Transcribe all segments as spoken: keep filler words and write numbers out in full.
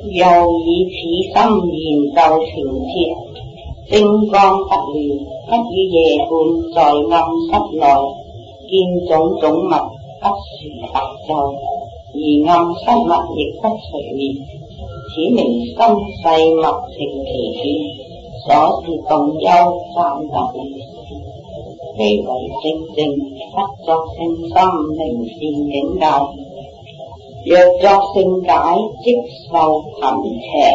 又以此心研究情切，精光不亂，不與夜半在暗室內見種種物不殊白晝，而暗室物亦不隨滅，此名心細密情其見，所是動幽暫得意思，非為正正，不作聖心明善境界。若作聖解，即受貧邪。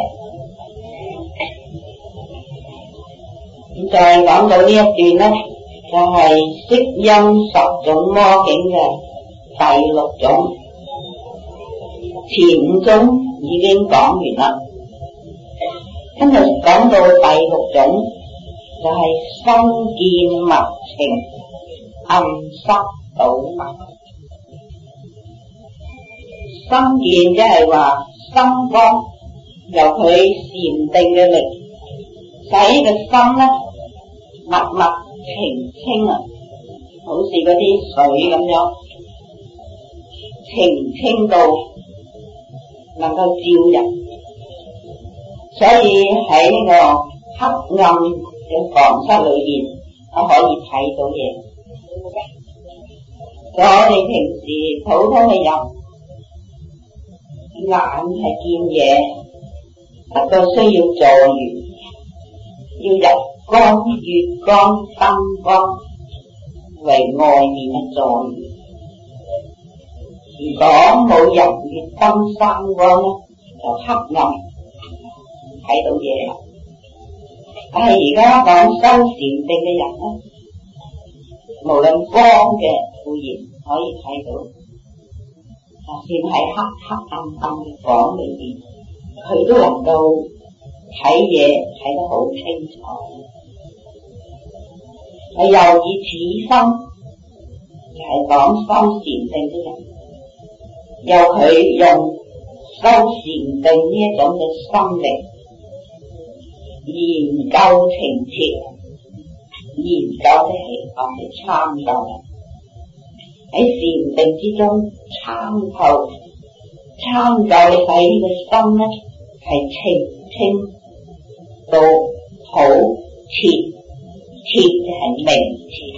咁再講到呢一段呢，就係、是、色音十種魔境嘅第六種，前五種已經講完啦。今日講到第六種，就係、是、心見物情，暗室倒物。心見即係話心光，由佢禪定嘅力，使個心咧默默澄清啊，好似嗰啲水咁樣澄清到能夠照人，所以喺呢個黑暗嘅房室裏邊，我可以睇到嘢。我哋平時普通嘅人，眼係見嘢，不過需要助緣，要日光、月光、燈光為外面嘅助緣。如果冇日月燈三光咧，就黑暗，睇到嘢啦。但係而家講修禪定嘅人咧，無論光嘅固然可以睇到。就算喺黑黑暗暗嘅房裏邊，佢都能夠睇嘢睇得好清楚。佢又以此心，就係講修禪定嘅人，由佢用修禪定呢一種嘅心力，研究情切，研究的係講係參究。喺禪定之中參透，參究使呢個心咧係澄清到好切，切就係明切，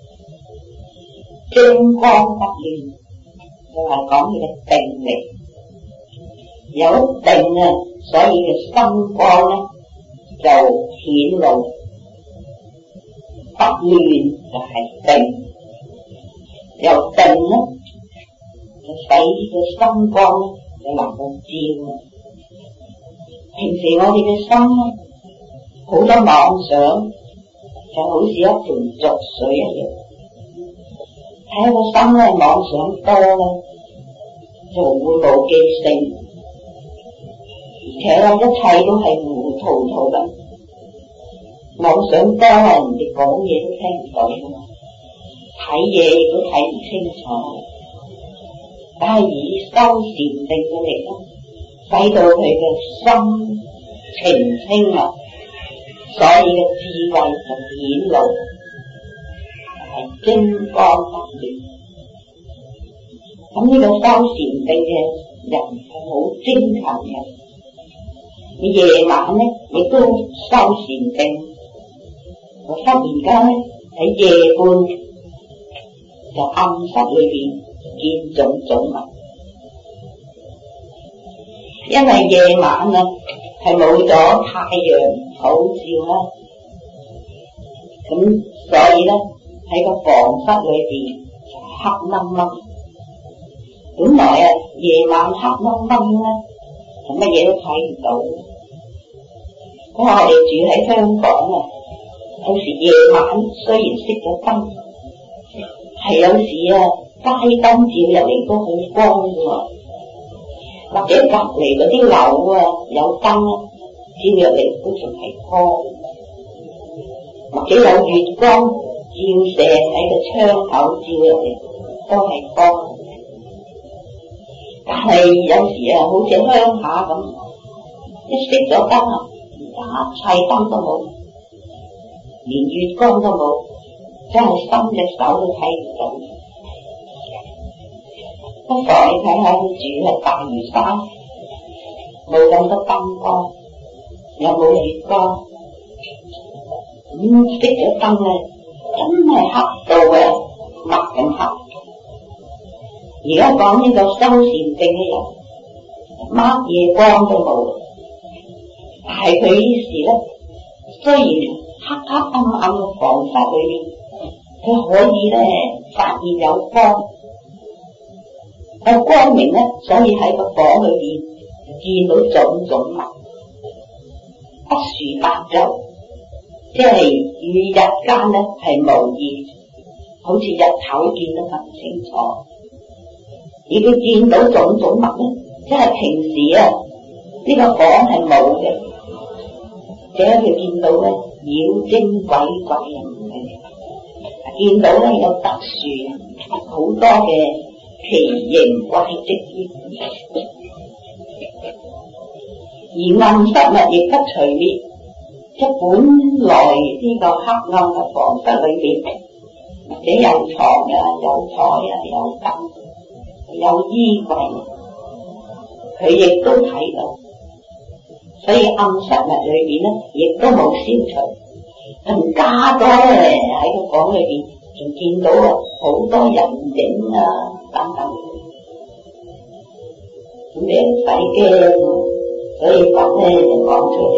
精光不亂，就係講佢嘅定力有定啊，所以嘅心光咧就顯露，不亂就係定。由定咧，就使個心光咧，就能夠照。平時我哋嘅心咧，好多妄想，就好似一盆濁水一樣。睇下個心咧，妄想多咧，就會冇記性，而且咧一切都係糊糊塗塗咁。妄想多啊，人哋講嘢都聽唔到噶嘛。睇嘢亦都睇唔清楚，但係以修禪定嘅力咧，使到佢嘅心澄清啦，所以嘅智慧就顯露，係精光不亂。咁呢個修禪定嘅人係好精勤嘅，你夜晚咧亦都修禪定，我忽然間咧喺夜半，就暗室裏邊見種種物，因為夜晚啊係冇咗太陽普照啦，咁所以咧喺個房室裏邊就黑掹掹。本來啊夜晚黑掹掹咧，就乜嘢都睇唔到。咁我哋住喺香港啊，有時夜晚雖然熄咗燈，係有時啊，街燈照入嚟都好光嘅，或者隔籬嗰啲樓啊有燈啊，照入嚟都仲係光，或者有月光照射喺個窗口照入嚟都係光。但係有時啊，好似鄉下咁，一熄咗燈啊，一切燈都冇，連月光都冇。真係伸隻手都睇唔到，不妨你睇下佢住喺大嶼山， 冇咁多燈光，又冇月光，咁熄咗燈咧，真係黑到嘅，密咁黑。而家講呢個修禪定嘅人，乜嘢光都冇，但係佢於是咧，雖然黑黑暗暗嘅房室裏面，佢可以咧發現有光，有光明咧，所以喺個房裏邊見到種種物，不殊白晝，即係與日間咧係無異，好似日頭見得咁清楚。而佢見到種種物咧，即係平時啊呢、這個房係冇嘅，而且佢見到咧妖精鬼怪啊，見到咧有特殊好多嘅奇形怪跡，而暗室物亦不除滅，即本來呢個黑暗嘅房室裏邊，或者有床啊、有台啊、有燈、有衣櫃，佢亦都睇到，所以暗室物裏邊咧，亦都冇消除，更加多咧喺個房裏邊，仲見到啊好多人影啊等等，咁你唔使驚，所以佛咧就講出嚟，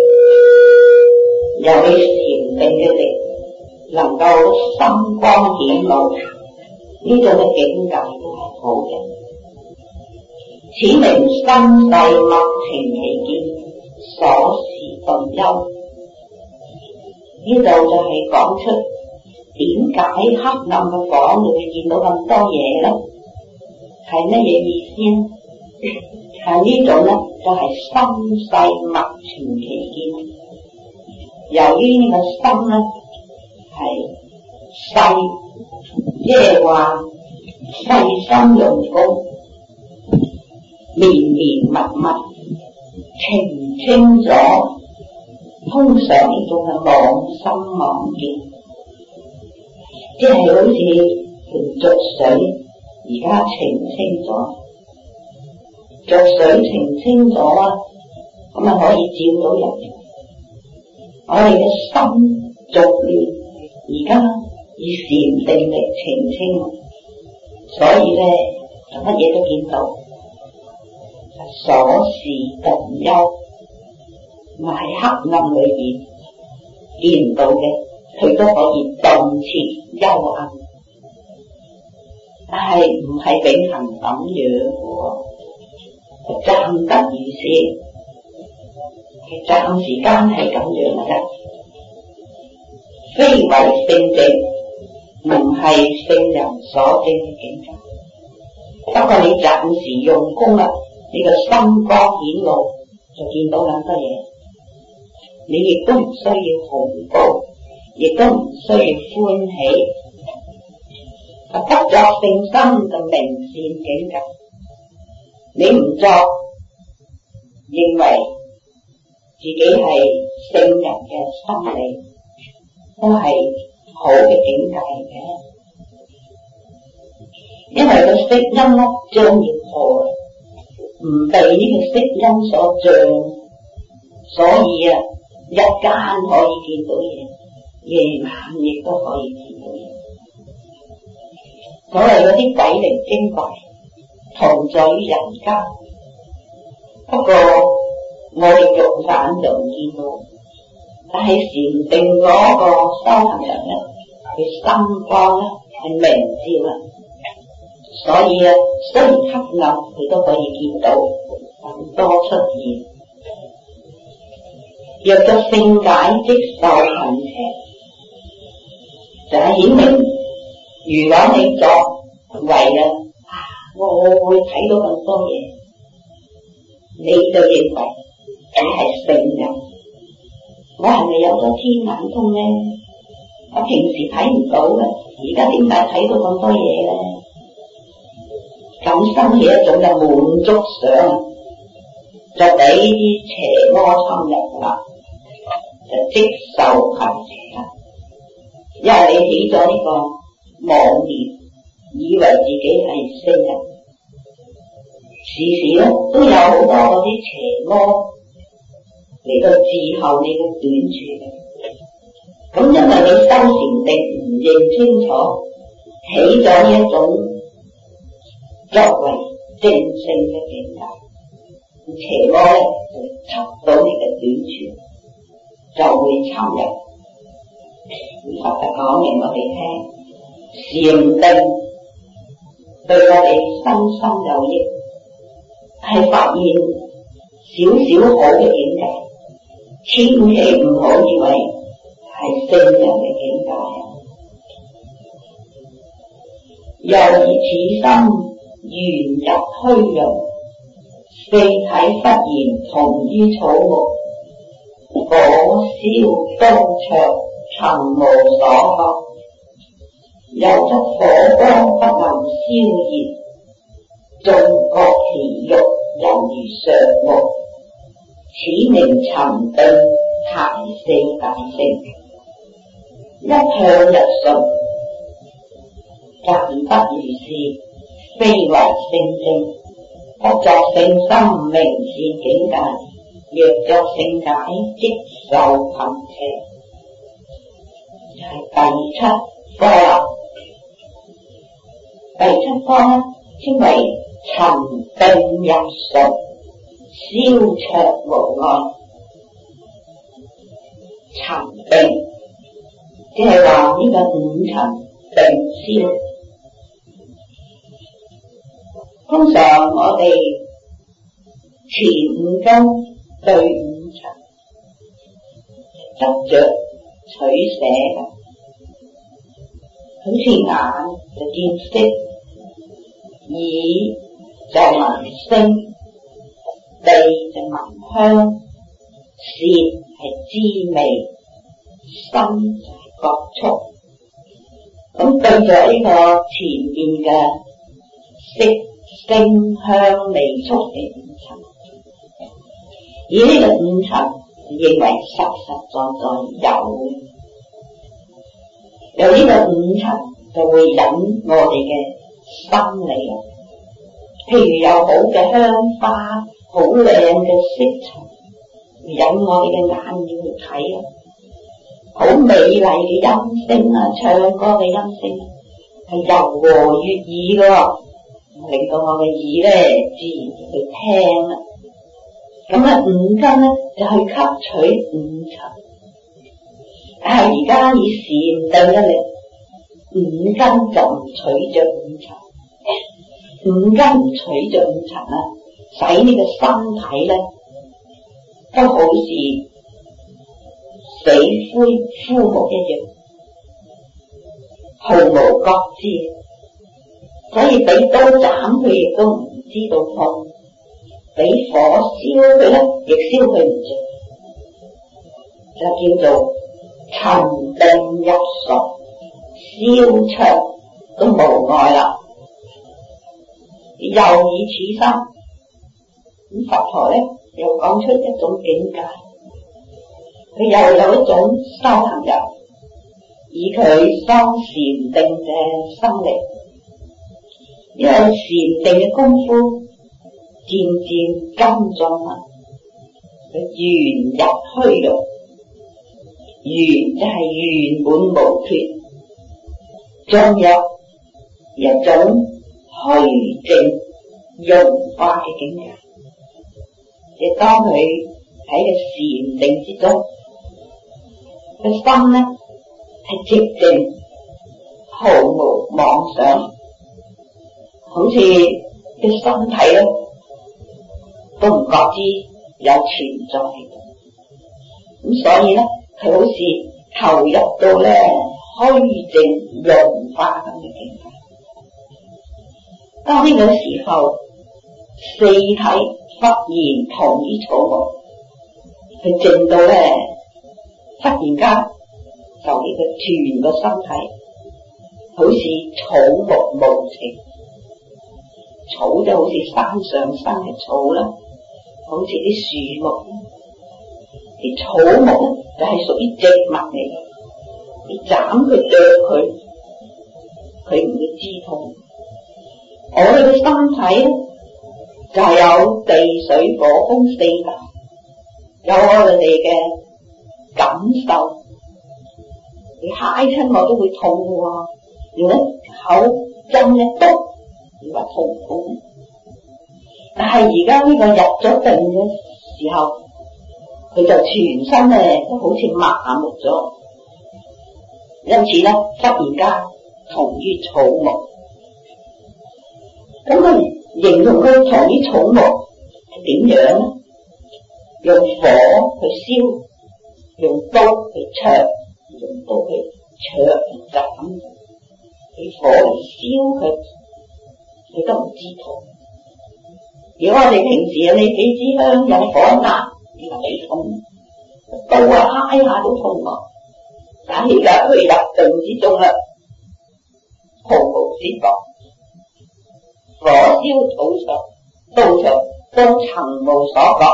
由你禪定嘅力，能夠心光顯露，呢種嘅境界都係好嘅。此名身世物情其見，所時頓休。呢度就係講出點解黑暗嘅房你會見到咁多嘢咧？係乜嘢意思咧？係呢種咧就係、是、身世物情其見。由於呢個心咧係細，即係話細心用功，綿綿密密，澄清咗，通常呢種係妄心妄見，即係好似條濁水而家澄清咗，濁水澄清咗啊，咁啊可以照到人。我哋嘅心濁亂，而家以禪定力澄清，所以咧就乜嘢都見到。所時頓休，唔係黑暗裏邊見唔到嘅，佢都可以頓徹幽暗。但係唔係永恆咁樣嘅，暫得如是。暫時間係咁樣嘅，非為聖境，唔係聖人所證嘅境界。不過你暫時用功啦，你個心光顯露，就見到咁多嘢。你亦都唔需要恐怖，亦都唔需要歡喜。不作聖心就明善境界。你唔作，認為自己係聖人嘅心理，都係好嘅境界嚟嘅。因為個色音咧將要破，唔被呢個色音所障，所以啊，日間可以見到嘢，夜晚亦都可以見到嘢。所謂嗰啲鬼靈精怪，同在於人間，不過我哋肉眼就唔見到，但係禪定嗰個修行人咧，佢心光咧係明照啦，所以啊，雖然黑暗佢都可以見到咁多出現。若作聖解即受行邪，就係顯明，如果你作為啊，我會睇到咁多嘢，你就認為你係聖人。我係咪有咗天眼通咧？我平時睇唔到嘅，而家點解睇到咁多嘢咧？咁生起一種嘅滿足想，就俾啲邪魔侵入啦，就即受行邪啦。因為你起咗呢個妄念，以為自己係聖人， 時時咧都有好多嗰啲邪魔嚟到伺候你嘅短處嘅。咁因為你修禪定唔認清楚，起咗呢一種作為正性嘅境界，邪魔咧就會輯到你嘅短處，就會侵入。佛就講明我哋聽，禪定對我哋身心有益，係發現少少好嘅境界，千祈唔好以為係聖人嘅境界。又以此心緣入虛榮，四體忽然同於草木，火燒刀灼，曾無所覺。又則火光不能燒熱，縱覺其肉猶如削木，此名沉定太四大性。一向日順，暫不如是，非為聖正。不作聖心明善境界，若作聖解即受貧邪。係第七科啦。第七科呢，稱為沉定入純，燒灼無礙。沉定即係話呢個五塵定燒。通常我哋前五根對五塵執着取捨嘅，好似眼就見色，耳就聞聲，鼻就聞香，舌係知味，心就係覺觸。咁對咗呢個前面嘅色聲香味觸嘅五塵，而呢個五塵認為實實在在有，由呢個五塵就會引我哋嘅心理啦。譬如有好嘅香花，好靚嘅色彩，引我哋嘅眼要去睇啊。好美麗嘅音聲啊，唱歌嘅音聲係柔和悅耳嘅，令到我嘅耳咧自然去聽啦。咁咧五根咧就去吸取五塵，但係而家以禪定一力，五根就唔取着五塵，五根唔取着五塵啦，使呢個身體咧都好似死灰枯木一樣，毫無覺知。所以俾刀斬佢亦都唔知道痛，俾火燒佢咧亦燒佢唔着，就叫做沉定入純，燒灼都無礙啦。又以此心，咁佛陀咧又講出一種境界，佢又有一種修行人，以佢修禪定嘅心力。因為禪定嘅功夫漸漸精進啦，佢圓入虛榮，圓就係圓滿無缺，進入一種虛靜融化嘅境界。即當佢喺個禪定之中，個心呢係寂靜，毫無妄想。好似嘅身體咧都唔覺知有存在，咁所以咧佢好似投入到咧虛靜融化咁嘅境界。當呢個時候，四體忽然同於草木，佢靜到咧忽然間就呢個全個身體好似草木無情。草就好似山上生嘅草啦，好似啲樹木，啲草木咧就係屬於植物嚟嘅。你斬佢剁佢，佢唔會知痛。我哋嘅身體咧就係有地水火風四大，有我哋嘅感受。你揩親我都會痛嘅喎，用一口針一篤，你話痛唔痛？但係而家呢個入咗定嘅時候，佢就全身咧都好似麻木咗，因此咧忽然間同於草木。咁佢形容佢同於草木係點樣咧？用火去燒，用刀去灼，用刀去灼斬，用火嚟燒佢，佢都唔知痛。如果我哋平時啊，你幾支香有火焫，你話幾痛？刀啊揩下都痛啊！但係而家佢入定之中啦，毫無知覺，火燒土上，刀上都曾無所覺。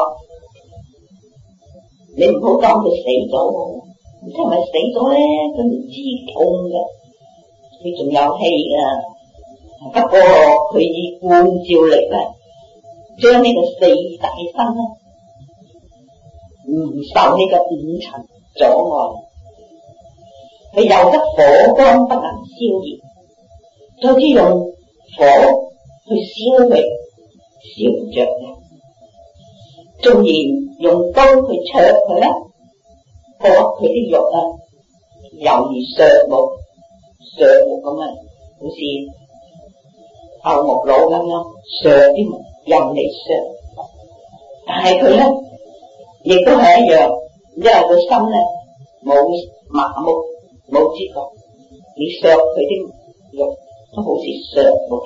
你唔好當佢死咗，你係咪死咗咧？佢唔知痛嘅，佢仲有氣啊！不過佢以觀照力咧，將呢個四大身咧唔受呢個五塵阻礙，佢由得火光不能燒熱，再之用火去燒佢，燒唔着嘅。縱然用刀去灼佢咧，割佢啲肉啊，猶如削木，削木咁啊，好似牛木佬咁樣削啲木，任嚟削。但係佢咧，亦都係一樣，因為個心咧冇麻木，冇知覺，你削佢啲肉都好似削木。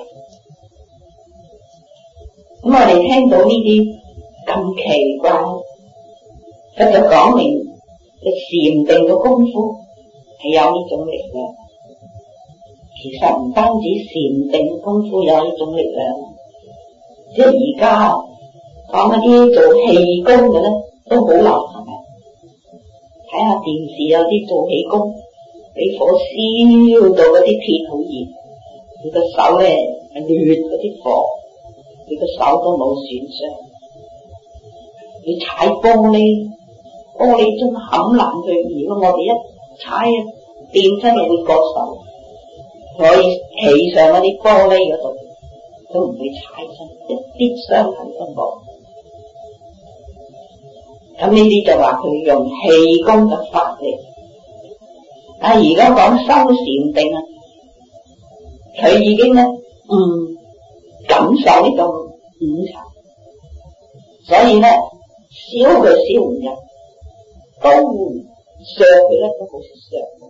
咁我哋聽到呢啲咁奇怪，佢就講明嘅禪定嘅功夫係有呢種力量。其實唔單止禪定嘅功夫有呢種力量，即係而家講嗰啲做氣功嘅咧都好流行嘅。睇下電視有啲做氣功，俾火燒到嗰啲鐵好熱，佢個手咧掠嗰啲火，佢個手都冇損傷。你踩玻璃，玻璃樽冚爛佢，如果我哋一踩啊，掂親就會割手。可以企上嗰啲玻璃嗰度，都唔會踩親，一啲傷痕都冇。咁呢啲就話佢用氣功嘅法力。但係而家講修禪定啊，佢已經咧唔感受呢種五塵，所以咧燒佢燒唔入，刀削佢咧都好似削木。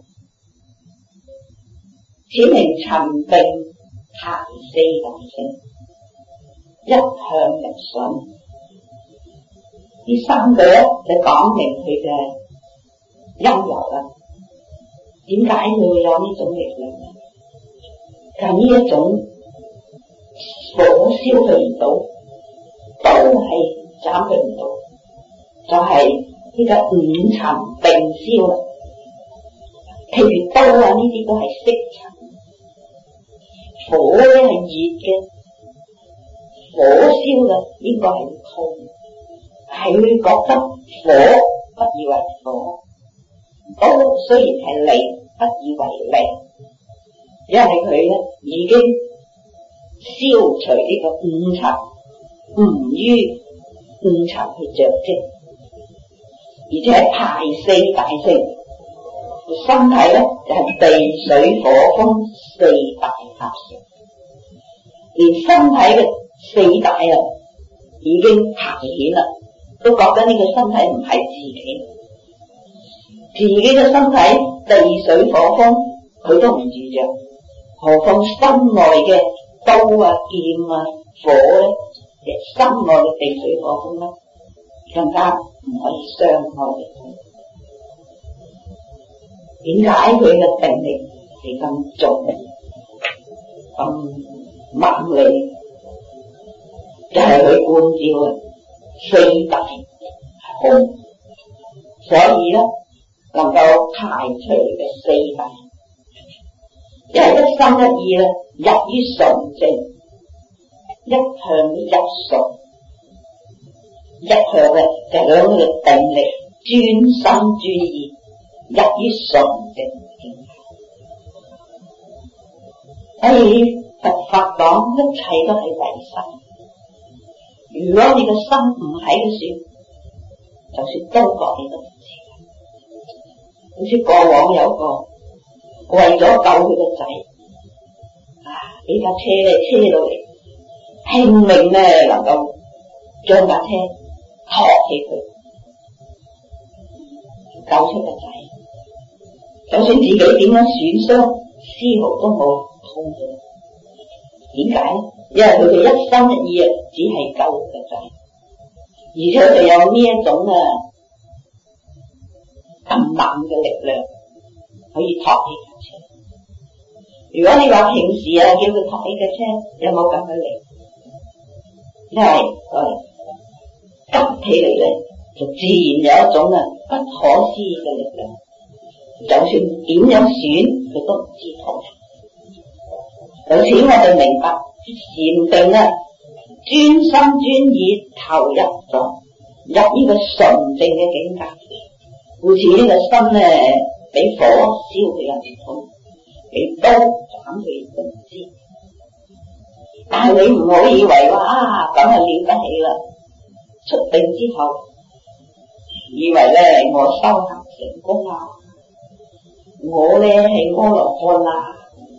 此名沉定排四大性，一向入順。呢三句咧就講明佢嘅因由啦。點解佢會有呢種力量咧？就係呢一種火燒佢唔到，刀係斬佢唔到，就係、是、呢個五塵並燒啦。譬如刀啊，呢啲都係色塵。火咧係熱嘅，火燒嘅應該係痛，係會覺得火不以為火，刀雖然係利，不以為利，因為佢咧已經消除呢個五塵，唔於五塵去着跡，而且係排四大性。身體咧就係、是、地水火風四大合成，連身體嘅四大啊已經排顯啦，都覺得呢個身體唔係自己，自己嘅身體地水火風佢都唔住着，何況身外嘅刀啊劍啊火咧，嘅身外嘅地水火風咧更加唔可以傷害佢。點解佢嘅定力係咁重、咁猛烈？就係佢觀照啊四大空，所以咧能夠排除嘅四大，因為一心一意咧入於純正，一向入順，一向嘅就兩個定力，專心專意，入於純正境界。所以佛法講一切都係為心，如果你個心唔喺嘅時，就算多覺你都唔知。好似過往有個為咗救佢個仔，啊，俾架車咧車到嚟，拼命咧能夠將架車托起佢，救出個仔。就算自己點樣損傷，絲毫都冇痛嘅。點解咧？因為佢哋一心一意啊，只係救個仔，而且佢有呢一種啊咁猛嘅力量，可以托起架車。如果你話平時啊叫佢托起架車，有冇咁嘅力？因為誒急起嚟咧，就自然有一種啊不可思議嘅力量，就算點樣損，佢都唔知痛。由此我哋明白禪定啊，專心專意投入咗入呢個純正嘅境界。故此呢個心咧，俾火燒佢又唔痛，俾刀斬佢都唔知。但係你唔好以為話啊咁係了得起啦，出定之後以為咧我修行成功啦，我咧係阿羅漢啦，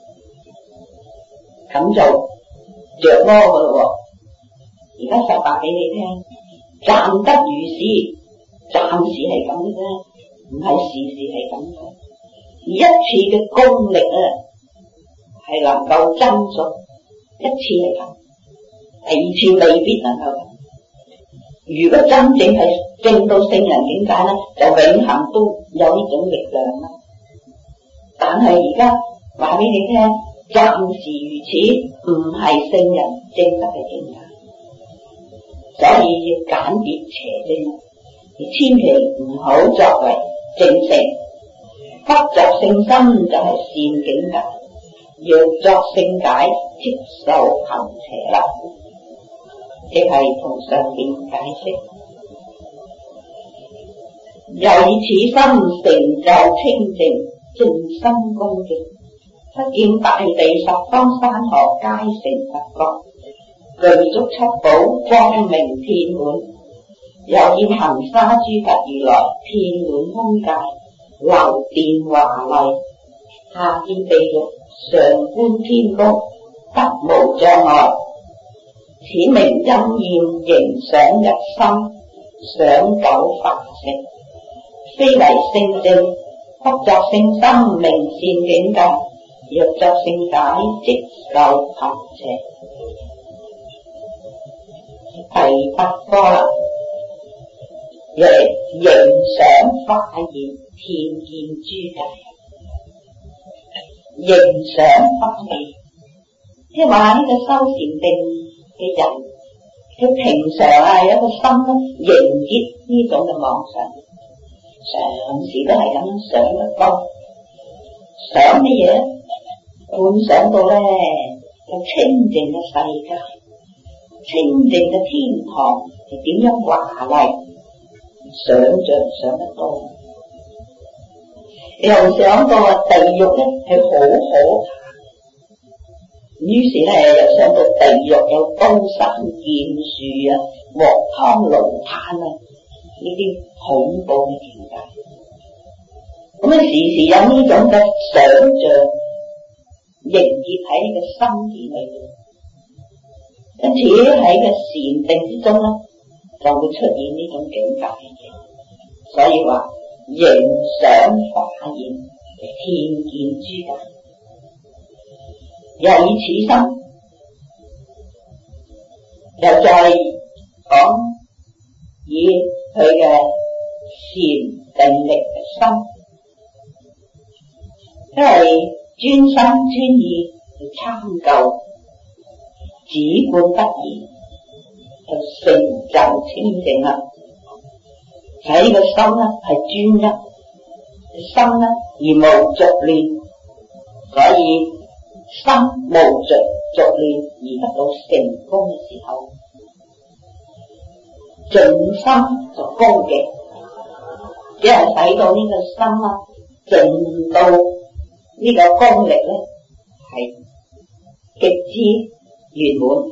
咁就着魔噶咯。而家實話俾你聽，暫得如是，暫時係咁啫，唔係時時係咁嘅。而一次嘅功力啊，係能夠增熟，一次係咁，第二次未必能夠咁。如果真正係證到聖人境界咧，就永恆都有呢種力量啦。但係而家話俾你聽，暫時如此，唔係聖人證得嘅境界，所以要揀別邪正，你千祈唔好作為正性，不作聖心就係善境界，要作聖解，接受行邪啦，即係同上邊解釋。又以此心成就清淨淨心恭敬，不見大地十方山河皆成佛國，具足七寶光明遍滿，又見行沙諸佛如來遍滿空界，流電華麗，下見地獄，上觀天宮，得無障礙。此名因現形想入心，想久法成，非為聖正，不作聖心明善境界，若作聖解，即受行邪。第八科啦，若形想化現，遍見諸界。形想化現，即係話呢個修禪定嘅人，佢平常啊有一個心咧凝結呢種嘅妄想，常時都係咁樣想得多，想乜嘢？幻想到咧有清淨嘅世界，清淨嘅天堂係點樣華麗，想像想得多。又想到啊地獄咧係好可怕，於是咧又想到地獄有刀山劍樹啊、鑊湯爐炭啊呢啲恐怖嘅境界。咁啊時時有呢種嘅想像凝結喺呢個心田裏邊，因此喺個禪定之中咧就會出現呢種境界嘅。所以話形想化現，遍見諸界。又以此心，又再講以佢嘅禪定力嘅心，因為專心專意去參究，只觀不言，就成就清淨啦。喺呢個心咧係專一，心咧而無雜念，所以心無着逐練而得到成功嘅時候，靜心就恭敬，只係使到呢個心啊靜到呢個功力咧係極之圓滿。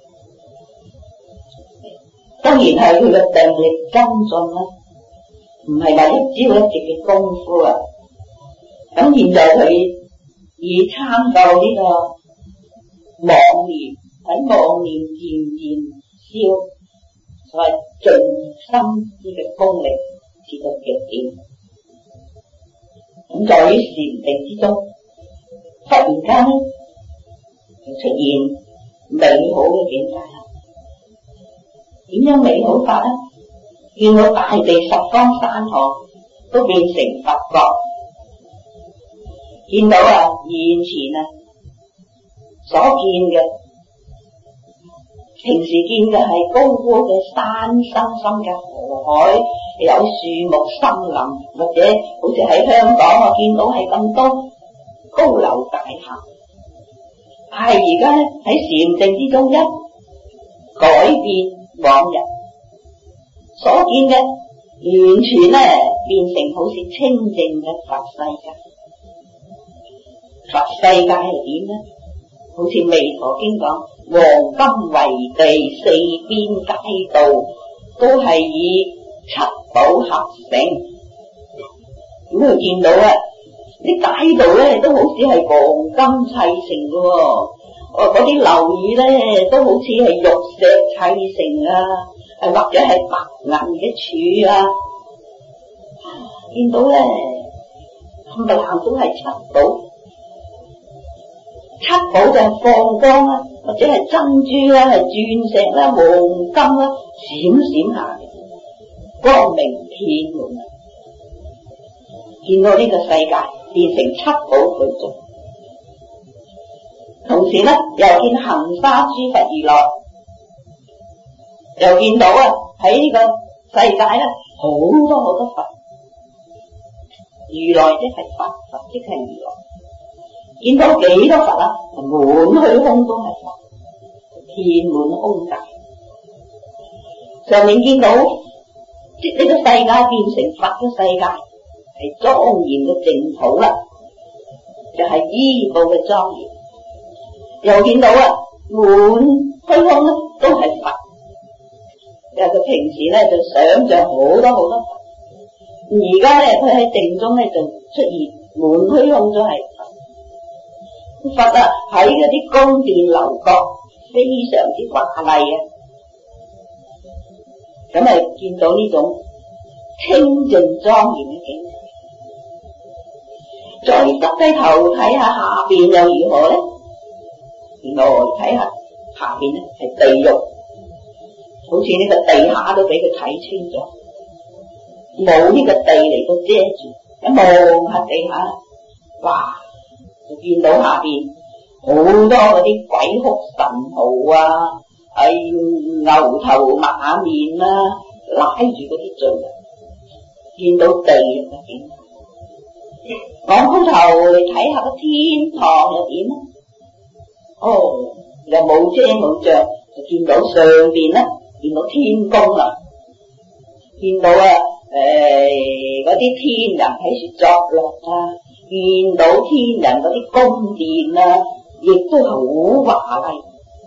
當然係佢嘅定力跟進啦，唔係話一朝一夕嘅功夫啊。咁現在佢以參究呢個妄念，喺妄念漸漸消，所謂靜心呢個功力至到極點。咁在於禪定之中，忽然間咧就出現美好嘅境界啦。點樣美好法咧？見到大地十方山河都變成佛國，見到啊現前啊所見嘅，平時見嘅係高高嘅山，深深嘅河海，有樹木森林，或者好似喺香港我見到係咁多高樓大廈。但係而家咧喺禪定之中一改變往日所見嘅，完全咧變成好似清淨嘅佛世界。佛世界係點咧？好似《彌陀經》講，黃金為地，四邊街道都係以七寶合成。咁佢見到啊，啲街道咧都好似係黃金砌成嘅喎。哦，嗰啲樓宇咧都好似係玉石砌成啊，係或者係白銀嘅柱啊。見到咧冚唪唥都係七寶，七寶就係放光啦，或者係珍珠啦，係鑽石啦，黃金啦，閃閃下嘅光明遍滿。見到呢個世界變成七寶具足。同時咧，又見恒沙諸佛如來，又見到啊喺呢個世界咧好多好多佛，如來即係佛，佛即係如來。見到幾多佛啊？滿虛空都係佛，遍滿空界。上面見到即呢個世界變成佛嘅世界，係莊嚴嘅淨土啦，就係、是、依報嘅莊嚴。又見到啊，滿虛空咧都係佛，因為佢平時咧就想像好多好多佛，而家咧佢喺定中咧就出現滿虛空都係佛。佛啊喺嗰啲宮殿樓閣非常之華麗啊，咁啊見到呢種清淨莊嚴嘅景象。再耷低頭睇下下邊又如何咧？原來睇下下邊咧係地獄，好似呢個地下都俾佢睇穿咗，冇呢個地嚟到遮住。一望下地下，哇，就見到下邊好多嗰啲鬼哭神號啊，係牛頭馬面啦、啊，拉住嗰啲罪人，見到地獄嘅景。望高頭嚟睇下個天堂又點咧？哦，又冇遮冇障，就見到上邊咧，見到天宮啦，見到啊誒嗰啲天人喺處作樂啊，見到天人嗰啲宮殿啊，亦都好華麗。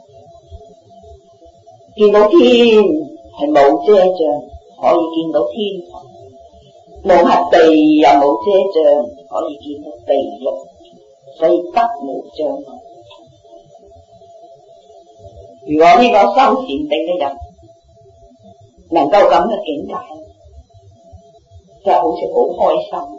見到天係冇遮障，可以見到天堂；望下地又冇遮障，可以見到地獄，所以得無障礙。如果呢個修禪定嘅人能夠咁嘅境界，就好似好開心。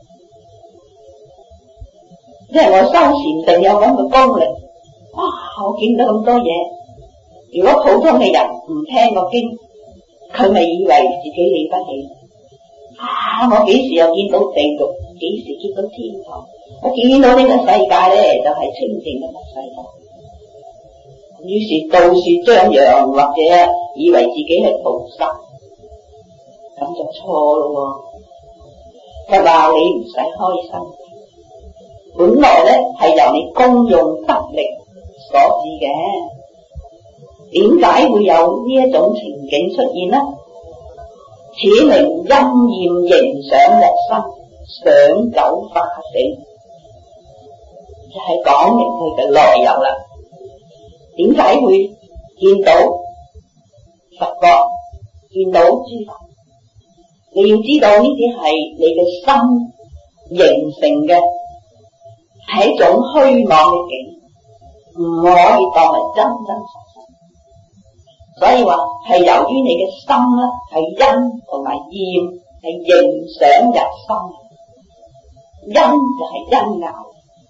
即係我修禪定有咁嘅功力，哇！我見到咁多嘢。如果普通嘅人唔聽個經，佢咪以為自己了不起。啊！我幾時又見到地獄？幾時見到天堂？我見到呢個世界咧，就係、是、清淨嘅世界。於是到處張揚，或者以為自己係菩薩，咁就錯咯。佢話你唔使開心，本來咧係由你功用得力所致嘅。點解會有呢一種情景出現呢？此名陰焰形想入心，想久化死，就係講明佢嘅來由啦。點解會見到佛國，見到諸佛？你要知道呢啲係你嘅心形成嘅，係一種虛妄嘅境，唔可以當為真真實實。所以話係由於你嘅心咧係因同埋厭係形想入心，因就係因拗。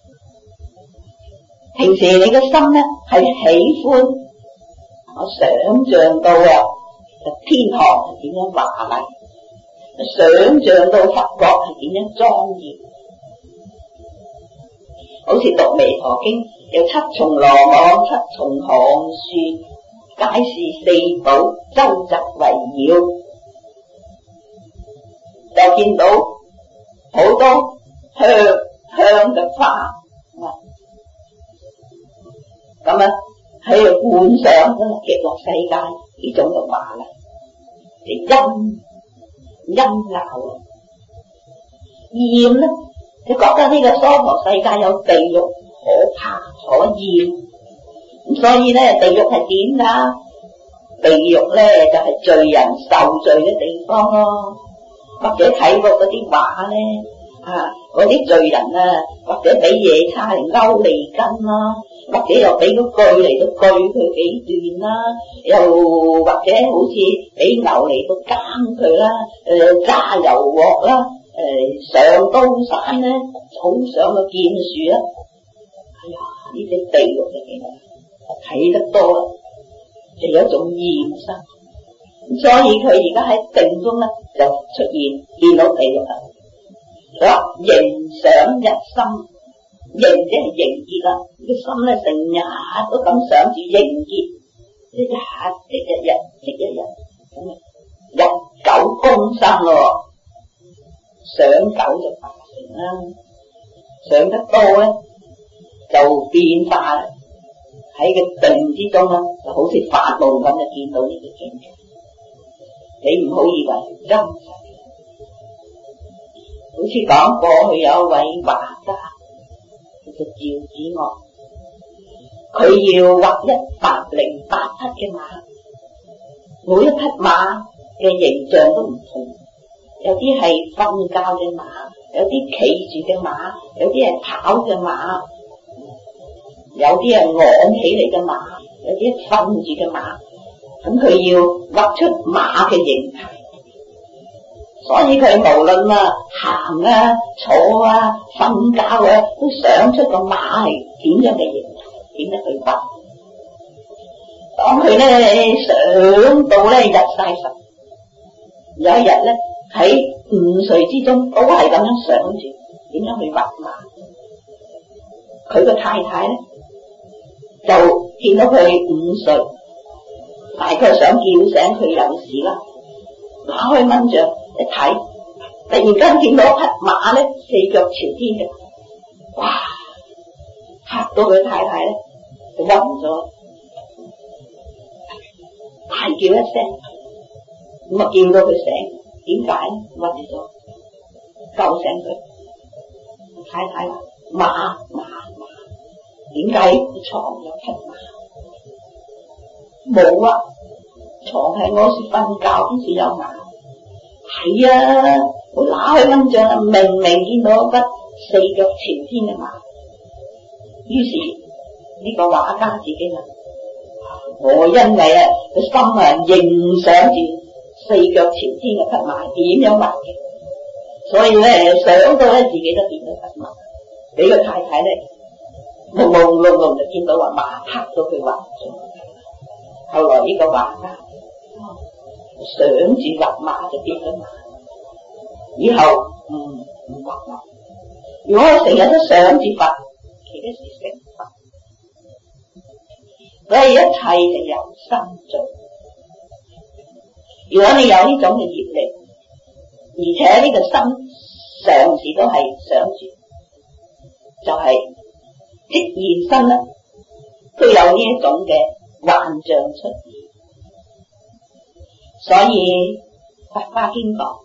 平時你嘅心咧係喜歡，我想象到啊，天堂係點樣華麗，想象到佛國係點樣莊嚴。好似讀《彌陀經》，有七重羅網，七重行樹，皆是四寶周匝圍繞，就見到好多香香嘅花，咁啊喺度觀賞極樂世界呢種嘅華麗，係陰陰拗。厭咧，你覺得呢個娑婆世界有地獄可怕可厭，咁所以咧地獄係點噶？地獄咧就係、是、罪人受罪嘅地方咯。或者睇過嗰啲畫咧，啊嗰啲罪人啊，或者俾夜叉嚟勾脷根啦，或者又俾個鋸嚟到鋸佢幾段啦，又或者好似俾牛嚟到耕佢啦，誒、呃、炸油鑊啦，誒、呃、上刀山咧，草上個劍樹啦。哎呀，呢啲地獄嚟嘅，睇得多啦，就有一種厭心。所以佢而家喺定中咧就出現見到地獄啦。佢話形想入心，形即係凝結啦，個心咧成日都咁想住凝結，一日即一日即一日，咁啊日久功深咯，想久就化成啦，想得多咧就變化啦。喺個定之中咧就好似發夢咁，就見到呢個境界。你唔好以為真實，好似講過去有一位畫家叫做趙子昂，佢要畫一百零八匹嘅馬，每一匹馬嘅形象都唔同，有啲係瞓覺嘅馬，有啲企住嘅馬，有啲係跑嘅馬，有啲係昂起嚟嘅馬，有啲瞓住嘅馬。咁佢要畫出馬嘅形態，所以佢無論啊行啊坐啊瞓覺啊，都想出個馬係點樣嘅形態，點樣去畫。當佢咧想到咧入晒神，有一日咧喺午睡之中都係咁樣想住點樣去畫馬。佢個太太咧就見到佢午睡，大概想叫醒佢有事啦，打開蚊帳一睇，突然間見到一匹馬咧四腳朝天嘅，哇！嚇到佢太太咧就暈咗，大叫一聲，咁啊叫到佢醒，點解暈咗？救醒佢，太太話馬馬馬，點解床有匹馬？冇啊，床係我是瞓覺先至有馬。係啊，我拿開蚊帳啊，明明見到一匹四腳朝天嘅馬。於是呢、這個畫家自己話：我因為啊個心啊認想住四腳朝天嘅匹馬點樣畫嘅，所以咧想到咧自己都變咗匹馬，俾個太太咧朦朦朧朧就見到話馬嚇到佢畫咗。後來呢個畫家想住畫馬就變咗馬，以後唔唔畫馬。如果我成日都想住佛，其實是成佛。所以一切就由心做。如果你有呢種嘅業力，而且呢個心常時都係想住，就係、是、即現身咧，都有呢一種嘅幻象出現。所以佛家經講，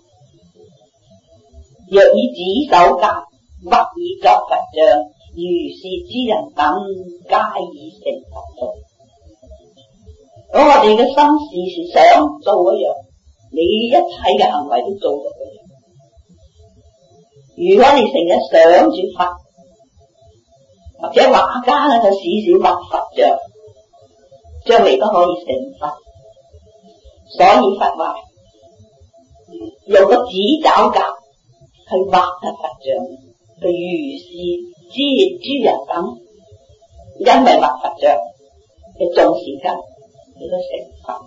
若以指手格，或以作佛像，如是之人等，皆已成佛道。咁我哋嘅心事是想做嗰樣，你一切嘅行為都做到嗰樣。如果你成日想住佛，或者畫家咧就時時畫佛像，將來都可以成佛。所以佛話用個指爪格去畫嘅佛像，佢如是之諸人等，因為畫佛像嘅種時間，你都成佛。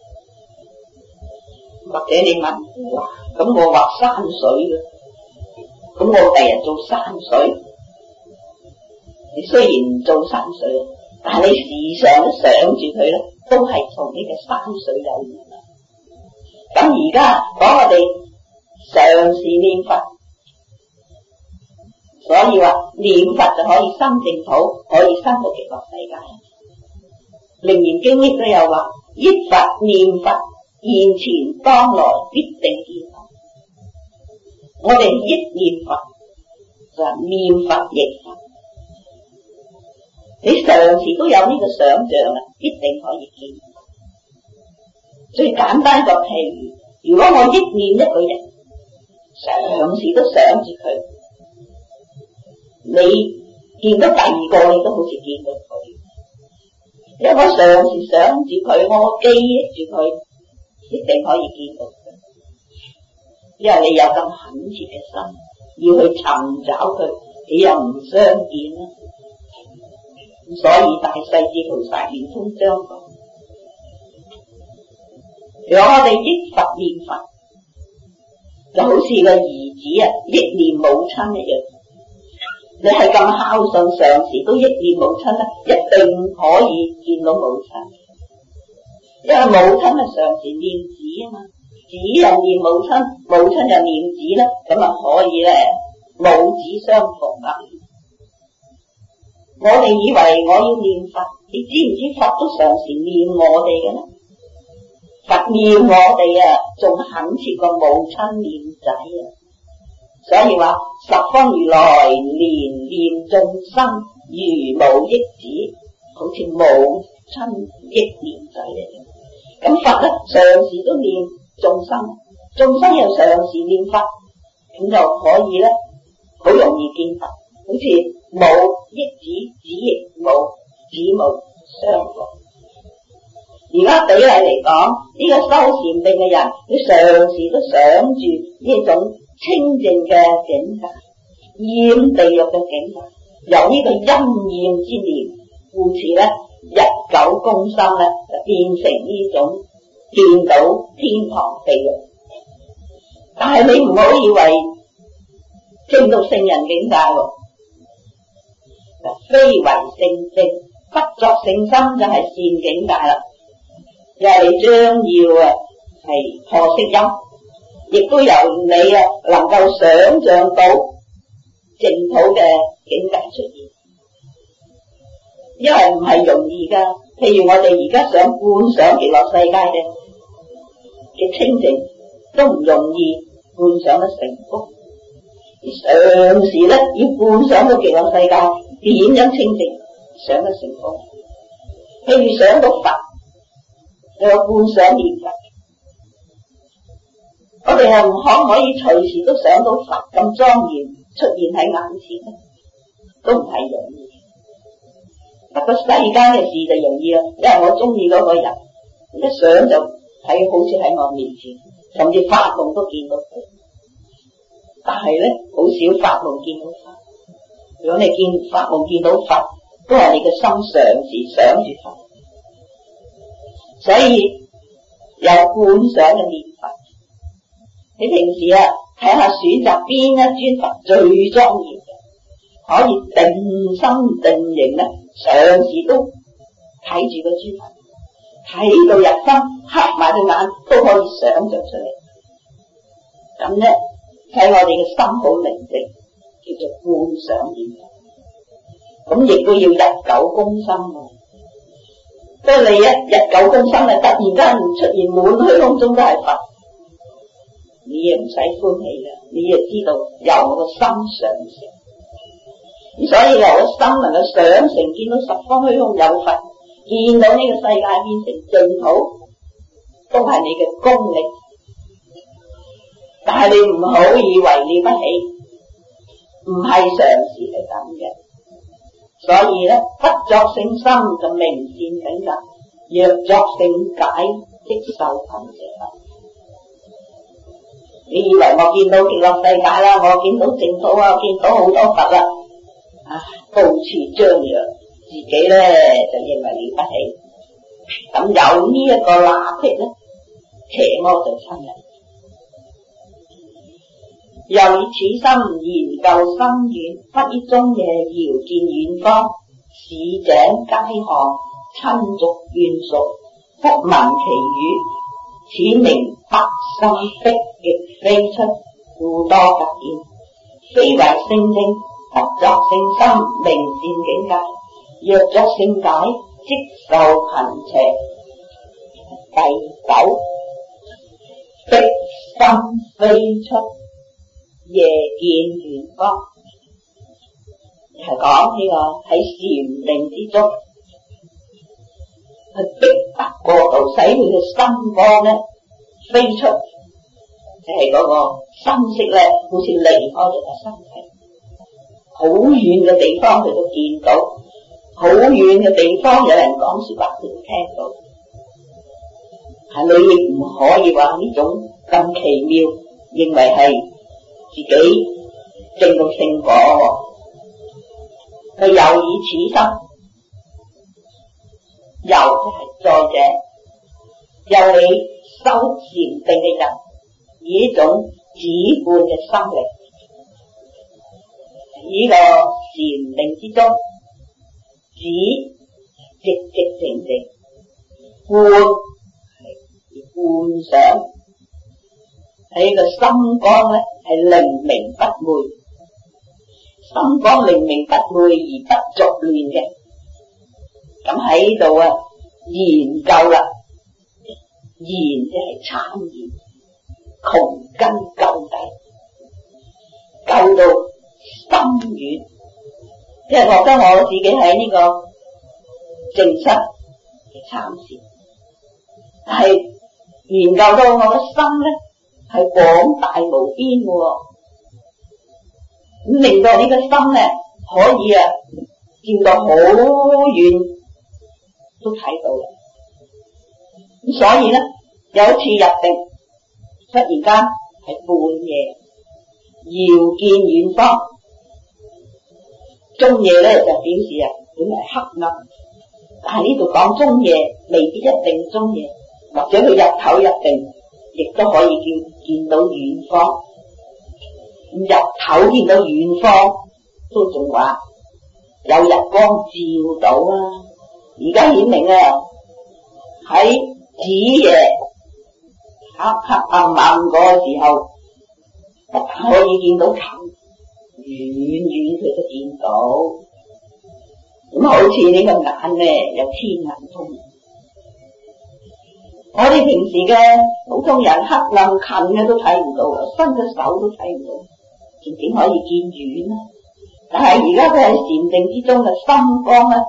或者你問，哇，咁我畫山水嘅，咁我第日做山水，你雖然唔做山水，但係你時常都想住佢咧，都係同呢個山水有緣。咁而家講我哋常時念佛，所以話念佛就可以生淨土，可以生到極樂世界。楞嚴經亦都有話，憶佛念佛，現前當來必定見佛。我哋憶念佛就係念佛憶佛，你常時都有呢個想象啊，必定可以見。最簡單個譬如，如果我憶念一個人，常時都想住佢，你見到第二個你都好似見到佢，因為我常時想住佢，我記憶住佢，一定可以見到佢，因為你有咁懇切嘅心要去尋找佢，你又唔相見啦。所以大勢至菩薩圓通章講，如果我哋憶佛念佛，就好似個兒子啊憶念母親一樣。你係咁孝順，常時都憶念母親咧，一定可以見到母親。因為母親啊常時念子啊嘛，子又念母親，母親又念子咧，咁啊可以咧母子相逢啊！我哋以為我要念佛，你知唔知佛都常時念我哋嘅咧？佛念我哋啊，仲懇切過母親念仔啊！所以話十方如來憐念眾生，如母憶子，好似母親憶念仔一樣。咁佛咧常時都念眾生，眾生又常時念佛，咁就可以咧好容易見佛，好似母憶子，子憶母，子母相逢。而家比例嚟講，呢、這個修禪定嘅人，佢常時都想住呢一種清淨嘅境界，厭地獄嘅境界，由呢個陰厭之念，故此咧日久功深咧，就變成呢種見到天堂地獄。但係你唔好以為證到聖人境界喎，非為聖正，不作聖心就係善境界啦。又係你將要啊係破色音，亦都由你啊能夠想象到淨土嘅境界出現，因為唔係容易噶。譬如我哋而家想觀想極樂世界嘅嘅清淨，都唔容易觀想得成功。常時咧要觀想到極樂世界，點樣清淨想得成功？譬如想到佛，你有觀想念佛，我哋係唔可唔可以隨時都想到佛咁莊嚴出現喺眼前咧？都唔係容易。不過世間嘅事就容易啦，因為我中意嗰個人，一想就睇好似喺我面前，甚至發夢都見到佢。但係咧，好少發夢見到佛。如果你見發夢見到佛，都係你嘅心常時想住佛。所以有觀想嘅念佛，你平時啊睇下選擇邊一尊佛最莊嚴嘅，可以定心定形咧，常時都睇住個尊佛，睇到入心，黑埋對眼都可以想象出嚟。咁咧睇我哋嘅心好寧靜，叫做觀想念佛。咁亦都要日久功深啊！ 所以你一日久咁生啊，突然間出現滿虛空中都係佛，你亦唔使歡喜嘅，你亦知道由我個心想成。咁所以由個心能夠想成，見到十方虛空有佛，見到呢個世界變成淨土，都係你嘅功力。但係你唔好以為了不起，唔係常時係咁嘅。所以咧，不作聖心就明善境界，若作聖解即受貧者。你以為我見到極樂世界啦，我見到淨土啊，見到好多佛啦，啊，到處張揚，自己咧就認為了不起。咁有呢一個罅隙咧，邪魔就侵入。又以此心研究深遠，忽於中夜遙見遠方，市井街巷，親族眷屬，忽聞其語，此名發心迫極飛出，故多得見。非為聖證，不作聖心，明善境界，若作聖解，即受貧邪。第九，迫心飛出，夜見遠方，係講呢個喺禪定之中，去逼達過度，使佢嘅心光咧飛出，就係、是、嗰個心識咧，好似離開咗個身體，好遠嘅地方佢都見到，好遠嘅地方有人講說話佢都聽到，係你亦唔可以話呢種咁奇妙，認為係自己證到聖果，佢又以此心，又係再者，又你修禪定嘅人，以呢種止觀嘅心力，呢個禪定之中，止寂寂靜靜，觀係觀想。喺呢個心光咧，係靈明不昧，心光靈明不昧而不濁亂嘅。咁喺呢度啊，研究啦，研即係參研，窮根究底，究到深遠。即係覺得我自己喺呢個靜室嘅參禪，但係研究到我嘅心咧，係廣大無邊嘅，咁令到呢個心咧可以啊見到好遠都睇到啦。咁所以咧有一次入定，忽然間係半夜，遙見遠方。中夜咧就表示啊本嚟黑暗，但係呢度講中夜未必一定中夜，或者佢日頭入定。亦都可以見見到遠方，日頭見到遠方都仲話有日光照到啦。而家顯明啊，喺子夜黑黑暗暗嗰個時候，可以見到近，遠遠佢都見到。咁好似呢個眼咧有天眼通。我哋平時嘅普通人黑暗近嘅都睇唔到，伸隻手都睇唔到，仲點可以見遠呢？但係而家佢喺禪定之中嘅心光咧，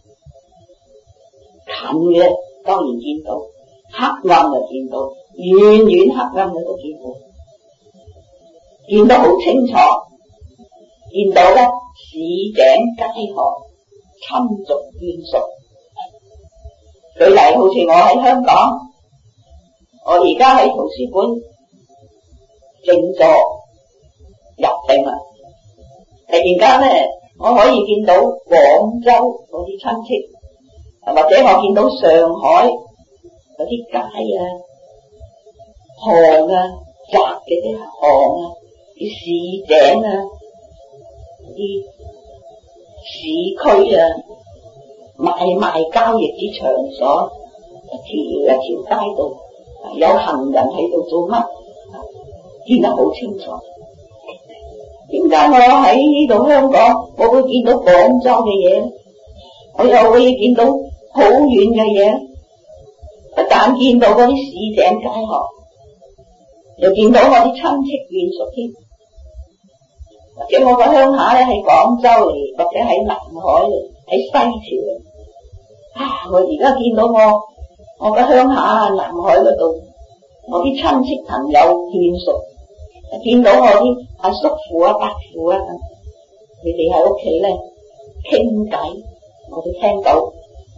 近嘅當然見到，黑暗就見到，遠遠黑暗嘅都見到，見得好清楚，見到咧市井街巷，親族眷屬。舉例好似我喺香港。我而家喺圖書館靜坐入定啦，突然間咧，我可以見到廣州嗰啲親戚，或者我見到上海嗰啲街啊、巷啊、窄嘅啲巷啊、啲市井啊、啲市區啊、買賣交易啲場所，一條一條街道。有行人喺度做乜？見得好清楚。點解我喺呢度香港，我會見到廣州嘅嘢，我又會見到好遠嘅嘢，不但見到嗰啲市井街巷，又見到我啲親戚眷屬添。或者我個鄉下咧喺廣州嚟，或者喺南海嚟，喺西樵嚟。啊！我而家見到我我個鄉下南海嗰度，我啲親戚朋友眷屬，見到我啲阿叔父啊、伯父啊，你哋喺屋企咧傾偈，我都聽到。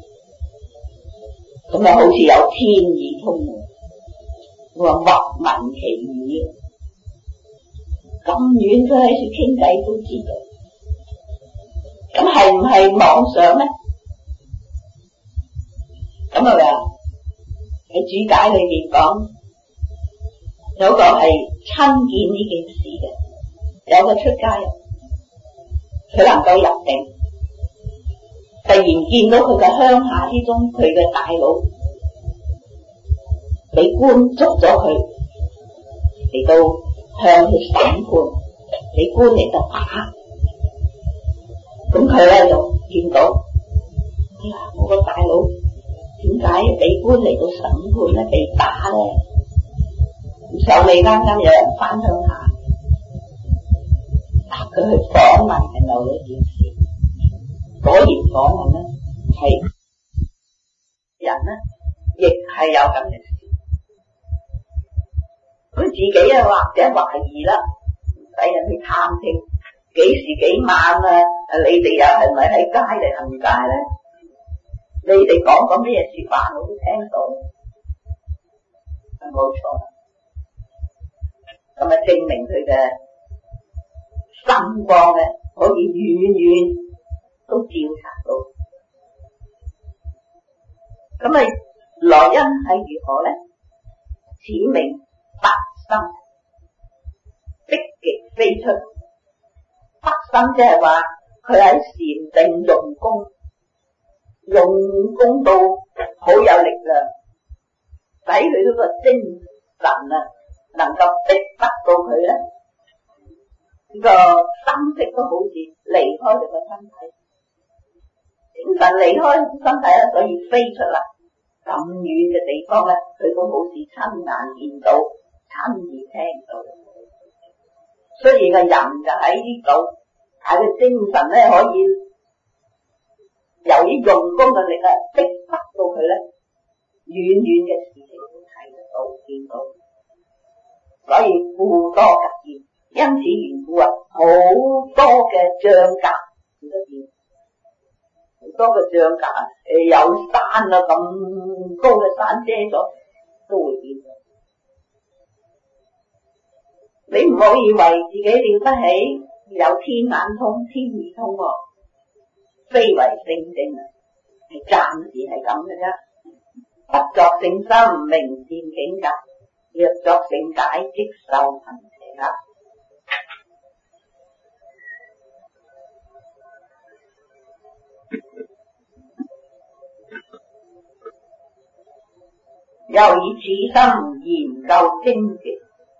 咁啊，好似有天意通喎！我話莫聞其語，咁遠佢喺度傾偈都知道，咁係唔係妄想咧？咁係咪啊？喺注解裏邊講，有個係親見呢件事嘅，有個出家人，佢能夠入定，突然見到佢嘅鄉下之中，佢嘅大佬俾官捉咗佢，嚟到向佢審判，俾官嚟到打，咁佢咧就見到，哎呀，我個大佬點解俾官嚟到審判咧，被打咧？手尾啱啱有人翻鄉下，答佢去訪問係漏咗件事，果然訪問咧係人咧，亦係有咁嘅事。佢自己啊或者懷疑啦，唔使人去探聽，幾時幾晚啊？你哋又係咪喺街嚟行街咧？你哋講講咩說話我都聽到，係冇錯。咁啊證明佢嘅心光咧，可以遠遠都照察到。咁啊來因係如何咧？此名得心，積極飛出。得心即係話佢喺禪定用功。用功到好有力量，使佢嗰個精神啊，能夠逼得到佢咧，呢個心識都好似離開佢個身體，精神離開身體啦，所以飛出嚟咁遠嘅地方咧，佢都好似親眼見到、親耳聽到。雖然個人就喺呢度，但係佢精神咧可以。由於用功嘅力啊，逼迫到佢咧，遠遠嘅事情都睇得到、見到，所以故多格見。因此緣故啊，好多嘅障隔見得見，好多嘅障隔啊，誒有山啊咁高嘅山遮咗，都會見到。你唔好以為自己了得起，有天眼通、天耳通喎。非為聖正啊，係暫時係咁嘅啫。不作聖心，明善境界；若作聖解，即受行邪啦。又以此心研究精極，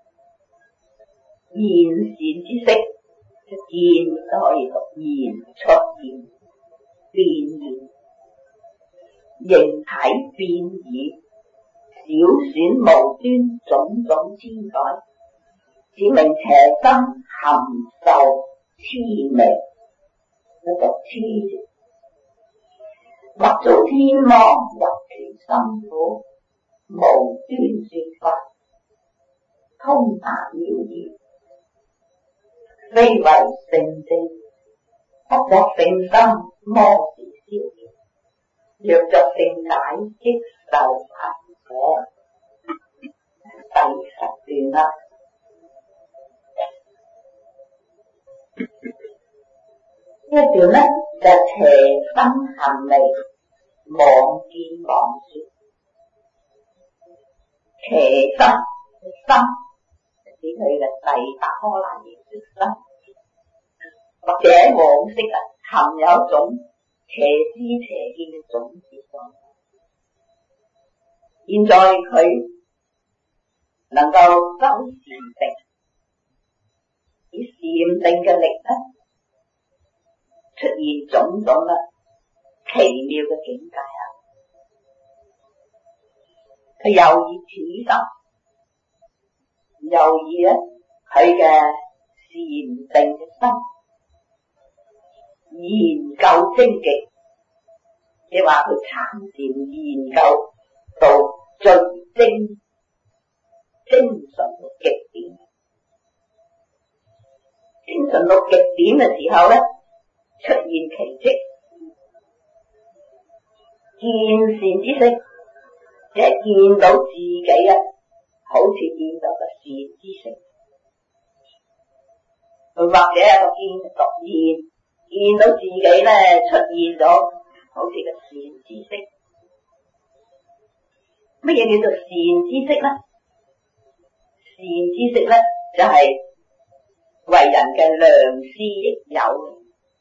言善之色，即見都可以讀言出現。變現形體變異，小損無端，種種遷改，此名邪心含受痴迷。一讀痴字，或造天魔入其心苦，無端說法，通達妙義，非為聖正。不作聖心，魔事消滅；若作聖解，即受行邪。第十段啦。呢一段咧就邪心含離，妄見妄說。邪心心指佢嘅第八波羅蜜心。或者往昔啊，含有一種邪知邪見嘅種子狀態。現在佢能夠修禪定，以禪定嘅力咧，出現種種啦奇妙嘅境界啊！ 佢猶豫此心，猶豫咧佢嘅禪定嘅心，研究精極，即係話佢參禪研究到最精精神嘅極點，精神到極點嘅時候咧，出現奇蹟，見善知識，即係見到自己啊，好似見到個善知識，或者係個見獨現，見到自己咧出現咗，好似個善知識。乜嘢叫做善知識咧？善知識咧就係、是、為人嘅良師益友。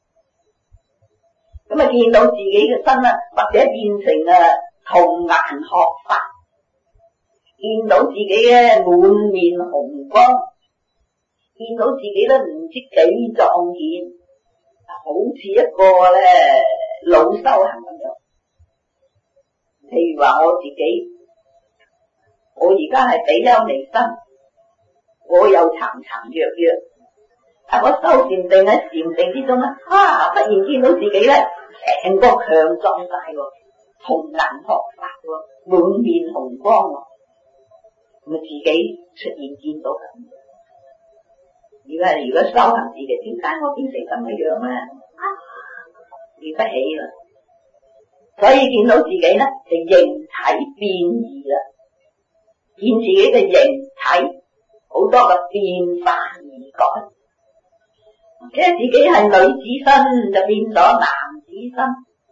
咁啊，見到自己嘅身啊，或者變成啊童顏學法，見到自己咧滿面紅光，見到自己咧唔知幾壯健，好似一個咧老修行咁樣。譬如話我自己，我而家係比丘尼身，我又殘殘弱弱，啊我修禪定喺禪定之中咧，啊忽然見到自己咧成個強壯晒喎，童顏學法喎，滿面紅光喎，咁啊自己出現見到咁。如果係如果修行自己，點解我變成咁嘅樣咧？啊，了不起啦！所以見到自己咧，就形體變異啦，見自己嘅形體好多嘅變化而改，即係自己係女子身就變咗男子身，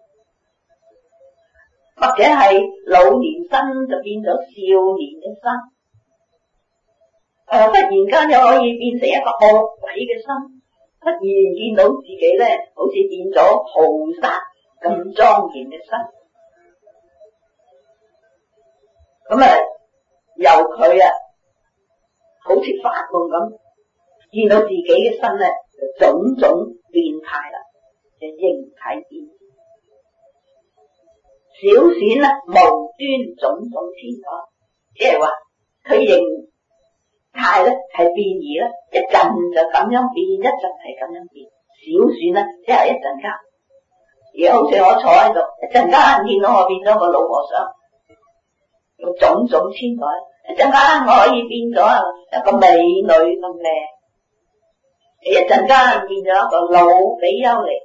或者係老年身就變咗少年嘅身，誒、呃，忽然間又可以變成一個惡鬼嘅身，忽然見到自己咧，好似變咗菩薩咁莊嚴嘅身，咁啊，由佢啊，好似發夢咁，見到自己嘅身咧，就種種變態啦，就形體變，小選啦，無端種種天改，即係話佢形態咧係變異啦，一陣就咁樣變，一陣係咁樣變，小選啦，即係一陣間。而好似我坐喺度，一陣間見到我變咗個老和尚，有種種千改，一陣間我可以變咗一個美女咁靚，一陣間變咗一個老比丘尼，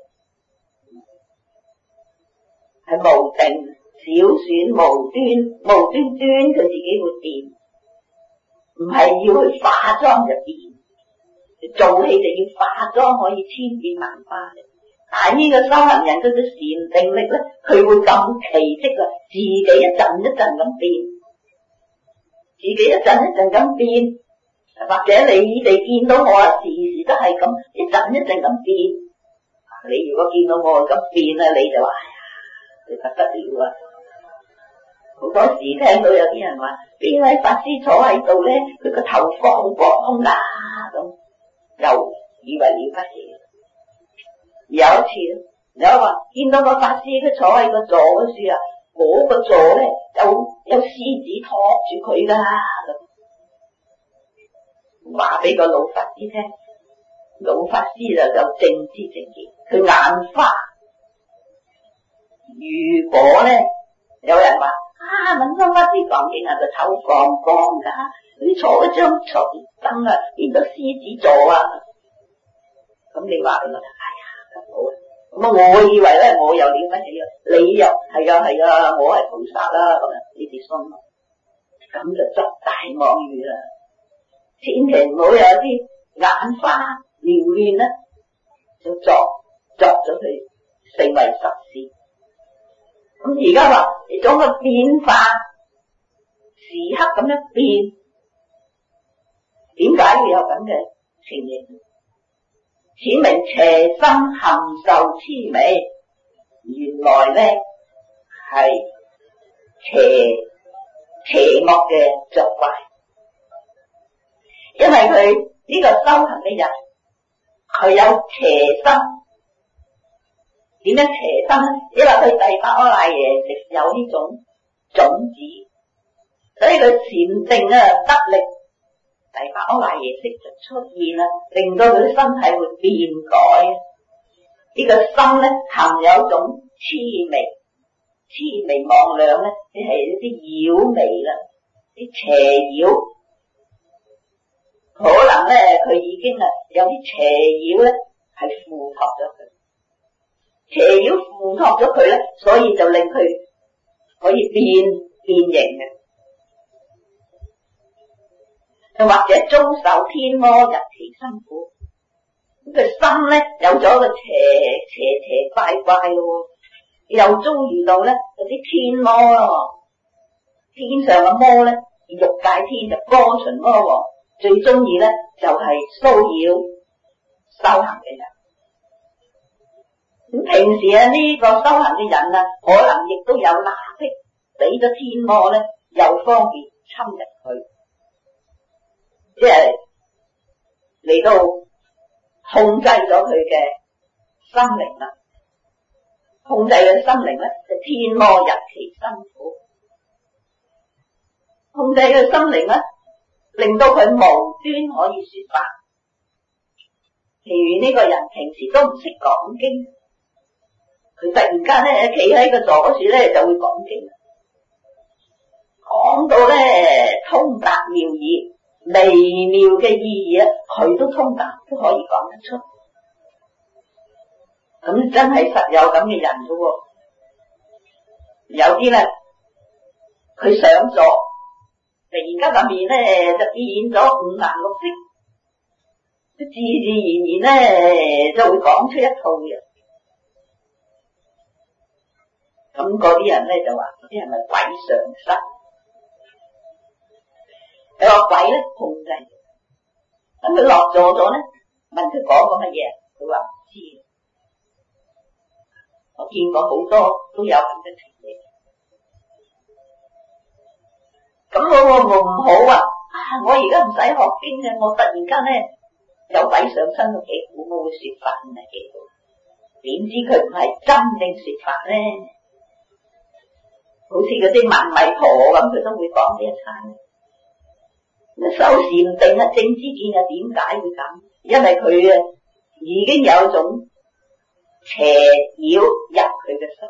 係無定小選無端無端端佢自己會變，唔係要去化妝就變，做戲就要化妝可以千變萬化嘅。但係呢個修行人佢嘅禪定力咧，佢會咁奇蹟啦，自己一陣一陣咁變，自己一陣一陣咁變，或者你哋見到我啊，時時都係咁一陣一陣咁變。你如果見到我咁變啊，你就話哎呀，你不得了啊！好多時聽到有啲人話，邊位法師坐喺度咧，佢個頭放光啦咁，又以為了不起。有一次，有話見到個法師佢坐喺個座嗰處啊，嗰、那個座咧有有獅子托住佢噶，咁話俾個老法師聽，老法師就就正知正見，佢眼花。如果咧有人話啊，文心法師講經啊，個頭放光噶，你坐一張床凳啊，變咗獅子座啊，咁你話俾我聽。咁啊！我以為咧，我又了不起啊！你又係啊係啊，我係菩薩啦咁啊！你哋信咯，咁就作大妄語啦！千祈唔好有啲眼花繚亂啦，就作作咗佢成為實事。咁而家話你種個變化，時刻咁樣變，點解會有咁嘅情形？此名邪心含受痴味，原來咧係邪邪惡嘅作怪，因為佢呢個修行嘅人，佢有邪心。點樣邪心咧？因為佢第八阿賴耶識有呢種種子， 所以佢禪定啊得力，第八阿賴耶識就出現啦，令到佢啲身體會變改。呢、這個心咧含有一種痴微，痴微妄量咧，即係一啲妖微啦，啲邪妖，可能咧佢已經啊有啲邪妖咧係附託咗佢，邪妖附託咗佢咧，所以就令佢可以變變形嘅。又或者遭受天魔日期辛苦，咁佢心咧有咗個邪邪邪怪怪咯，又遭遇到咧嗰啲天魔咯，天上嘅魔咧，欲界天就歌旬魔王，最中意咧就係騷擾修行嘅人。咁平時啊呢個修行嘅人啊，可能亦都有罅隙，俾咗天魔咧又方便侵入佢。即係嚟到控制咗佢嘅心靈啦，控制佢心靈咧就天魔日期辛苦，控制佢心靈咧，令到佢無端可以說法。譬如呢個人平時都唔識講經，佢突然間咧企喺個座嗰處咧就會講經，講到咧通達妙義。微妙嘅意義啊，佢都通達，都可以講得出。咁真係實有咁嘅人噶喎。有啲咧，佢上座，突然間個面咧就變咗五顏六色，自自然然咧就會講出一套嘅。咁嗰啲人咧就話，嗰啲係咪鬼上身？你話鬼咧控制，咁佢落座咗咧，問佢講過乜嘢，佢話唔知。我見過好多都有咁嘅情形。咁我我唔好啊！啊我而家唔使學經嘅，我突然間咧有鬼上身都幾好，我會說法唔係幾好。點知佢唔係真正說法咧？好似嗰啲文迷婆咁，佢都會講呢一餐。修禪定啊，正知見啊，點解會咁？因為佢啊已經有一種邪妖入佢嘅心，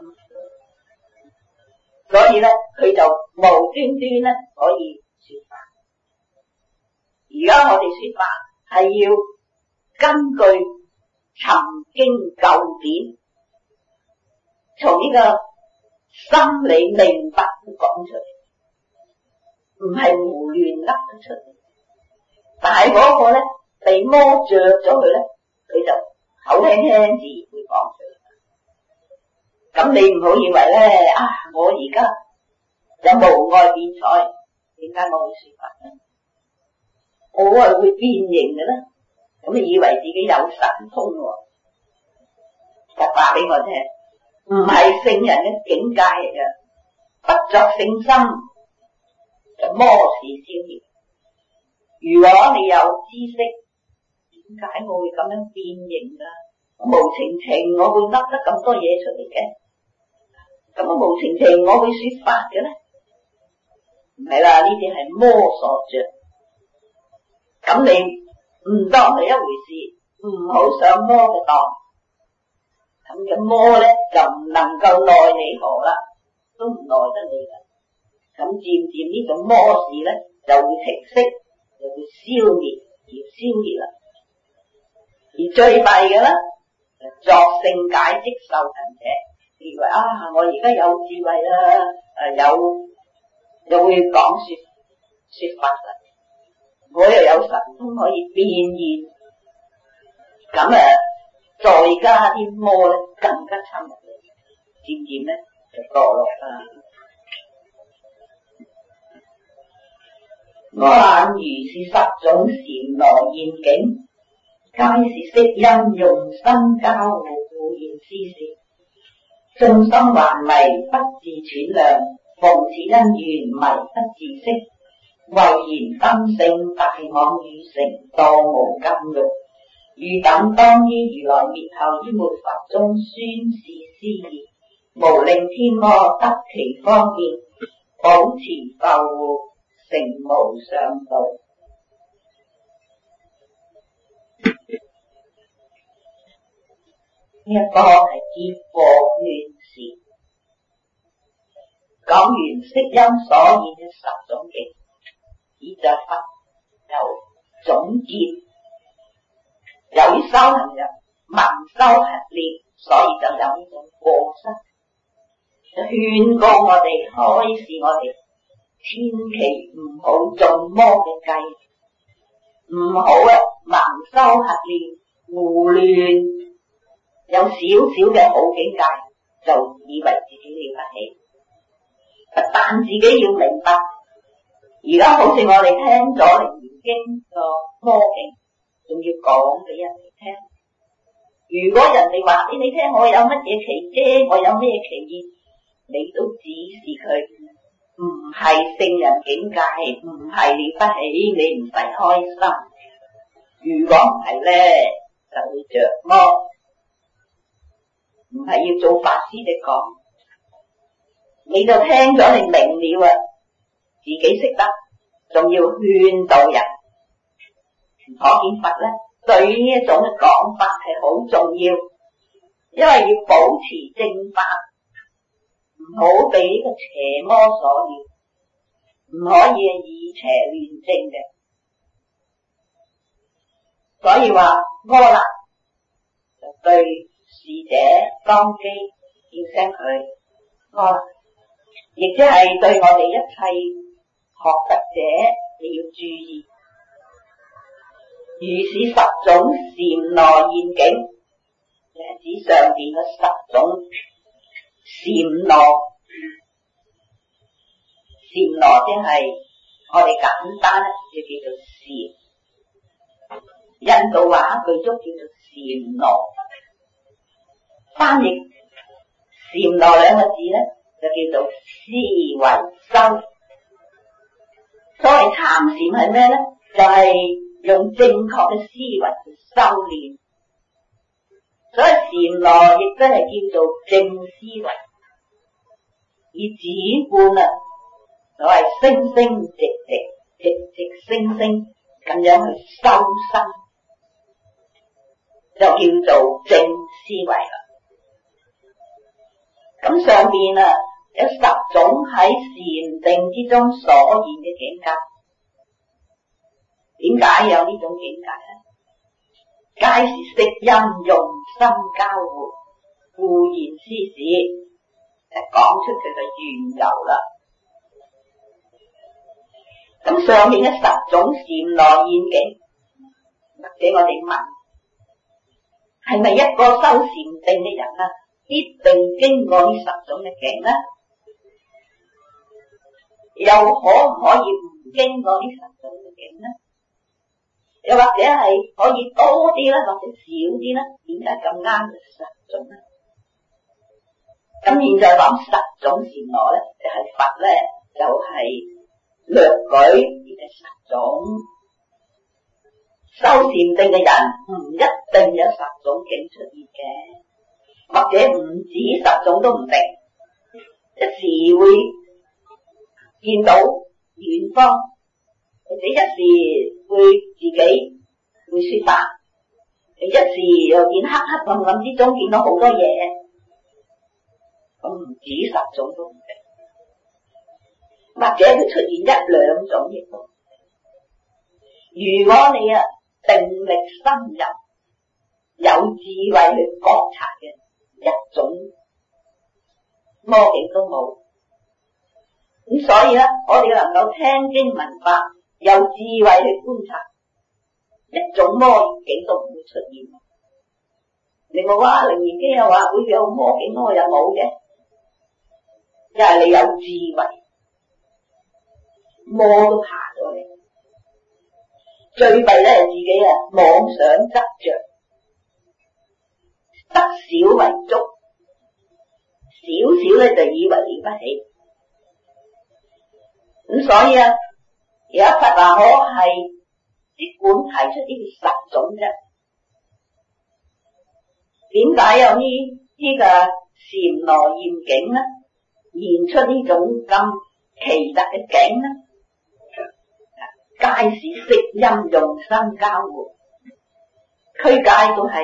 所以咧佢就無端端咧可以說法。而家我哋說法係要根據尋經舊典，從呢個心理明白都講出嚟。唔係胡亂噏得出嚟，但係嗰個咧被魔着咗佢咧，佢就口輕輕自然會講出嚟。咁你唔好以為咧啊，我而家有無礙辯才，點解我會說法咧？我係會變形嘅咧，咁你以為自己有神通喎？就話俾我聽，唔係聖人嘅境界嚟嘅，不作聖心。就魔事消滅。如果你有知識，點解我會咁樣變形啊？無情情我會噏得咁多嘢出嚟嘅，咁啊無情情我會說法嘅咧？唔係啦，呢啲係魔所着。咁你唔當係一回事，唔好上魔嘅當。咁嘅魔咧就唔能夠奈你何啦，都唔奈得你啦。咁漸漸呢種魔事咧就會停息，就會消滅，而消滅啦。而最弊嘅咧，作聖解即受行者，以為啊，我而家有智慧啦，誒有又會講說說法啦，我又有神通可以變現，咁誒再加啲魔咧更加侵入嚟，漸漸咧就墮落啦。我眼如是十種禪來現境，皆是色音用心交互，互現斯事。眾心還迷不自揣量，逢此因緣迷不自識。謂言心性大妄語成，墮無禁欲。汝等當於如來滅後於末法中宣示斯義，無令天魔得其方便，保持救護。 成無上道。呢一個係結果勸示，講完色音所現嘅十種境，而在佛又總結。由於修行人文修合練，所以就有呢種過失，就勸告我哋，開示我哋，千祈唔好中魔嘅計，唔好啊文修合練胡亂。有少少嘅好境界，就以為自己了不起。但自己要明白，而家好似我哋聽咗《楞嚴經》個魔境，仲要講俾人哋聽。如果人哋話俾你聽，我有乜嘢奇蹟，我有咩奇異，你都指示佢唔係聖人境界，唔係了不起，你唔使開心。如果唔係咧，就會着魔。唔係要做法師嚟講，你就聽咗你明了啊，自己識得，仲要勸導人。可見佛咧對呢一種嘅講法係好重要，因為要保持正法，唔好被呢個邪魔所擾，唔可以以邪亂正嘅。所以話阿難就對侍者當機叫聲佢，阿難，亦即係對我哋一切學佛者，你要注意。如是十種禪那現境，就係指上邊嘅十種禪那。禪那即係我哋簡單就叫做禪，印度話句中叫做禪那。翻譯禪那兩個字咧，就叫做思維修。所謂參禪係咩咧？就係、是、用正確嘅思維去修煉。所以禪那亦都係叫做正思維，以止觀啊，所謂升升直直、直直升升咁樣去修身，就叫做正思維啦。咁上邊啊有十種喺禪定之中所現嘅境界。點解有呢種境界咧？皆是色音用心交互，故現斯事，就講出佢嘅緣由啦。咁上面嘅十種禪那現境，或者我哋問，係咪一個修禪定嘅人啊，必定經過呢十種嘅境呢？又可唔可以唔經過呢十種嘅境呢？又或者係可以多啲啦，或者少啲啦？點解咁啱就十種呢？咁現在講十種禪那咧，就係、是、佛咧就係、是、略舉呢個十種。修禪定嘅人唔一定有十種境出現嘅，或者唔止十種都唔定，一時會見到遠方，或者一時會自己會說法，一時又見黑黑暗暗之中見到好多嘢，咁唔止十種都唔定，或者佢出現一兩種亦都。如果你啊定力深入，有智慧去覺察嘅一種魔境都冇，咁所以咧，我哋能夠聽經聞法，有智慧去觀察，一種魔境都唔會出現。另外話《楞嚴經》又話會有魔境，我又冇嘅，因為你有智慧，魔都爬咗嚟。最弊咧，自己啊妄想執着，得少為足，少少咧就以為了不起。咁所以啊，而家佛話我係即管提出呢十種啫。點解有呢呢個禪那現境呢？現出呢種咁奇特嘅境呢？ 皆是色音用心交換，區界都係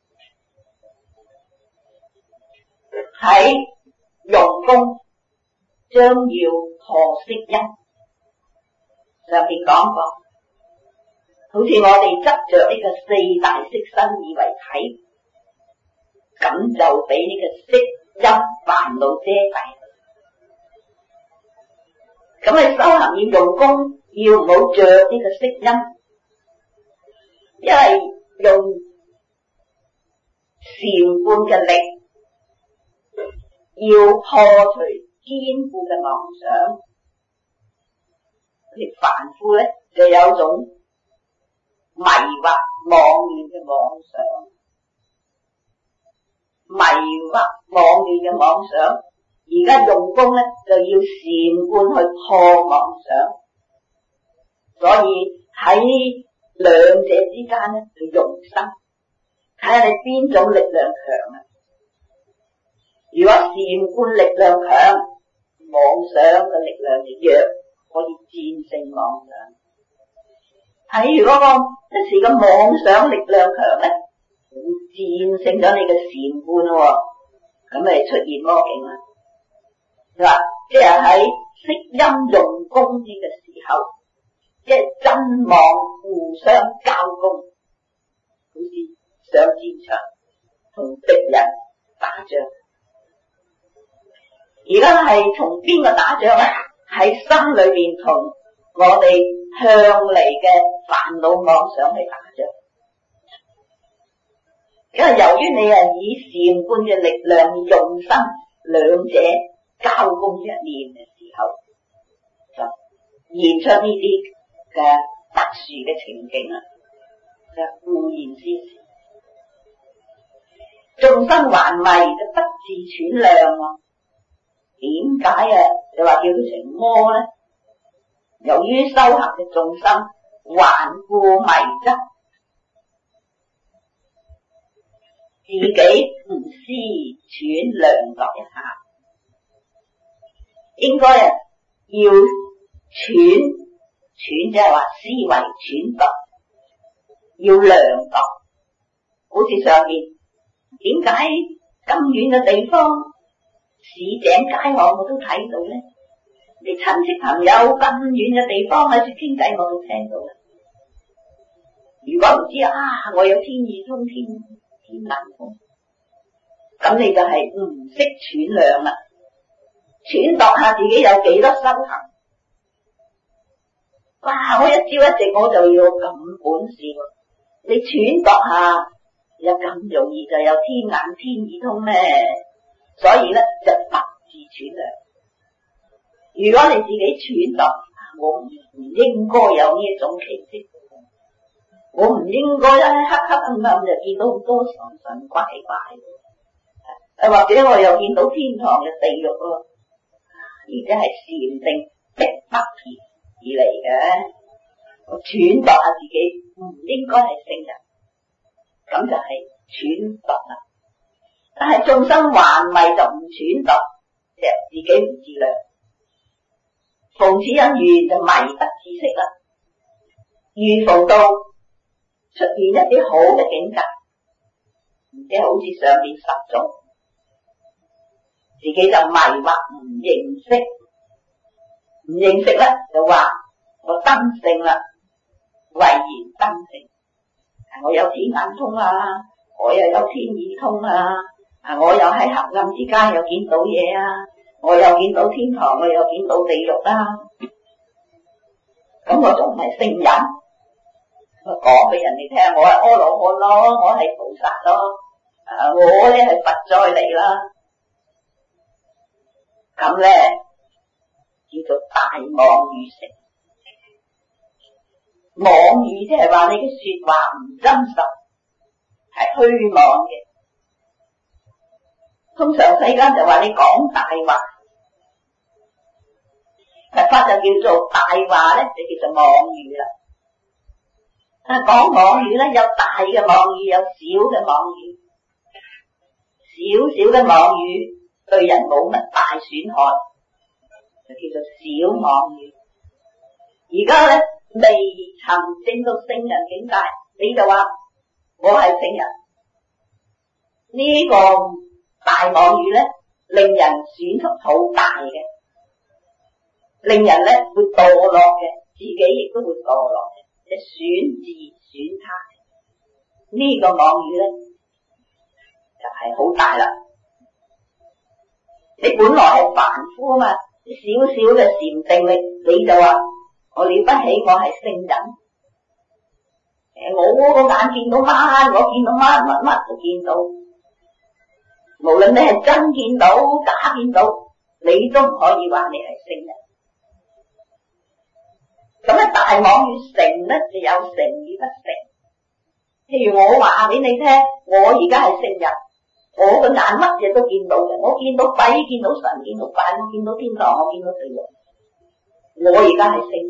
喺用功將要破色音。上邊講過，好似我哋執着呢個四大色身以為體，咁就俾呢個色音煩惱遮蔽。咁你修行要用功，要唔好着呢個色音，因為用禪觀嘅力，要破除堅固嘅妄想。你凡夫咧就有種迷惑妄念嘅妄想，迷惑妄念嘅妄想，而家用功咧就要禪觀去破妄想，所以喺兩者之間咧就用心，睇下你邊種力量強啊！如果禪觀力量強，妄想嘅力量就弱，可以戰勝妄想。喺如果個一時個妄想力量強咧，會戰勝咗你嘅禪觀喎，咁咪出現魔境啦。嗱，即係喺色音用功呢個時候，即係真妄互相交攻，好似上戰場同敵人打仗。而家係同邊個打仗咧？喺心裏邊同我哋向嚟嘅煩惱妄想去打仗。因為由於你係以禪觀嘅力量用心，兩者交攻一念嘅時候，就現出呢啲嘅特殊嘅情景啦，就固然之事。眾生還迷就不自揣量啊！點解啊？你話叫佢成魔咧？由於修行嘅眾生頑固迷執，自己唔思揣量度一下，應該啊要揣揣，即係話思維揣度，要量度。好似上面點解咁遠嘅地方？市井街巷我都睇到咧，你親戚朋友咁遠嘅地方喺度傾偈我都聽到啦。如果唔知啊，我有天耳通、天天眼通，咁你就係唔識揣量啦，揣度下自己有幾多修行。哇！我一朝一夕我就要咁本事喎，你揣度下有咁容易就有天眼、天耳通咩？所以咧就不自揣量。如果你自己揣度，我唔唔應該有呢一種奇蹟，我唔應該咧黑黑暗暗就見到好多神神怪怪，誒或者我又見到天堂嘅地獄咯，呢啲係禪定逼不而而嚟嘅。我揣度下自己唔應該係聖人，咁就係揣度啦。但係眾生還迷就唔揣度，即係自己唔自量。逢此因緣就迷得知識啦。遇逢到出現一啲好嘅境界，即係好似上面十種，自己就迷惑唔認識，唔認識咧就話我登聖啦，謂言登聖，我有天眼通啊，我又有天耳通啊。啊！我又喺黑暗之間又見到嘢啊，我又見到天堂，我又見到地獄啦。咁我仲唔係聖人？我講俾人哋聽，我係阿羅漢咯，我係菩薩咯，啊！我咧係佛再嚟啦。咁咧叫做大妄語成。妄語即係話你嘅說話唔真實，係虛妄嘅。通常世間就話你講大話，佛法就叫做大話咧，就叫做妄語啦。啊，講妄語咧，有大嘅妄語，有小嘅妄語。小小嘅妄語對人冇乜大損害，就叫做小妄語。而家咧未曾證到聖人境界，你就話我係聖人。呢、這個大妄語咧，令人損失好大嘅，令人咧會墮落嘅，自己亦都會墮落嘅，即係損自損他。呢、這個妄語咧就係、是、好大啦。你本來係凡夫啊嘛，少少嘅禪定力，你就話我了不起，我係聖人。誒，我個眼見到乜，我見到乜乜乜就見到，無論你係真見到假見到，你都唔可以話你係聖人。咁啊，大妄語成咧就有成與不成。譬如我話俾你聽，我而家係聖人。我個眼乜嘢都見到嘅，我見到鬼，見到神，見到怪，我見到天堂，我見到地獄。我而家係聖人，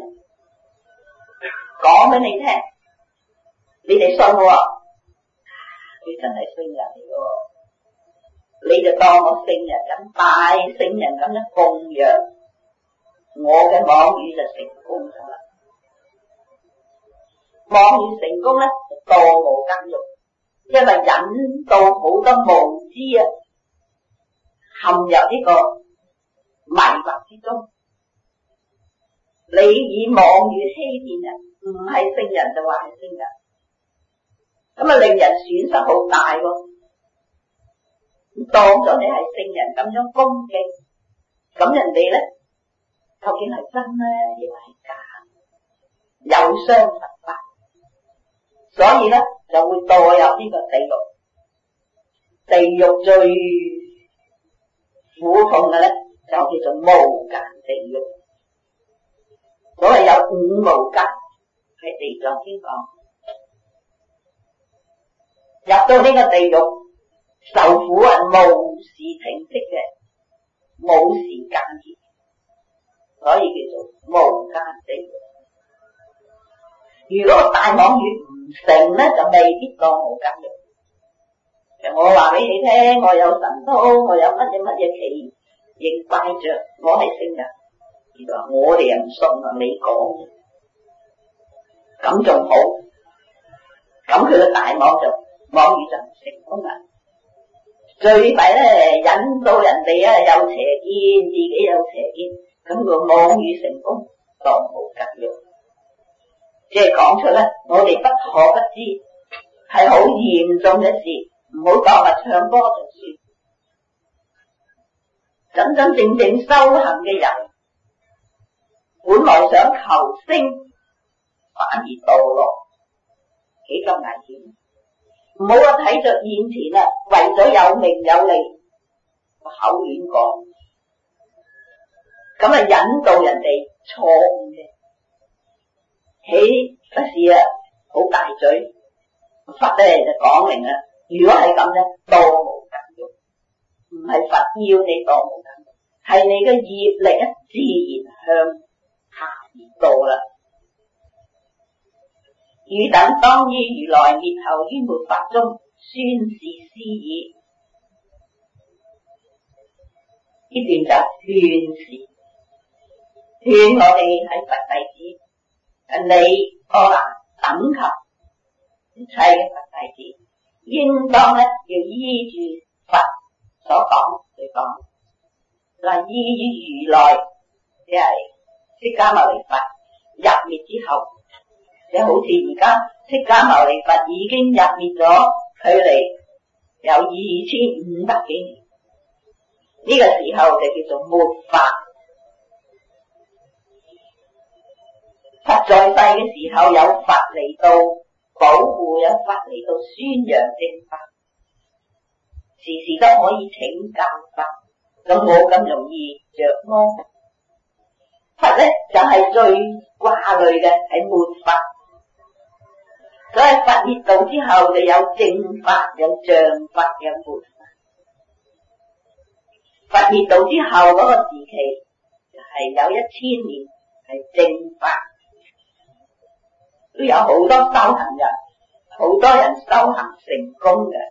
講俾你聽，你哋信我，你真係聖人嚟嘅，你就當我聖人咁大聖人咁樣供養，我嘅妄語就成功咗啦。妄語成功咧，就墮無間獄。因為引導好多無知啊，陷入呢個迷惑之中。你以妄語欺騙人，唔係聖人就話係聖人，咁啊令人損失好大喎。當咗你係聖人咁樣恭敬，咁人哋咧究竟係真咧，亦係假，有傷佛法。所以咧就會墮入呢個地獄，地獄最苦痛嘅咧就叫做無間地獄。所謂有五無間，係地藏經講，入到呢個地獄受苦係無時停息嘅，冇時間嘅，所以叫做無間地獄。如果大妄語唔成咧，就未必當無間獄。我話俾你聽，我有神通，我有乜嘢乜嘢奇形怪象，我係聖人。如果我哋又唔信啊，你講咁仲好，咁佢嘅大妄就妄語就唔成功啦。最弊咧引到人哋啊有邪見，自己有邪見，咁個妄語成功當無間獄。即係講出咧，我哋不可不知，係好嚴重嘅事，唔好當話唱歌就算。真真正正修行嘅人，本來想求升，反而墮落，幾咁危險！唔好話睇着現前啊，為咗有名有利，口亂講，咁啊引導人哋錯誤嘅。豈不是啊？好大嘴，佛咧就講明啦。如果係咁咧，墮無間獄，唔係佛要你墮無間獄，係你嘅業力咧自然向下而墮啦。汝等當依如來滅後於末法中宣示斯已。呢段就勸示，勸我哋喺佛弟子。你可能等及一切嘅佛弟子，應當咧要依住佛所講嚟講，嗱依於如來，即係釋迦牟尼佛入滅之後，即係好似而家釋迦牟尼佛已經入滅咗，距離有二千五百幾年，呢、這個時候就叫做末法。佛在世嘅時候，有佛嚟到保護，有佛嚟到宣揚正法，時時都可以請教法，咁冇咁容易着魔。佛咧就係、是、最掛慮嘅係末法，所以佛滅度之後就有正法，有像法，有末法。佛滅度之後嗰個時期就係有一千年係正法。都有好多修行人，好多人修行成功嘅。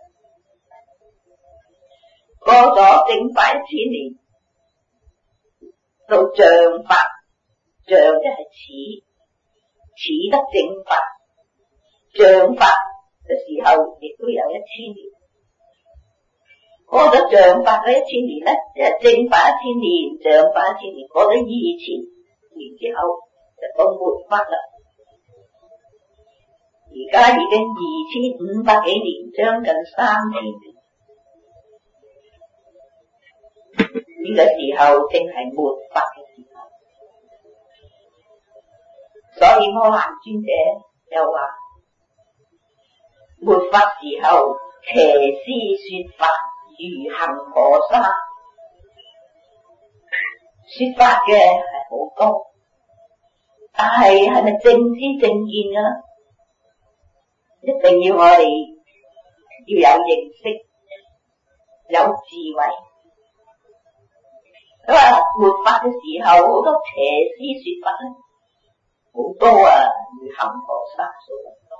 過咗正法一千年，到像法，像即係似， 似得正法，像法嘅時候亦都有一千年。過咗像法嘅一千年咧，即係正法一千年，像法一千年，過咗二千年之後就到末法啦。而家已經二千五百幾年，將近三千年。呢、這個時候正係末法嘅時候，所以摩難尊者又話：末法時候，騎師說法如恆河沙，說法嘅係好多，但係係咪正知正見噶啦？一定要我哋要有認識，有智慧。咁啊，末法嘅時候，好多邪師說法咧，好多啊，如恆河沙數咁多。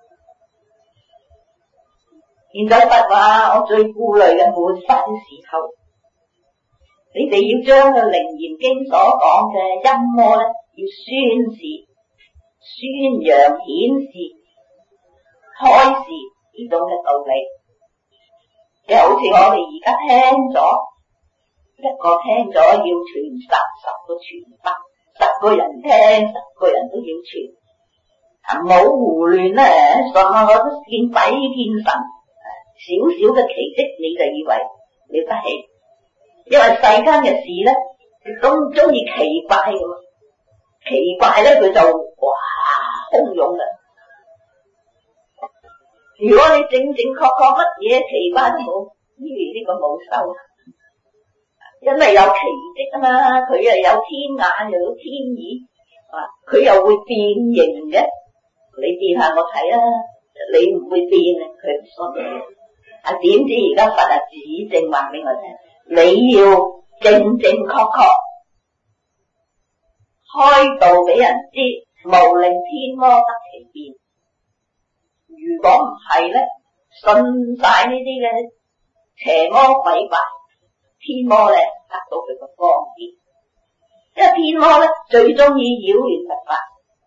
現在佛話，我最顧慮嘅末法嘅時候，你哋要將個楞嚴經所講嘅陰魔咧，要宣示、宣揚、顯示、開示呢種嘅道理。就好似我哋而家聽咗。一個聽咗要傳十，十個傳百，十個人聽，十個人都要傳，啊冇胡亂咧，信我都見鬼見神，少少嘅奇蹟你就以為了不起，因為世間嘅事咧，都中意奇怪嘅，奇怪咧佢就哇洶湧嘅。如果你正正確確乜嘢奇怪都冇，呢呢個冇收。因為有奇蹟啊嘛，佢又有天眼又有天耳，啊，佢又會變形嘅。你變下我睇啦，你唔會變啊，佢唔信。啊，點知而家佛啊指正話俾我聽，你要正正確確開導俾人知，無令天魔得其變。如果唔係咧，信晒呢啲嘅邪魔鬼怪。天魔咧得到佢個方便，因為天魔咧最中意擾亂佛法，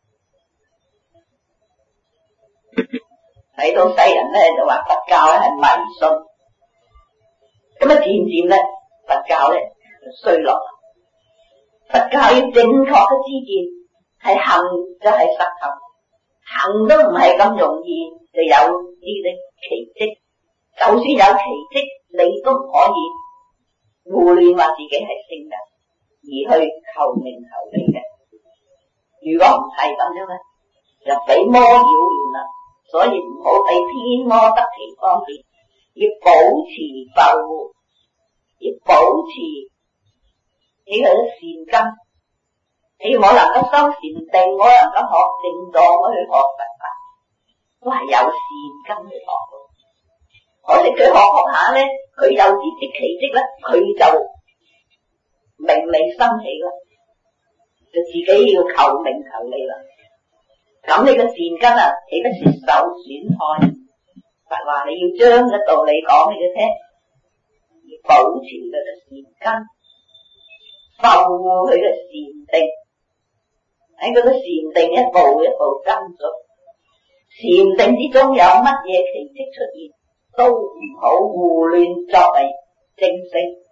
睇到世人咧就話佛教咧係迷信，咁啊漸漸咧佛教咧就衰落。佛教要正確嘅知見，係行就係實行，行都唔係咁容易就有呢啲奇蹟，就算有奇蹟，你都唔可以胡亂話自己係聖人，而去求名求利嘅。如果唔係咁樣咧，就俾魔擾亂啦。所以唔好俾天魔得其方便，要保持防護，要保持呢個善根。你我能夠修禪定，我能夠學靜坐，我去學佛法，都係有善根去學。可惜佢學學下咧，佢有啲啲奇蹟咧，佢就名利生起啦，就自己要求名求利啦。咁你個善根啊，豈不是受損害？佛話你要將個道理講俾佢聽，要保持佢嘅善根，守護佢嘅善定，喺佢嘅善定一步一步跟咗。禪定之中有乜嘢奇蹟出現，都唔好胡亂作為正性。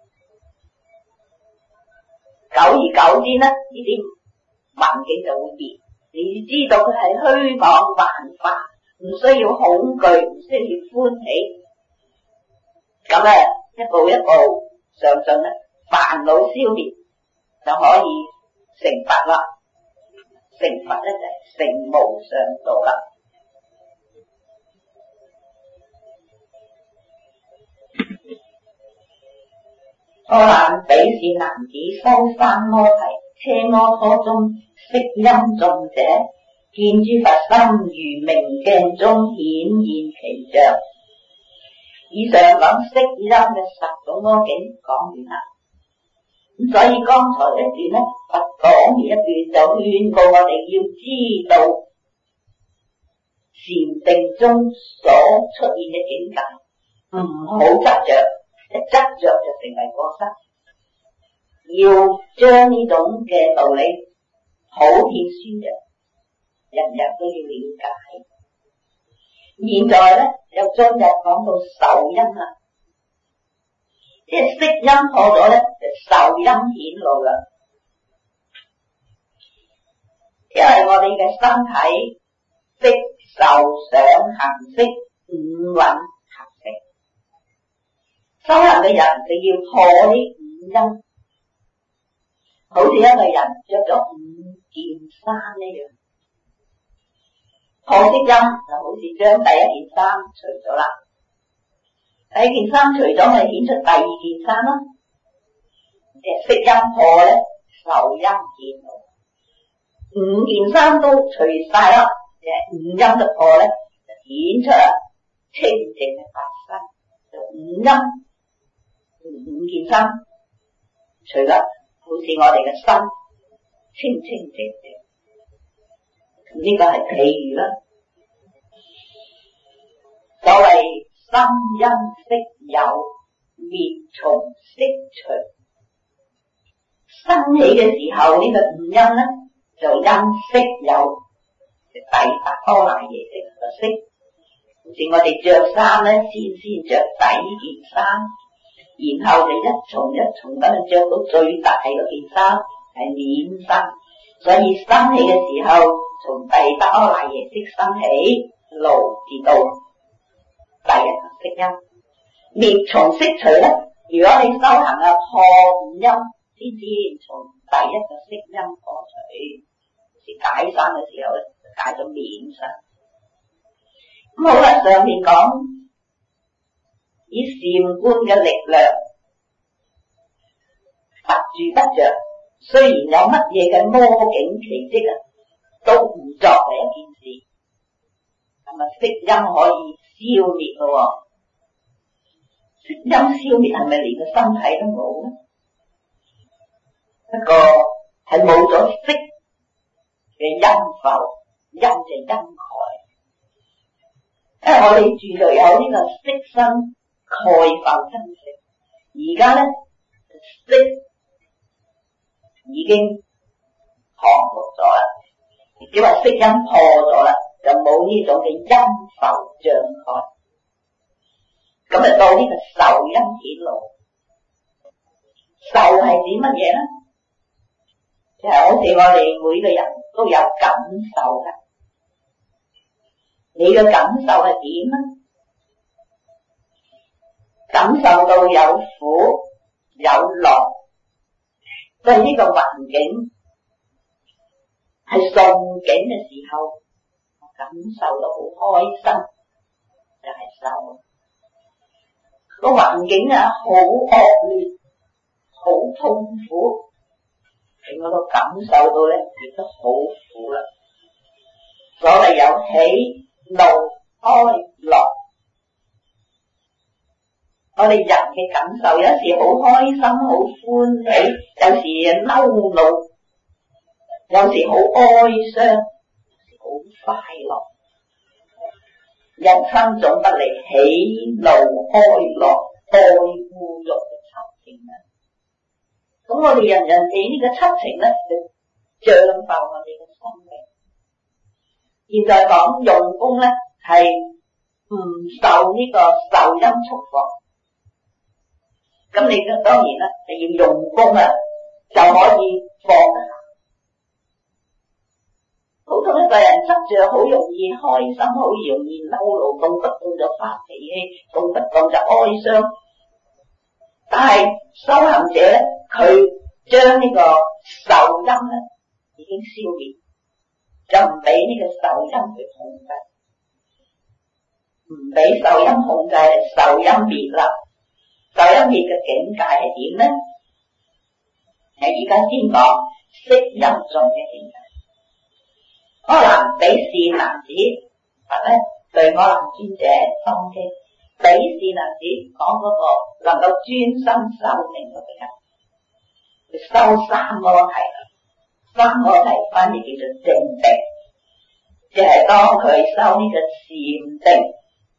久而久之呢，呢啲環境就會變。你知道佢係虛妄幻化，唔需要恐懼，唔需要歡喜。咁咧，一步一步上進咧，煩惱消滅就可以成佛啦。成佛咧就係成無上道啦。阿難比是男子修三摩提，車摩梭中色音眾者，見諸佛心如明鏡中顯現其像。以上講色音嘅十種魔境講完啦。咁所以剛才一段呢，佛講完一段就勸告我哋要知道禪定中所出現嘅境界，唔好執着，一執着就成為過失。要將呢種嘅道理普遍宣揚， 人人都要了解。現在咧又進入講到受因啦，即係色因破咗咧，就受因顯露啦。因為我哋嘅身體色受想行識五蘊合成，修行嘅人就要破呢五因，好似一個人着咗五件衫一樣。破色因就好似將第一件衫除咗啦，第一件衫除咗咪顯出第二件衫咯。即係色因破咧，受因顯露。五件衫都除晒啦，即係五因就破咧，就顯出啦清淨嘅法身。就五因五件衫除咗，好似我哋嘅心清清淨淨。呢個係譬喻啦。所謂心因色有，滅從色除。生起嘅時候呢、這個五因咧，就因色有，就第八阿賴耶識個色。好似我哋着衫咧，先先着底件衫，然後就一重一重咁樣着到最大嗰件衫係面衫。所以生起嘅時候，從第八阿賴耶識生起，路至到第一個色因，滅從色除咧。如果你修行啊破五因，先至從第一個色因破除。是解衫嘅時候咧，就解咗面衫。咁好啦，上面講以禪觀嘅力量拔住不着，雖然有乜嘢嘅魔境奇蹟啊，都唔作為一件事，咁啊色因可以消滅咯。色因消滅係咪連個身體都冇咧？不過係冇咗色嘅因浮，因就因蓋。因為我哋住就有呢個色身蓋浮真色，而家咧色已經降伏咗啦，只話色因破咗啦，就冇呢種嘅因浮障礙。咁啊到呢個受因顯露，受係指乜嘢咧？就係好似我哋每個人都有感受噶，你嘅感受係點咧？感受到有苦有樂，對呢個環境係順境嘅時候，我感受到好開心，就係受。個環境啊好惡劣，好痛苦，令我都感受到咧，亦都好苦啦。所謂有喜怒哀樂，我哋人嘅感受有時好開心好歡喜，有時嬲怒，有時好哀傷，有時好快樂。人生總不離喜怒哀樂愛惡欲嘅七情啊！咁我哋人人俾呢個七情咧，就脹爆我哋嘅生命。現在講用功咧，係唔受呢個受因束縛。咁你嘅當然啦，你要用功啊，就可以放得下。普通一個人執着，好容易開心，好容易嬲怒，動不動就發脾氣，動不動就哀傷。但係修行者咧，佢將呢個受因咧已經消滅，就唔俾呢個受因去控制，唔俾受因控制，受因滅啦。受因滅嘅境界係點咧？係而家先講色因中嘅境界。柯南比善男子，或者對柯南尊者心經，比善男子講嗰個能夠專心修定嗰個人，佢修三摩提，三摩提翻譯叫做靜定，即係當佢修呢個禪定。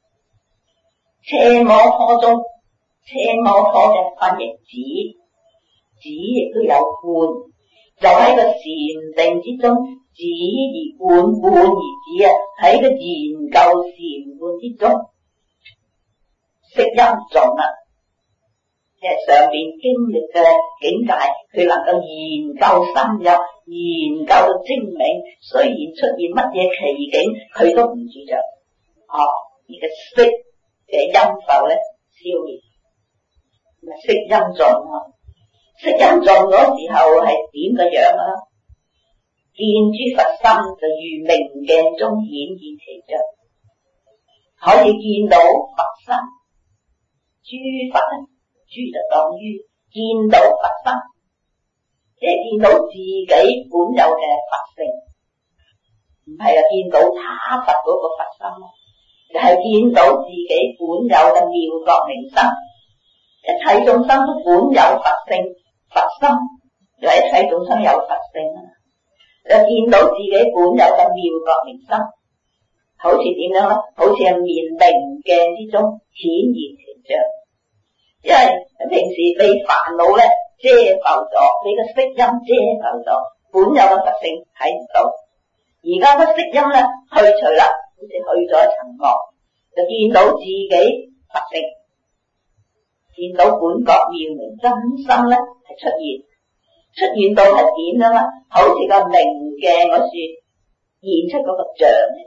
奢摩科中，奢摩科嘅翻譯止，止亦都有觀，就喺個禪定之中。只止而貫，貫而止啊！喺個研究禪觀之中，識音重啊！即係上邊經歷嘅境界，佢能夠研究深入，研究到精明。雖然出現乜嘢奇景，佢都唔住着。哦，呢個識嘅音浮咧消滅，咪識音重啊！識音重嗰時候係點個樣啊？見諸佛心就如明鏡中顯現其像，可以見到佛心，諸佛咧。諸就等於見到佛身，即係見到自己本有嘅佛性，唔係啊見到他佛嗰個佛身，就係見到自己本有嘅妙覺明心。一切眾生都本有佛性佛心，就係一切眾生有佛性啊，就見到自己本有嘅妙覺明心，好似點樣咧？好似係面明鏡之中顯現其像。因為平時被煩惱咧遮浮咗，你個色音遮浮咗，本有嘅特性睇唔到。而家個色音咧去除啦，好似去咗一層膜，就見到自己佛性，見到本覺妙明真心咧係出現，出現到係點樣啦？好似個明鏡嗰處現出嗰個像，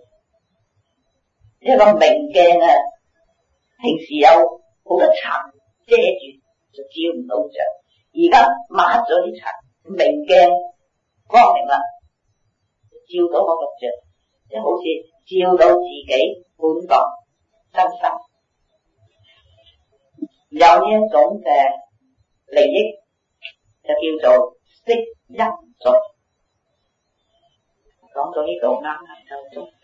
一個明鏡啊，平時有好多塵遮住就照唔到像，而家抹咗啲塵，明鏡光明啦，照到嗰個像，即係好似照到自己本覺真心，有呢一種嘅利益，就叫做識音重。講到呢度啱啱夠鐘。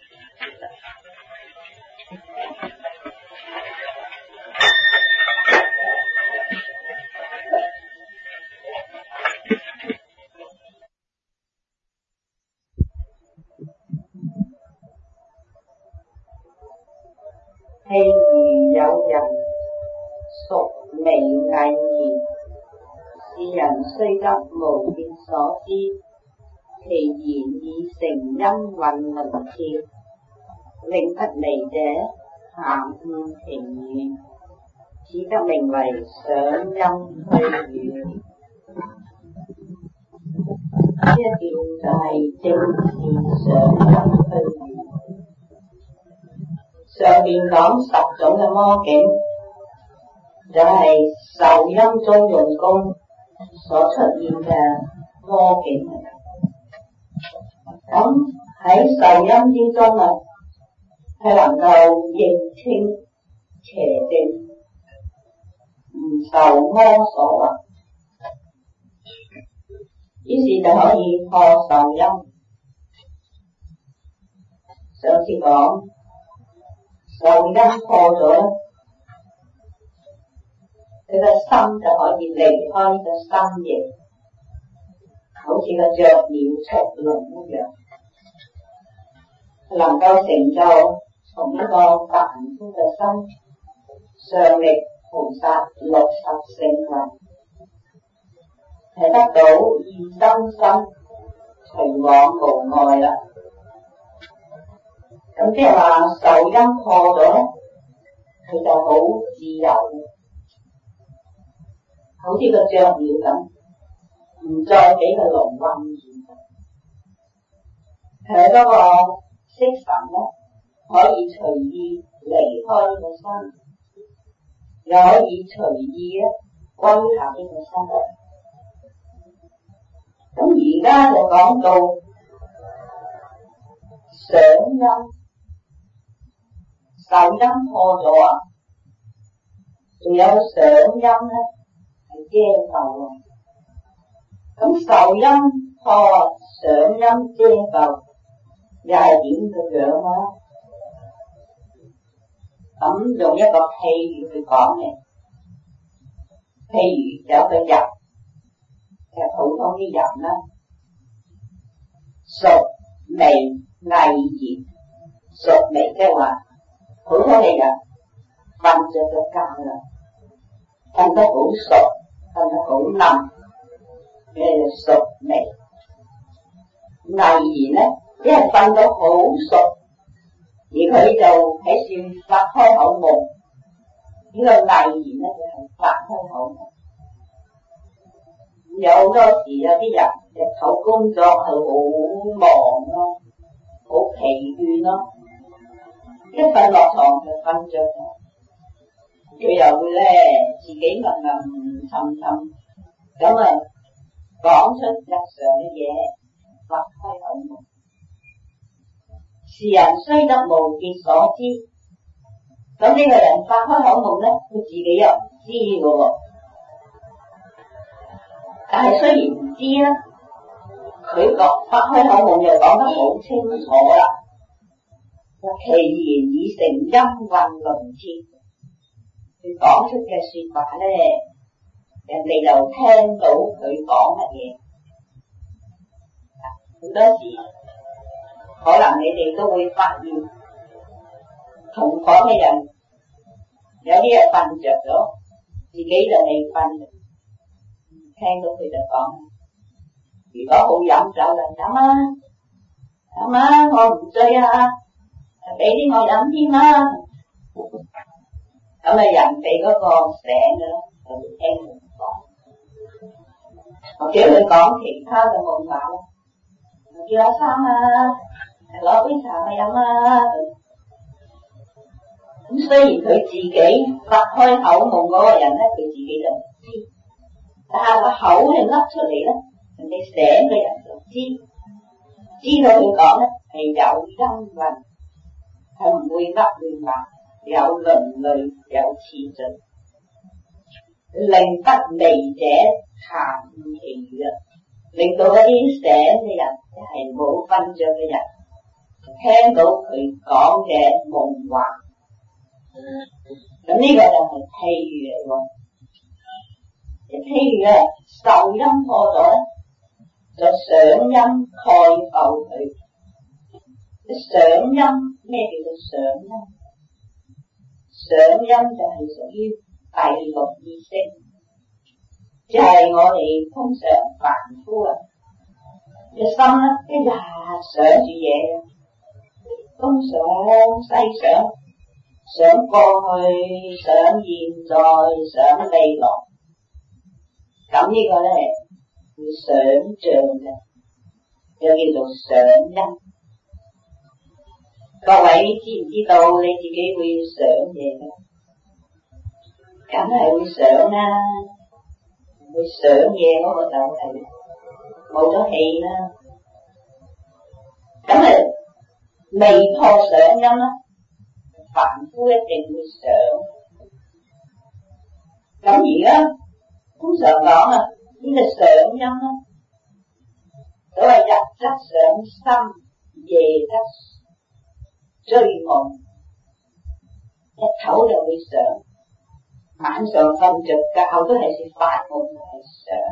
譬如有人熟微偽言，是人雖得無見所知，其言以成因混論誚，令不離者含誤其語，此得名為想音虛語。呢一段就係正是想音虛語。上面講十種嘅魔境，就係、是、受音中用功所出現嘅魔境嚟。咁喺受音之中啊，係能夠認清邪正，唔受魔所惑，於是就可以破受音。上次講受音破咗咧，佢個心就可以離開呢個身形，好似個雀鳥出籠一樣，能夠成就從一個凡夫嘅身上歷菩薩六十聖運，係得到異生身隨往無礙啦。咁即係話受音破咗咧，佢就好自由，好似個雀鳥咁，唔再俾佢籠困住。佢嗰個色神咧，可以隨意離開呢個身，又可以隨意咧歸下呢個身。咁而家就講到想音。受音破咗啊，仲有想音咧係遮浮啊。咁受音破，想音遮浮，又係點嘅樣啊？咁用一個譬喻去講嘅，譬如有個人，其實普通啲人啦，熟微偽言，熟微即係話。普通嘅人瞓着咗覺啦，瞓得好熟，瞓得好冧，誒熟微。偽言咧發開口夢，呢、這個毅然咧就係發開口夢。有好多時有啲人日頭工作係好忙咯，好疲倦咯，一瞓落床就瞓着咗，佢又會咧自己吟吟沉沉咁啊講出日常嘅嘢，發開口夢。是人雖得無結所知，咁呢個人發開口夢咧，佢自己又唔知嘅喎。但係雖然唔知啦，佢講發開口夢又講得好清楚啦。其言已成音韻輪切，佢講出嘅說話咧，人哋就聽到佢講乜嘢。好多時可能你哋都會發現，同房嘅人有啲人瞓着咗，自己就未瞓，聽到佢就講，如果好飲酒就飲啊，飲啊，我唔醉啊，俾啲我飲添啦。咁啊，人哋嗰個醒嘅咧，就會聽佢講，或者佢講其他嘅夢話啦，叫阿生啊，攞杯茶去飲啊。咁雖然佢自己發開口夢嗰個人咧，佢自己就唔知，但係個口係甩出嚟咧，人哋醒嘅人就知，知道佢講咧係有音韻，係唔會噏亂話，有倫理，有次序，令不微者談其語啊，令到一啲醒嘅人，即係冇瞓着嘅人，聽到佢講嘅夢話。咁呢個就係譬喻嚟喎，譬喻啊，受音破咗咧，就想音蓋覆佢。想音，咩叫做想音？想音就係屬於第六意識，即係我哋通常凡夫啊嘅心咧，一日想住嘢，東想西想。想過去，想現在，想未來，咁呢個咧會想像嘅，又叫做想音。各位知唔知道你自己會想嘢嘅？梗係會想啦，會想嘢嗰個就係冇咗氣啦。咁啊，未破想音啦。凡夫一定會想，咁而家通常講啊，呢個想音啦，所謂日則想心，夜則追夢，日頭就會想，晚上瞓着覺都係是發夢係想。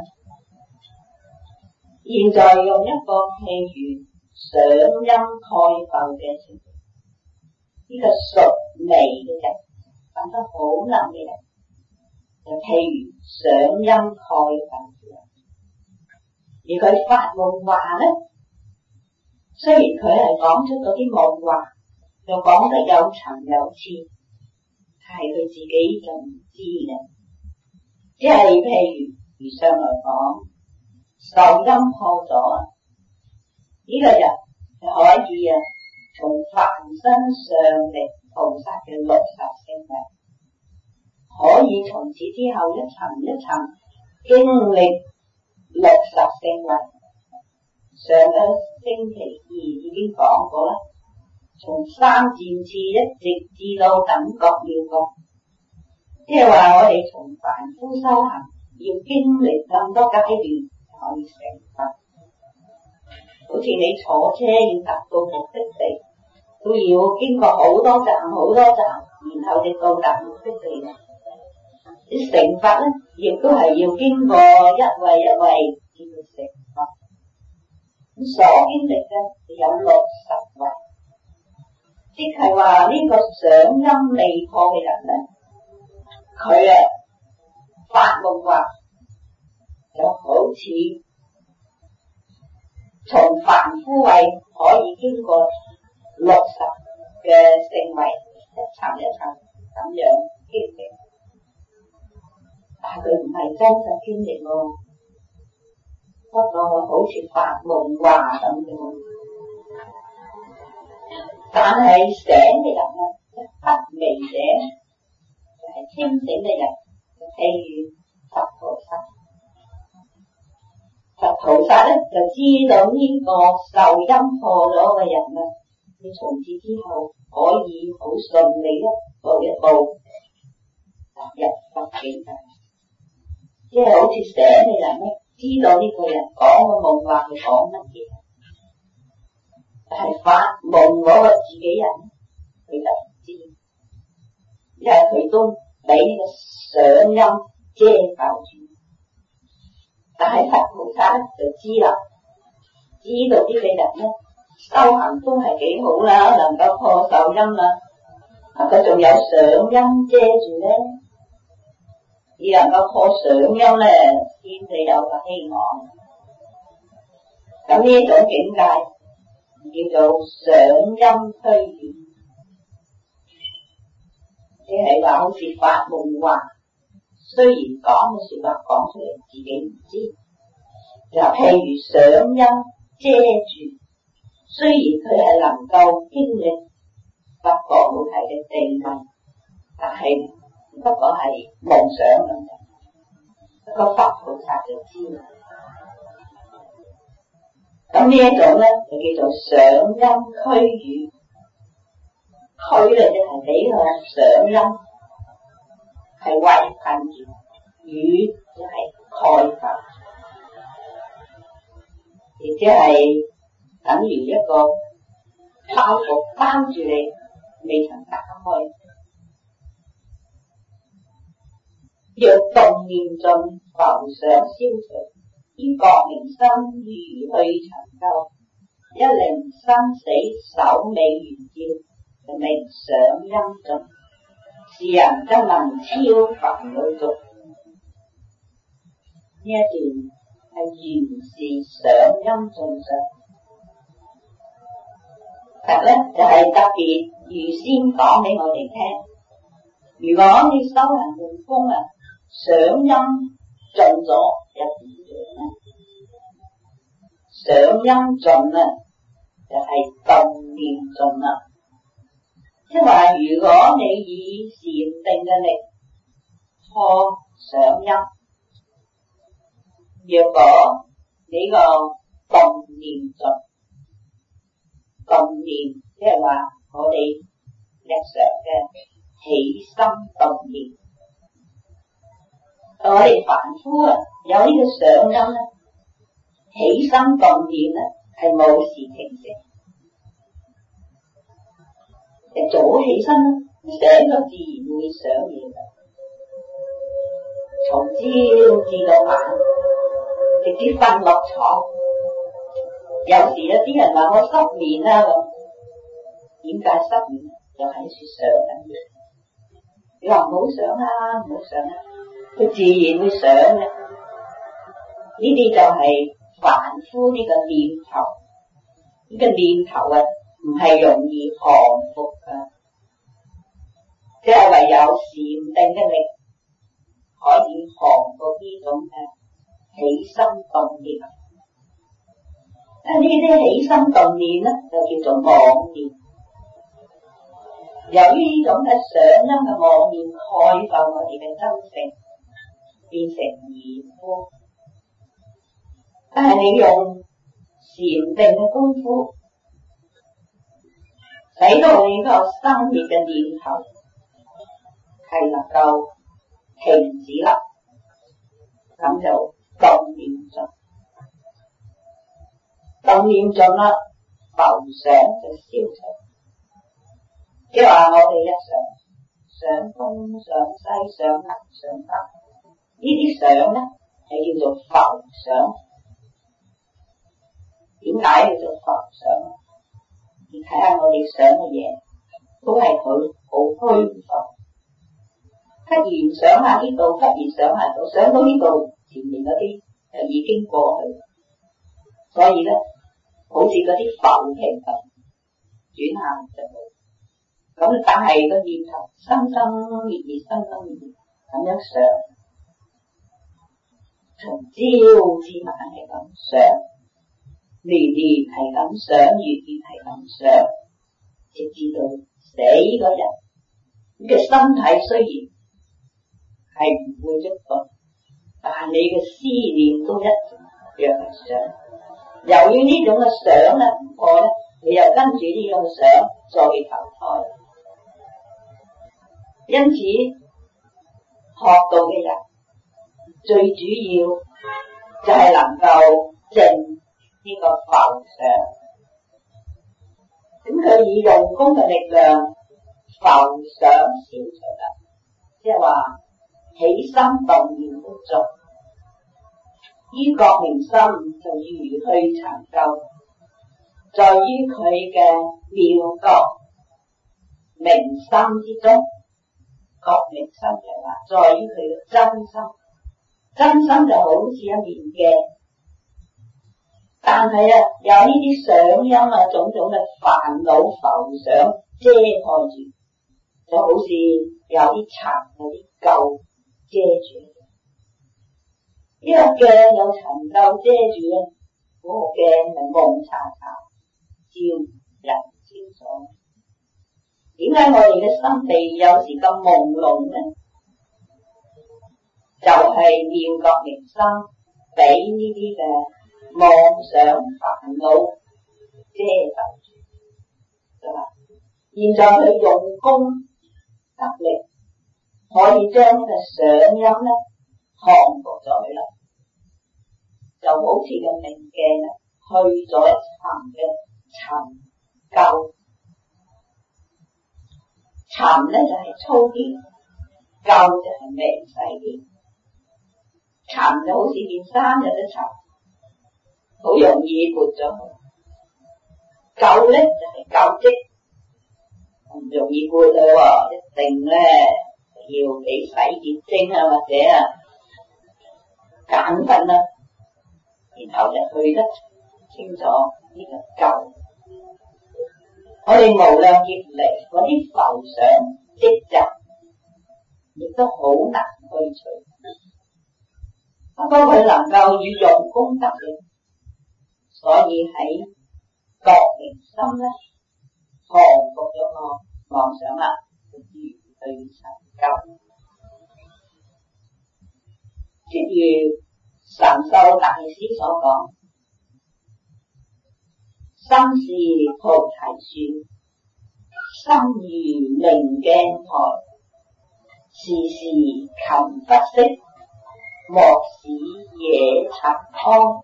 現在用一個譬如想音蓋覆嘅情況。呢個熟味嘅人，瞓得好冧嘅人，就譬如想音蓋覆住。而佢發夢話咧，雖然佢係講出嗰啲夢話，又講得有層有次，但係佢自己就唔知嘅。即係譬如如上來講，受音破咗，呢、這個人就可以啊。從凡身上力菩薩嘅六十聖位，可以從此之後一層一層經歷六十聖位。上個星期二已經講過啦，從三漸次一直至到等覺妙覺，即係話我哋從凡夫修行要經歷咁多階段可以成佛。好似你坐車要達到目的地，都要經過好多站好多站，然後你到達目的地啦。啲成佛咧，亦都係要經過一位一位叫做成佛。咁所經歷嘅有六十位，即係話呢個想音未破嘅人咧，佢啊發夢話就好似從凡夫位可以經過六十嘅聖位，一層一層咁樣經歷，但係佢唔係真實經歷喎，不過好似發夢話咁樣。但係醒嘅人啊，一刻未醒就係、是、清醒嘅人，譬如佛菩薩。佛菩薩咧就知道呢個受陰破咗嘅人啊，你從此之後可以好順利一步一步踏入佛境界，即係好似醒嘅人咧，知道呢個人講嘅夢話佢講乜嘢，但係發夢嗰個自己人佢就唔知，因為佢都俾呢個想陰遮蓋住。但係佛菩薩咧就知啦，知道呢個人咧修行都係幾好啦，能夠破受陰啦，啊佢仲有想陰遮住咧，而能夠破想陰咧，先至有個希望。咁呢種境界叫做想陰驅遠，即係話好似發夢話。雖然講嘅說話講出嚟自己唔知，就譬如想陰遮住，雖然佢係能夠經歷佛果菩提嘅地位，但係不過係夢想咁樣，不過佛菩薩就知啦。咁呢一種咧就叫做想陰驅遠，驅咧就係俾佢想陰。係圍困住，語就係蓋發，亦即係等於一個包袱包住你，未曾打開。若動念盡，浮想消除，於覺明心如去塵垢，一靈生死首尾圓照，就名想陰盡。是人則能超凡女俗。呢一段係原是想陰盡上，實咧就係、是、特別預先講俾我哋聽。如果你修行用功啊，想陰盡咗又點樣呢？想陰盡啊，就係、是、動念盡啦。即係話，如果你以禪定嘅力破想陰，若果你個動念盡，動念即係話我哋日常嘅起心動念，我哋凡夫啊有呢個想陰咧，起心動念咧係冇時停息。一早起身醒咗，自然會想嘢嘅。從朝至到晚，直至瞓落床。有時有啲人話我失眠啦，咁點解失眠？就喺處想緊嘢。你話唔好想啦，唔好想啦，佢自然會想嘅。呢啲就係凡夫呢個念頭，呢、這個念頭啊。唔係容易降服噶，即係唯有禪定嘅力可以降服呢種嘅起心動念。啊，呢啲起心動念咧就叫做妄念。由於呢種嘅想陰嘅妄念蓋覆我哋嘅真性，變成疑惑。但係你用禪定嘅功夫，使到你個生滅嘅念頭係能夠停止啦，咁就動念盡，動念盡啦，浮想就消除。即係話我哋日常想東想西想南想北，呢啲想咧係叫做浮想。點解叫做浮想？你睇下我哋想嘅嘢，都係佢好虛浮，忽然想下呢度，忽然想下度，想到呢度，前面嗰啲就已經過去，所以咧，好似嗰啲浮萍咁，轉下就冇。 咁但係個念頭生生滅滅，生生滅滅咁樣想，從朝至晚係咁想，年年係咁想，月月係咁想，直至到死嗰日，你嘅身體雖然係唔會喐動，但你嘅思念都一樣係想。由於呢種嘅想咧唔過咧，你又跟住呢種嘅想再投胎。因此學到嘅人最主要就係能夠靜呢個浮想，咁佢以用功嘅力量浮想消除啦，即係話起心動念都做，於覺明心就如去尋究，在於佢嘅妙覺明心之中。覺明心就係話，在於佢嘅真心，真心就好似一面鏡，但係啊有呢啲想音啊種種嘅煩惱浮想遮蓋住，就好似有啲塵有啲垢遮住。呢個鏡有塵垢遮住咧，嗰個鏡係蒙查查照人清楚。點解我哋嘅心地有時咁朦朧呢？就係、是、妙覺明心俾呢啲嘅妄想煩惱遮蔽住，係嘛？現在佢用功得力，可以將嘅想音咧降服咗佢啦，就好似個明鏡啊，去咗一層嘅塵垢。塵咧就係粗啲，垢就係微細啲。塵就好似件衫有啲塵，好容易撥咗去；垢咧就係垢跡，唔容易撥去喎，一定咧要俾洗潔精啊，或者啊鹼粉啦，然後就去得清楚呢個垢。我哋無量業力嗰啲浮想積集，亦都好難去除。不過佢能夠以用功得力，所以喺覺明心咧降服咗個妄想啦，如去尋究。正如神秀大師所講，心是菩提樹，心如明鏡台，時時勤拂拭，莫使惹塵埃。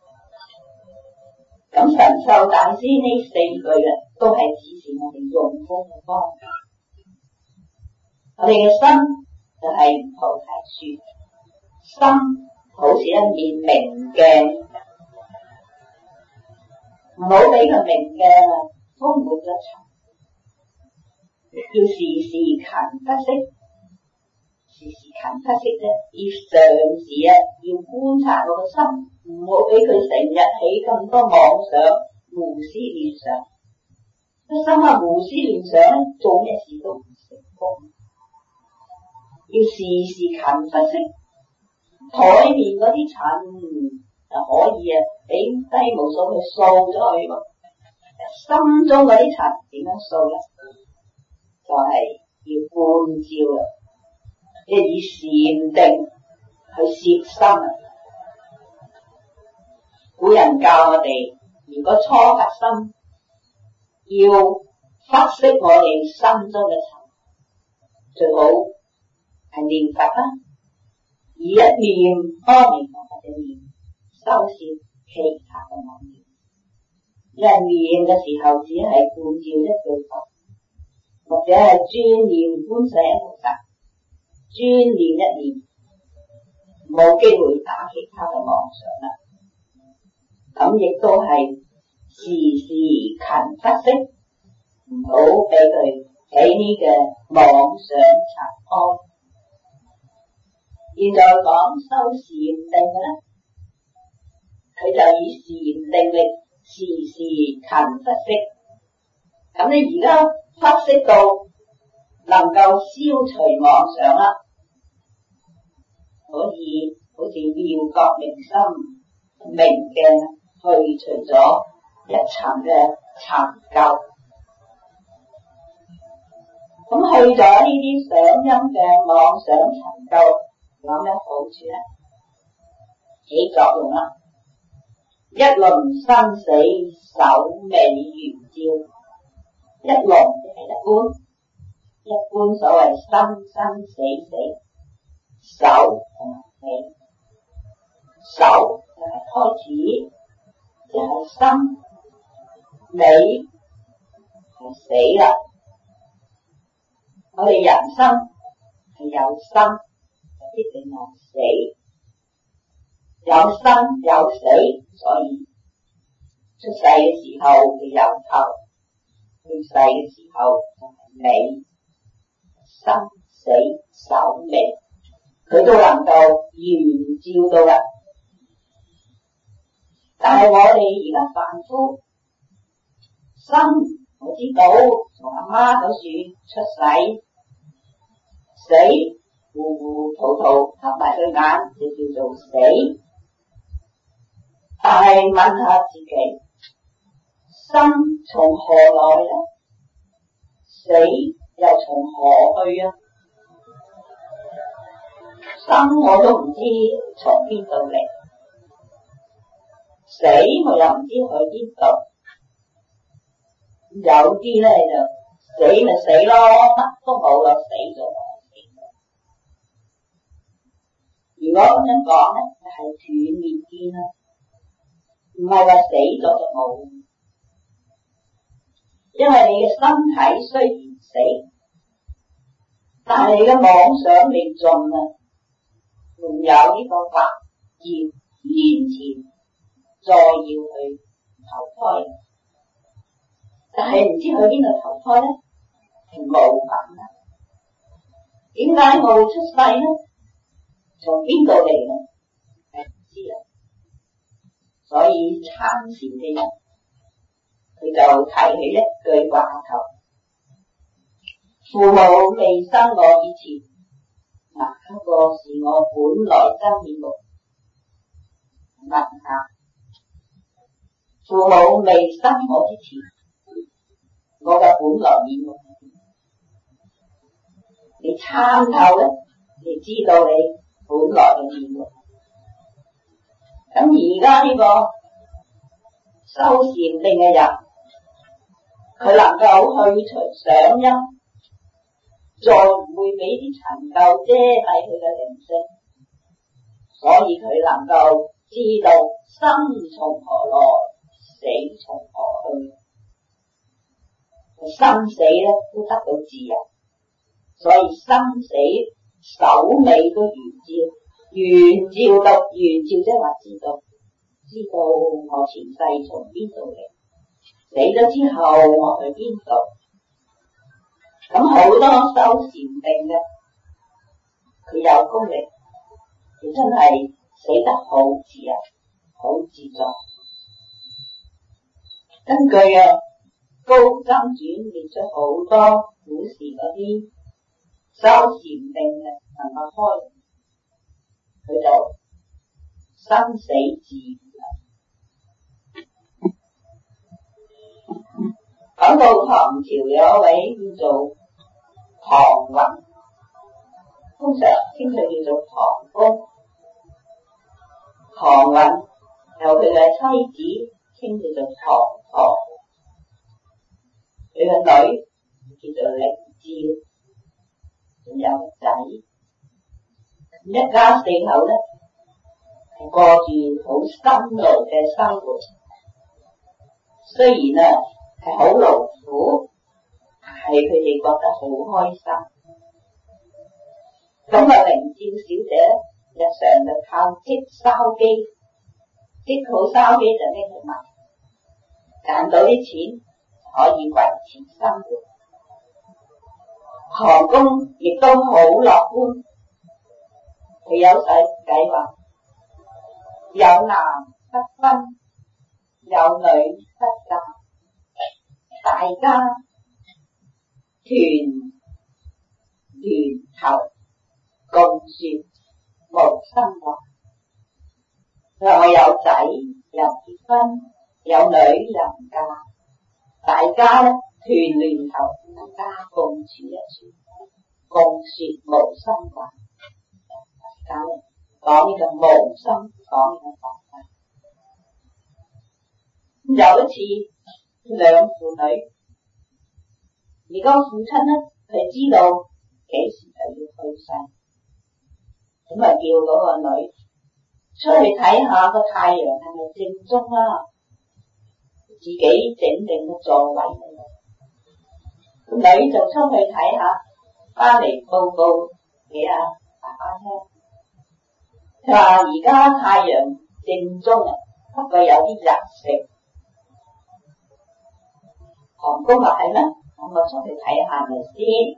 咁神秀大師呢四句啊，都係指示我哋用功嘅方法。我哋嘅心就係菩提樹，心好似一面明鏡，唔好俾個明鏡啊充滿咗塵，要時時勤拂拭，時時勤拂拭啫，要常時啊要觀察我個心，唔好俾佢成日起咁多妄想、胡思亂想。個心啊胡思亂想，做咩事都唔成功。要時時勤拂拭，台面嗰啲塵就可以啊俾低無數去掃咗去，心中嗰啲塵點樣掃咧？就係、是、要觀照啊，即係以禪定去攝心啊。古人教我哋，如果初發心，要拂拭我哋心中嘅塵，最好係念佛啦，以一念阿彌陀佛嘅念收攝其他嘅妄念。因為念嘅時候只係觀照一句佛，或者係專念觀世音菩薩，專念一念，冇機會打其他嘅妄想啦。咁亦都係時時勤拂拭，唔好俾佢喺呢嘅妄想塵埃。現在講修禪定嘅啦，佢就以禪定力時時勤拂拭。咁你而家拂拭到能夠消除妄想啦，可以好似妙覺明心明鏡去除咗一層嘅塵垢。咁去咗呢啲想陰嘅妄想塵垢，有咩好處咧？起作用啦，一輪生死首尾圓照，一輪即係一般，一般所謂生生死死，首同埋尾，首就係開始，即係生，尾係死啦。我哋人生係有生，必定有死，有生有死，所以出世嘅時候係由頭，去世嘅時候就係尾，生死首尾，佢都能夠圓照到啦。但係我哋而家凡夫生，我知道從阿媽嗰處出世，死糊糊塗塗合埋對眼就叫做死。但係問下自己，生從何來呢？死又從何去啊？生我都唔知從邊度嚟，死我又唔知去邊度。有啲咧就死咪死咯，乜都冇就死咗。如果咁樣講咧，就係斷滅見啦，唔係話死咗就冇。因為你嘅身體雖然死，但係你嘅妄想未盡啊，仲有呢個惑業牽纏，再要去投胎。但係唔知去邊度投胎咧，係冇品啊。點解我會出世咧？從邊度嚟咧？係唔知啊。所以參禪嘅人，佢就提起一句話頭：父母未生我以前，嗱，嗰個是我本來真面目。問下，父母未生我之前，我嘅本來面目，你參透咧，你知道你本來嘅面目。咁而家呢個修禪定嘅人，佢能夠去除想陰，再唔會俾啲塵垢遮蔽佢嘅靈性，所以佢能夠知道生從何來，死從何去。生死咧都得到自由，所以生死首尾都圓照，圓照到圓照，即係話知道，知道我前世從邊度嚟，死咗之後我去邊度。咁好多修禪定嘅，佢有功力，佢真係死得好自由，好自在。根據啊高僧傳列出好多古時嗰啲修禪定嘅能夠開，佢就生死自然。講到唐朝有一位叫做唐雲，通常稱佢叫做唐公。唐雲由佢嘅妻子稱佢做唐婆。佢個女叫做靈照，仲有個仔，一家四口咧係過住好辛勞嘅生活。雖然啊係好勞苦，但係佢哋覺得好開心。咁啊，靈照小姐日常就靠織筲箕，織好筲箕就拎去賣，賺到啲錢可以維持生活。唐公亦都好樂觀，佢有細計劃，有男不婚，有女不嫁，大家團聯頭共說無生話。佢話我有仔又結婚，有女又唔嫁，大家咧團聯頭，大家共處一處，共說無生話。大家咧講呢個無生，講呢個佛法。有一次兩父女，而個父親咧佢知道幾時就要去世，咁啊叫嗰個女出去睇下個太陽係咪正中啦，自己整定個座位喺度。個女就出去睇下，翻嚟報告俾阿爸爸聽。佢話而家太陽正中啊，不過有啲日食。唐公話係咩？咁我出去睇下咪先。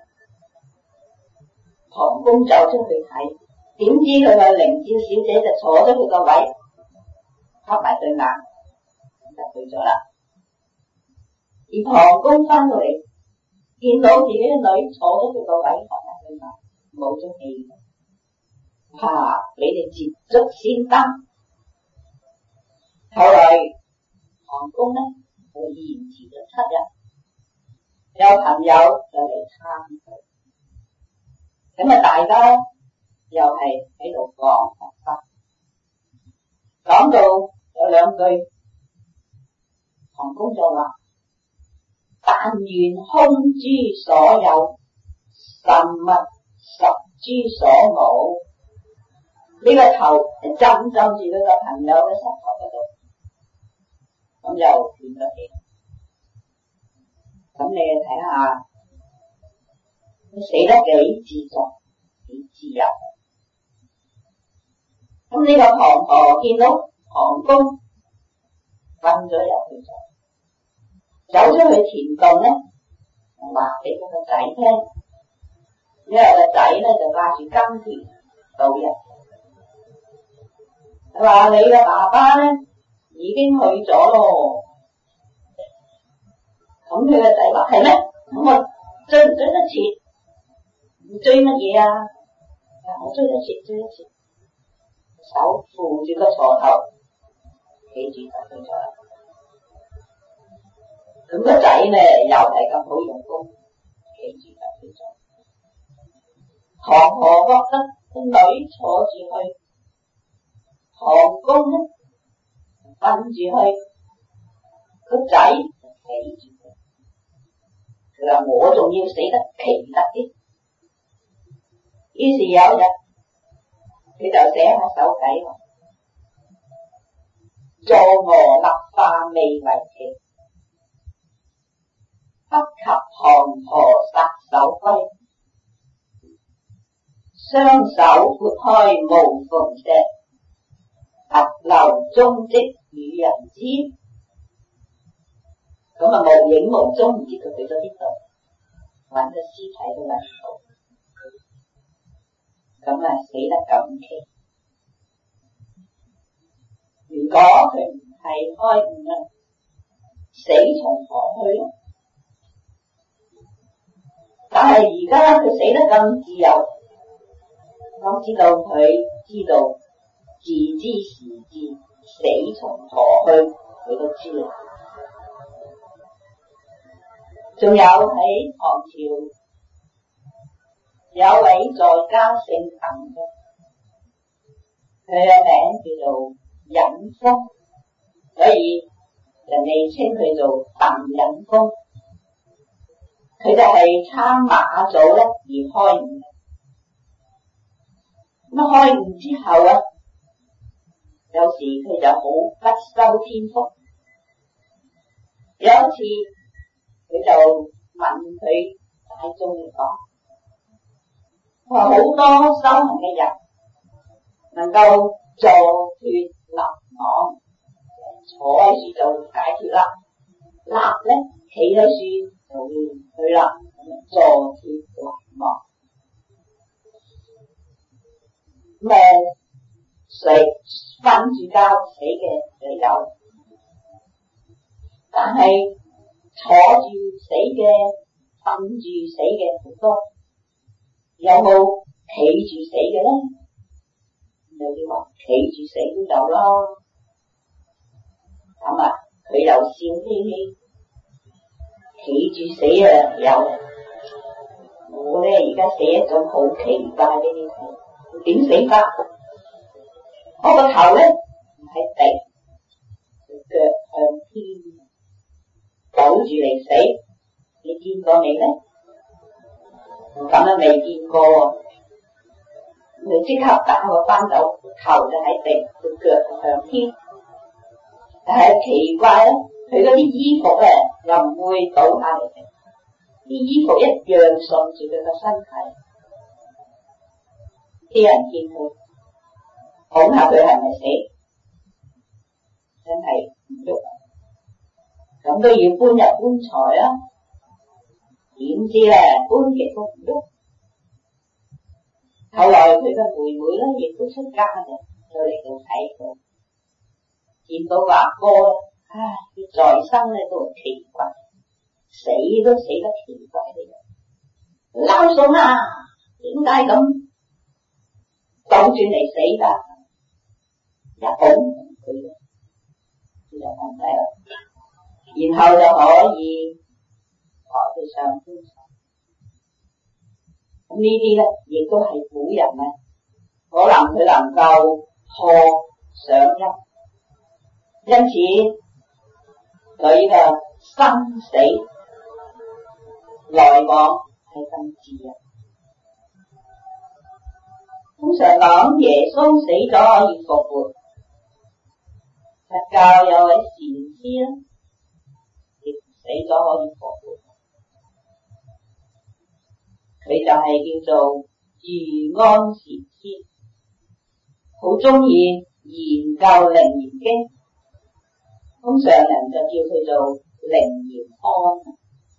唐公走出去睇，點知佢個靈照小姐就坐咗佢個位，瞌埋對眼就去咗啦。而唐公翻到嚟，見到自己嘅女坐咗佢個位，瞌埋對眼，冇咗氣，吓俾你捷足先登。後來唐公呢就延遲咗七日，有朋友就嚟參佢，咁啊大家又係喺度講佛法，講到有兩句，唐公就話：但願空諸所有，神物十諸所無。呢、這個頭係浸浸住佢個朋友嘅膝頭嗰度，咁又斷咗氣。咁你睇下，佢死得幾自在，幾自由。咁呢個唐婆見到唐公瞓咗入去咗，走咗去田洞咧，話俾佢個仔聽，因為個仔咧就掛住耕田度日。佢話你嘅爸爸咧已經去咗咯。咁佢個仔話係咩？咁我追唔追得切？唔追乜嘢啊？我追得切，追得切。手扶住個鋤頭，企住就去咗啦。咁個仔呢又係咁好用功，企住就去咗。唐婆覺得個女坐住去，唐公呢瞓住去，個仔企住。佢話我仲要死得奇特啲，於是有一日佢就寫下手偈話：坐臥立化未為期，不及唐婆撒手歸。雙手撥開無縫石，突留蹤跡與人知。咁啊，無影無蹤，唔知佢去咗邊度，揾個屍體都揾唔到，咁啊死得咁奇。如果佢唔係開悟啦，死從何去呢？但係而家佢死得咁自由，我知道佢知道自知時至，死從何去，佢都知啦。仲有喺唐朝有位在家姓鄧嘅，佢嘅名叫做隱峰，所以人哋稱佢做鄧隱峰。佢就係參馬祖咧而開悟。咁開悟之後啊，有時佢就好不修天福。有一次佢就問佢大眾嚟講，話好多修行嘅人能夠坐脫立昂，坐喺樹就解脫啦，立咧企喺樹就會去啦，坐脫立昂。咁誒，睡瞓住覺死嘅就有，但係坐住死嘅、瞓住死嘅好多。 有冇企住死嘅咧？有啲話企住死都有咯。咁啊，佢又笑嘻嘻，企住死啊有。我咧而家寫一種好奇怪俾你睇，點死法？我個頭咧唔喺地，腳向天，倒住嚟死。你見過未咧？咁樣未見過喎。佢即刻打個翻斗，頭就喺地，個腳向天。但係奇怪咧，佢嗰啲衣服咧又唔會倒下嚟嘅，啲衣服一樣順住佢個身體。啲人見佢捧下佢係咪死？真係唔喐，咁都要搬入棺材啊！點知咧搬極都唔喐。後來佢嘅妹妹咧亦都出家嘅，再嚟到睇佢，見到華哥咧，唉，佢在生咧都奇怪，死都死得奇怪啲。撈餸啊，點解咁倒轉嚟死㗎？一拱佢咧，就瞓低啦，然後就可以抬佢上棺材。咁呢啲咧，亦都係古人啊，可能佢能夠破上陰，因此佢嘅生死來往係咁自由。通常講耶穌死咗可以復活，佛教有位禪師咧，亦死咗可以復活。佢就係叫做余安禪師，好中意研究《楞嚴經》，通常人就叫佢做楞嚴安。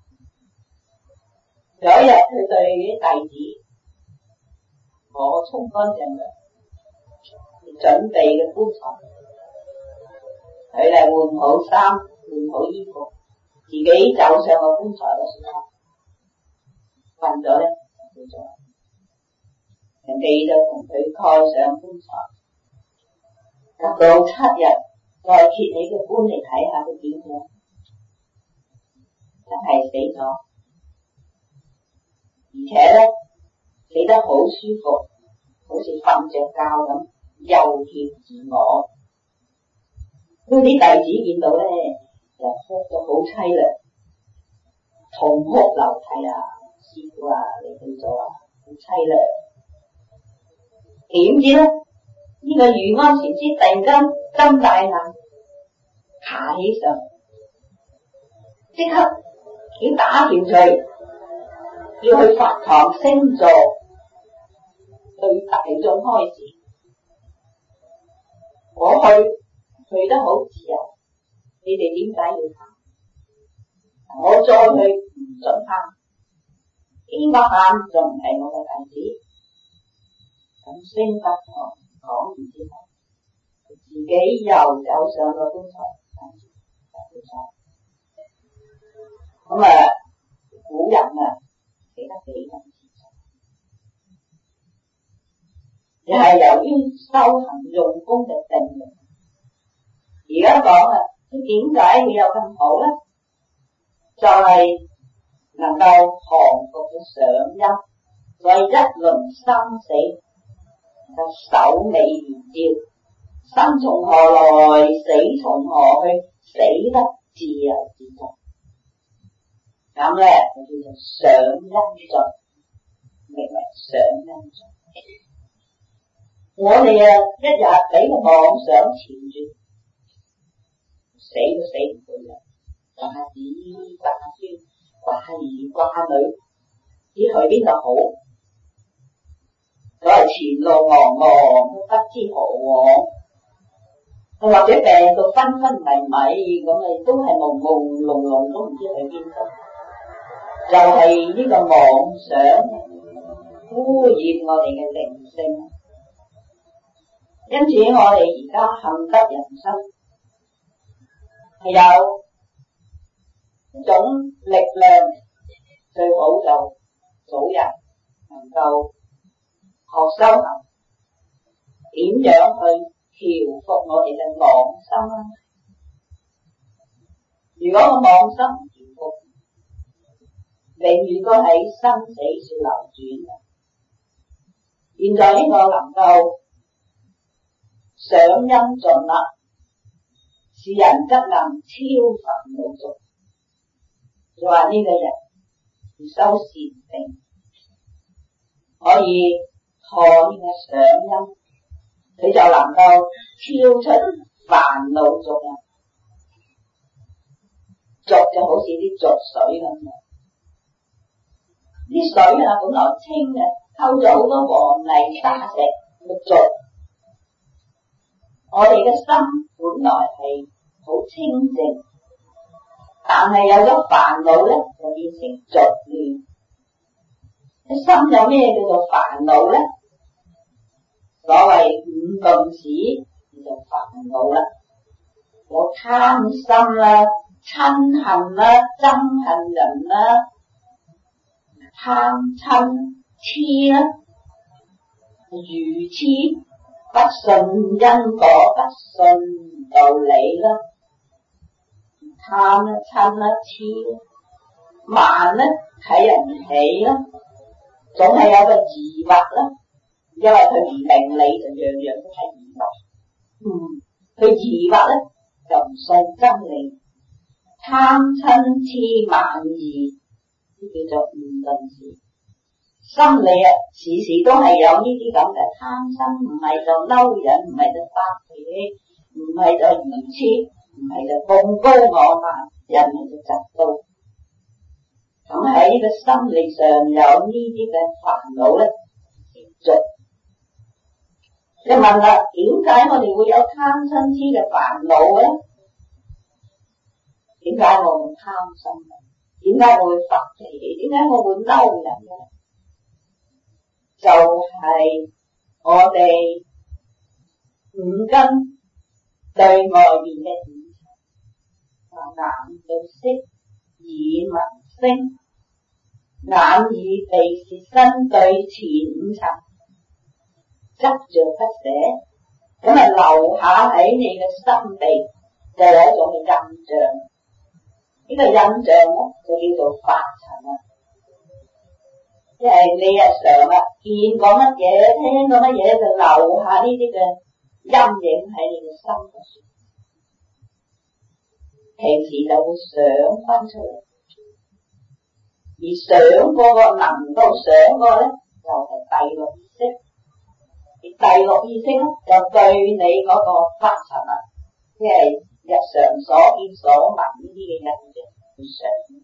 有一日佢對啲弟子，我沖乾淨嘅準備嘅棺材，佢哋換好衫，換好衣服，自己走上個棺材嘅時候，瞓咗咧，就咗，人哋就同佢蓋上棺材，隔到七日再揭起個棺嚟睇下佢點樣，真係死咗，而且咧死得好舒服，好似瞓着覺咁，又跳自我。嗰啲弟子見到咧，就哭到好淒涼，痛哭流涕啊！師傅啊，你去咗啊，好淒涼。點知咧，呢、這個余安禪師突然間睜大眼，爬起上，即刻要打條罪，要去佛堂升座，對大眾開示。我去去得好自由，你哋點解要喊？我再去唔准喊。邊個喊就唔係我嘅弟子。咁升佛堂講完之後，自己又走上個棺材，咁啊，古人啊死得幾咁自在，又係由於修行用功嘅定力。而家講啊，佢點解會有咁好咧？就係、是能夠降服咗上陰，所以一輪生死就首尾如照，生從何來，死從何去，死得自由自在。咁咧就叫做上陰盡，名為上陰盡。我哋啊一日俾個妄想纏住，死都死唔到啦，掛子掛孫。掛兒掛女，只去邊度好？佢係前路茫茫，不知何往。或者病到昏昏迷迷，咁咪都係朦朦朧朧，都唔知去邊度。就係、是、呢個妄想污染我哋嘅靈性。因此我哋而家幸得人生係有一種力量，最好就早日能夠學修行，點樣去調伏我哋嘅妄心啊？如果個妄心唔調伏，永遠都喺生死處流轉嘅。現在呢個能夠賞因盡啦，是人則能超凡老俗。就話呢個人修禪定，可以破呢個賞因，佢就能夠超出煩惱俗啊！俗就好似啲濁水咁樣，啲水啊本來清嘅，溝咗好多黃泥沙石嘅濁。我哋嘅心本來係好清淨，但係有咗煩惱咧，就變成濁亂。啲心有咩叫做煩惱咧？所謂五鈍使就煩惱啦，有貪心啦、嗔恨啦、憎恨人啦、貪嗔痴啦、愚痴、不信因果、不信道理啦、貪啦、嗔啦、痴啦、慢啦、睇人唔起啦，總係有個疑惑啦，因為佢唔明理就樣樣都係疑惑。嗯，佢疑惑咧就唔信真理，貪嗔痴慢疑，呢叫做五鈍使。心理啊，時時都係有呢啲咁嘅貪心，唔係就嬲人，唔係就發脾氣，唔係就愚痴，唔係就貢高我慢，人哋就嫉妒。咁喺呢個心理上有呢啲嘅煩惱咧，俗。你問啦，點解我哋會有貪嗔痴嘅煩惱咧？點解我會貪心？點解我會發脾氣？點解我會嬲人咧？就係我哋五根對外面嘅五塵，眼對色，耳聞聲，眼耳鼻舌身對前五塵，執着不捨，咁啊留下喺你嘅心地，就有一種嘅印象。呢、這個印象咧就叫做法塵啦。即係你日常啊見過乜嘢，聽過乜嘢，就留下呢啲嘅陰影喺你嘅心度，平時就會想翻出嚟。而想過個能夠想過咧，就係、是、第六意識。而第六意識咧，就對你嗰個法塵啊，即係日常所見所聞呢啲嘅印象去想。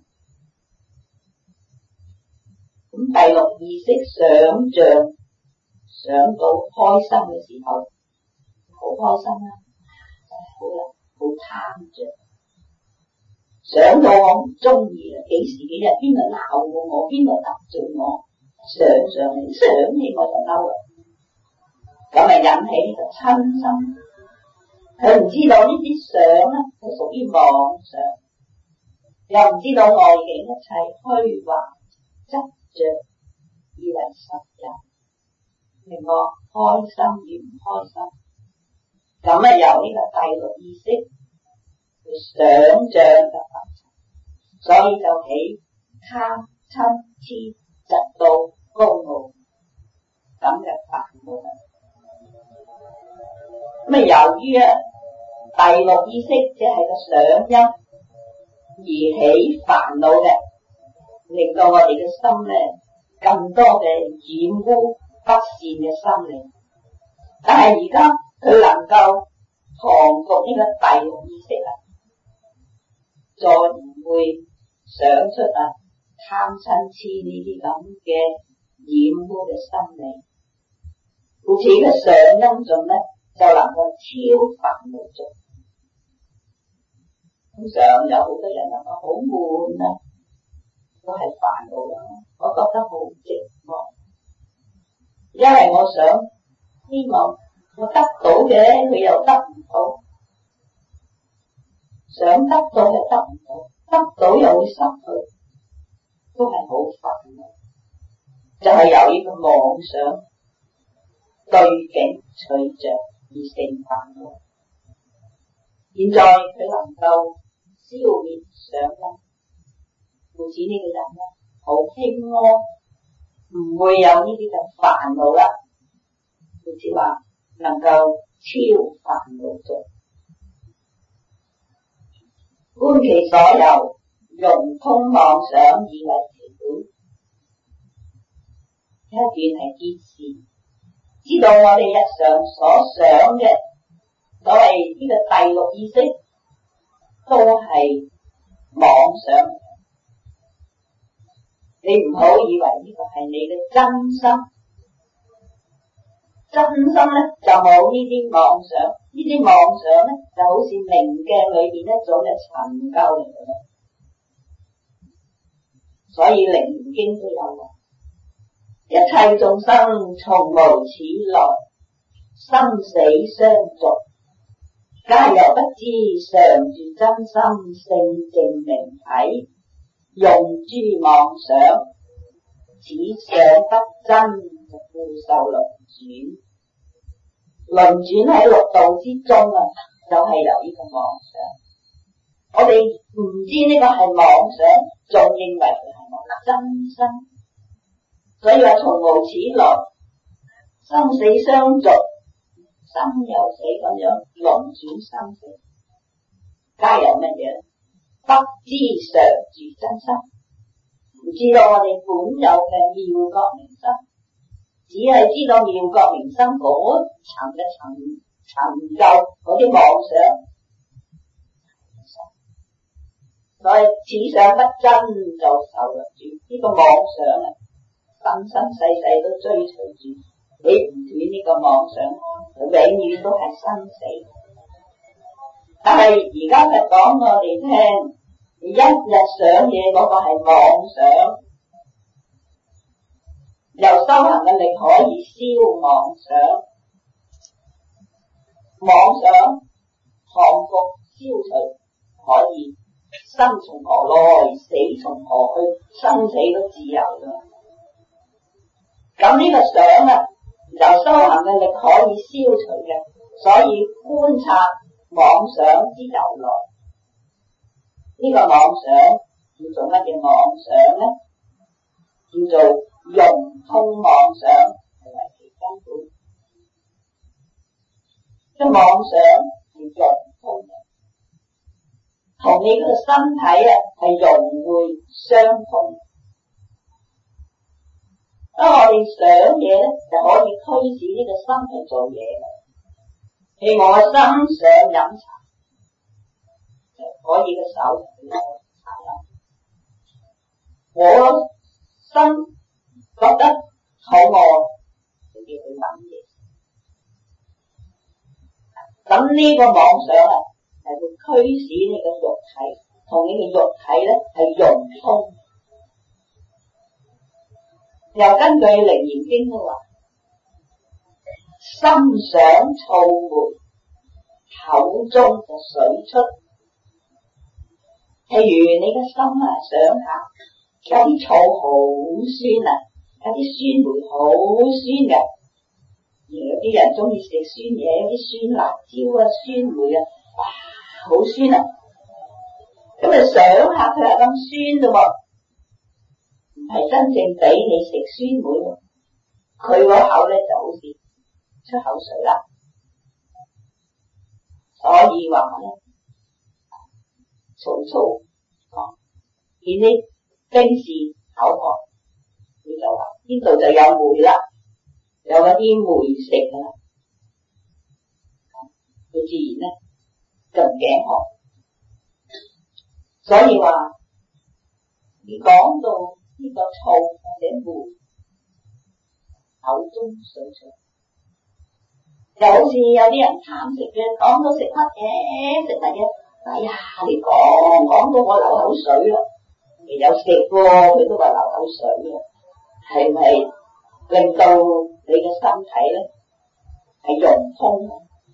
咁第六意識想像，想到開心嘅時候，好開心啦，就係好啦，好貪着。想到我唔中意啦，幾時幾日邊度鬧過我，邊度得罪我，想上嚟，想起我就嬲啦，咁咪引起呢個嗔心。佢唔知道呢啲想咧，係屬於妄想，又唔知道外境一切虛幻執着以為實有，令我開心與唔開心，咁啊由呢個第六意識去想像嘅法塵，所以就起貪嗔痴嫉妒高傲咁嘅煩惱。咁啊由於啊第六意識即係個想因而起煩惱嘅，令到我哋嘅心咧更多嘅染污不善嘅心理。但係而家佢能夠降服呢個第六意識啦，再唔會想出啊貪嗔痴呢啲咁嘅染污嘅心理。故此嘅上因盡咧就能夠超煩惱盡。通常有好多人話好悶啊，都係煩惱啦。我覺得好寂寞，因為我想希望我得到嘅佢又得唔到，想得到又得唔到，得到又會失去，都係好煩惱。就係由於妄想對境取着而成煩惱。現在佢能夠消滅想因，故此呢個人呢好輕安，唔會有呢啲嘅煩惱啦。故此話能夠超煩惱障，觀其所由，融通妄想以為其本。一段係揭示，知道我哋日常所想嘅所謂呢個第六意識都係妄想，你唔好以為呢個係你嘅真心，真心咧就冇呢啲妄想，呢啲妄想咧就好似明鏡裏邊一種嘅塵垢嚟嘅，所以《楞嚴經》都有話，一切眾生從無始來，生死相續，皆由不知常住真心性淨明體，用諸妄想，此想不真，故受輪轉。輪轉喺六道之中啊，就係、是、由呢個妄想。我哋唔知呢個係妄想，仲認為佢係我真心，所以話從無始來，生死相續，生又死咁樣輪轉生死，皆由乜嘢？不知常住真心，唔知道我哋本有嘅妙覺明心，只係知道妙覺明心嗰層嘅層層垢嗰啲妄想，所以此想不真就受輪轉。呢、這個妄想啊，生生世世都追隨住，你唔斷呢個妄想，佢永遠都係生死。但係而家係講我哋聽，你一日想嘢嗰個係妄想，由修行嘅力可以消妄想，妄想降伏消除，可以生從何來，死從何去，生死都自由噶。咁呢個想啊，由修行嘅力可以消除嘅，所以觀察妄想之由來。呢、這個妄想叫做乜嘢妄想呢？叫做融通妄想，係為其根本。即妄想係融通嘅，同你個身體啊係融會相通。當我哋想嘢咧，就可以驅使呢個心去做嘢嘅。譬如我心想飲茶，就可以個手去攞茶飲。我心覺得肚餓，就叫佢飲嘢。咁呢個妄想啊，係會驅使你嘅肉體同你嘅肉體咧係融通。又根據《楞嚴經》都話，心想醋梅，口中就水出。譬如你嘅心啊，想下有啲醋好酸啊，有啲酸梅好酸嘅，有啲人中意食酸嘢，有啲酸辣椒啊、酸梅啊，哇，好酸啊！咁你想下佢係咁酸啫喎，唔係真正俾你食酸梅喎，佢嗰口咧就好似出口水啦。所以話咧，曹操講見啲兵士口渴，佢就話呢度就有梅啦，有嗰啲梅食噶啦，佢自然咧就唔頸渴。所以話你講到呢個醋或者梅，口中水出，就好似有啲人貪食嘅，講到食乜嘢食乜嘢，哎呀你講講到我流口水啦，有食喎佢都話流口水啦，係咪令到你嘅身體咧係融通？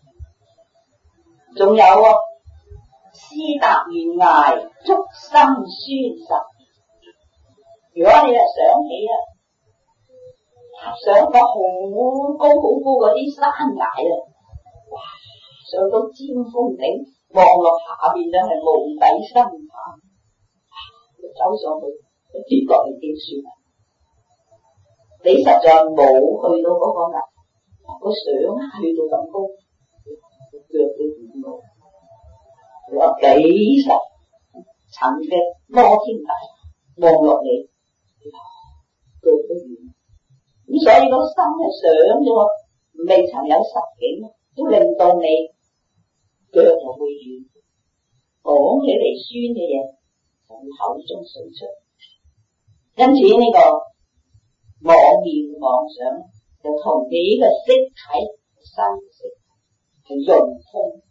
仲有啊，斯達懸崖，觸心酸實。如果你係想起啊， 上個好高好高嗰啲山崖啊！哇，上到尖峰頂，望落下邊就係無底深潭。走上去，跌落嚟點算啊？你實在冇去到嗰個崖，我想去到咁高，腳都軟到，有幾十層嘅摩天大望落嚟，腳都軟。咁所以個心係想啫喎，未曾有實景，都令到你腳就會軟，講起嚟酸嘅嘢從口中水出。因此呢個妄念妄想就同你呢個色體生色係融通，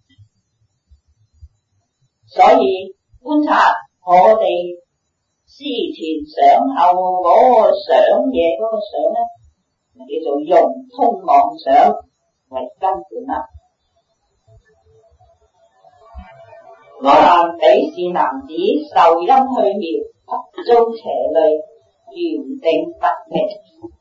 所以觀察我哋思前想後嗰個想嘢嗰個想咧，叫做融通妄想為根本啦。我男彼是男子，受陰去苗，不遭邪累，圓定不明。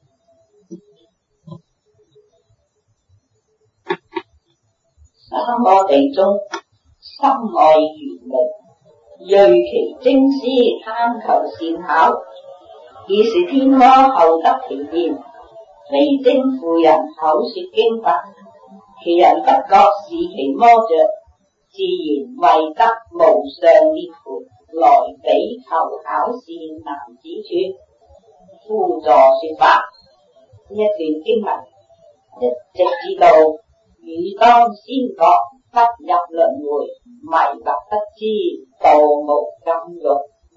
三個地中，心愛圓明，銳其精思，貪求善巧，已是天魔後得其見，非精婦人口說經法，其人不覺是其魔着，自然為得無上烈乎，來比求巧善男子處，輔助說法。呢一段經文一直至到汝當先覺，不入輪迴，迷惑不知，道無禁欲。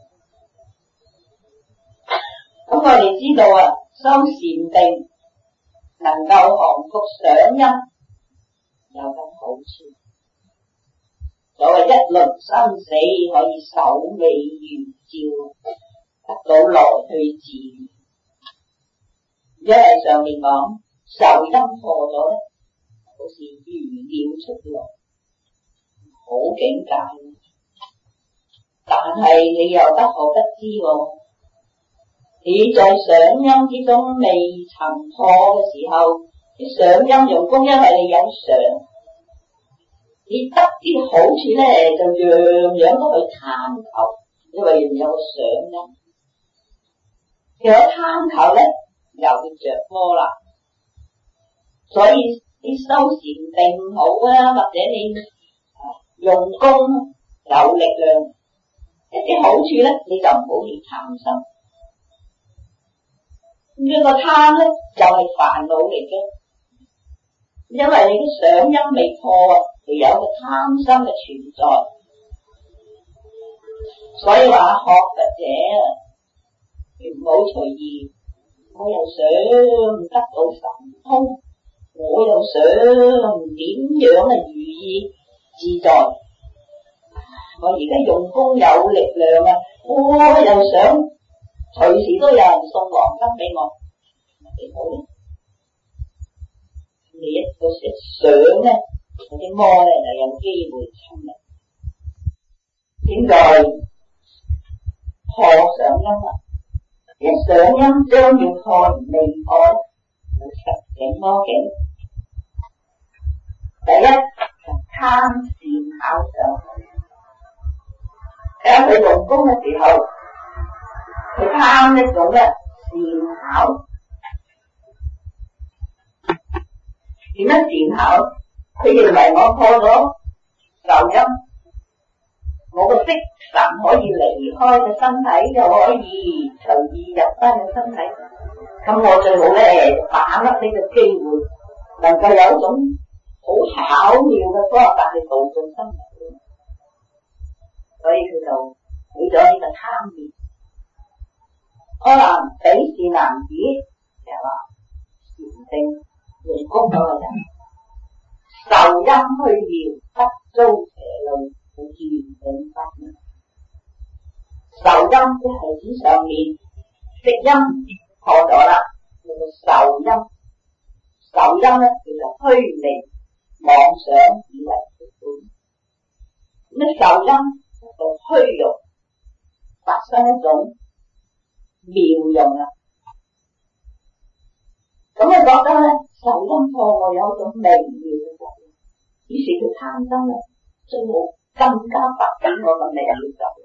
咁我哋知道啊，修禪定能夠降伏想陰，有咁好處。所謂一輪生死可以首尾如照，得到來去自如。因為上面講受陰破咗咧，好似如鳥出來，好境界。但係你又不可不知喎，你在想陰之中未曾破嘅時候，啲想陰用功，因為你有想。你得啲好處咧，就樣樣都去貪求，因為有個想陰。有貪求咧，又會着魔啦。所以你修禪定好啊，或者你用功有力量，一啲好處咧，你就唔好去貪心。呢個貪咧就係煩惱嚟嘅，因為你啲想陰未破啊。有一個貪心嘅存在，所以話學佛者唔好隨意。我又想得到神通，我又想點樣啊如意自在。我而家用功有力量啊，我又想隨時都有人送黃金俾我，幾好咧？你一到時想咧。嗰啲魔咧就有機會侵入。點解破想陰啊？一想陰將要破而未破，有實境魔境。第一就貪善巧想，睇下佢用功嘅時候，佢貪呢種嘅善巧。點樣善巧？佢認為我破咗受陰，我個色神可以離開個身體，就可以隨意入翻個身體。咁我最好咧，把握呢個機會，能夠有一種好巧妙嘅方法去導進生活。所以佢就起咗呢個貪念。可能彼是男子，就係話禪定用功嗰個人。受陰去苗，不遭邪累，圓定不明。受陰即係指上面色陰破咗啦，叫做受陰。受陰咧叫做虛名妄想以為其本。咁受陰就虛用，發生一種妙用啦。 咁佢覺得咧受陰破我有一種微妙嘅作用，於是佢貪心咧，最好更加發展我個微妙作用。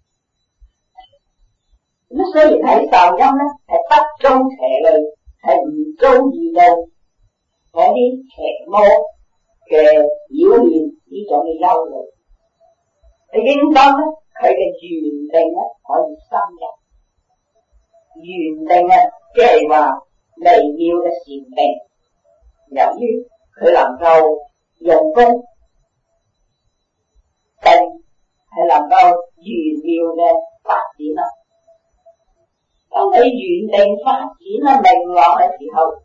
咁雖然喺受陰咧係不遭邪類，係唔遭遇到嗰啲邪魔嘅擾亂呢種嘅憂慮，你應當咧佢嘅緣定咧可以深入，緣定啊即係話微妙嘅禪定，由於佢能夠用功定係能夠圓妙嘅發展啦。當佢圓定發展啦明朗嘅時候，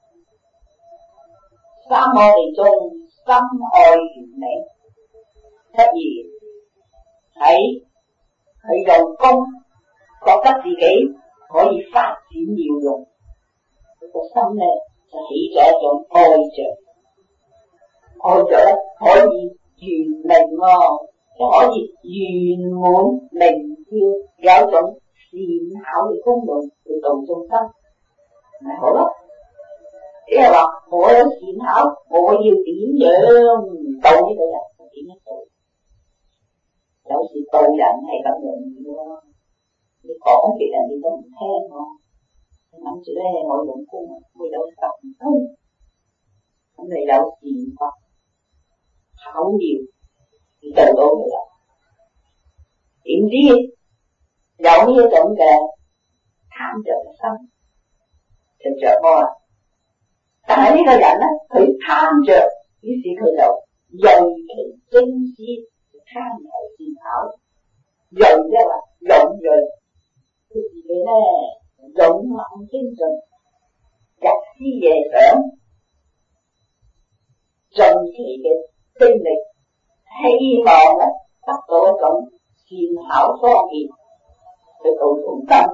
三摩地中心愛圓明，忽然喺佢用功覺得自己可以發展妙用，個心咧就起咗一種愛着，愛着咧可以圓明哦，就可以圓滿明照，有一種善巧嘅功用去度眾生，咪好咯。即係話我有善巧，我要點樣度呢個人就點樣度。有時度人係咁容易咯，你講別人哋都唔聽我。諗住咧，我用功，我有神通，咁你有善法巧妙，你做到佢啦。點知有呢一種嘅貪着嘅心，就着魔啦。但係呢個人咧，佢貪着，於是佢就銳其精思，貪求善巧，銳即係話勇銳，佢自己咧。勇猛精進，日思夜想，盡其嘅精力，希望咧得到一種善巧方便去度眾生。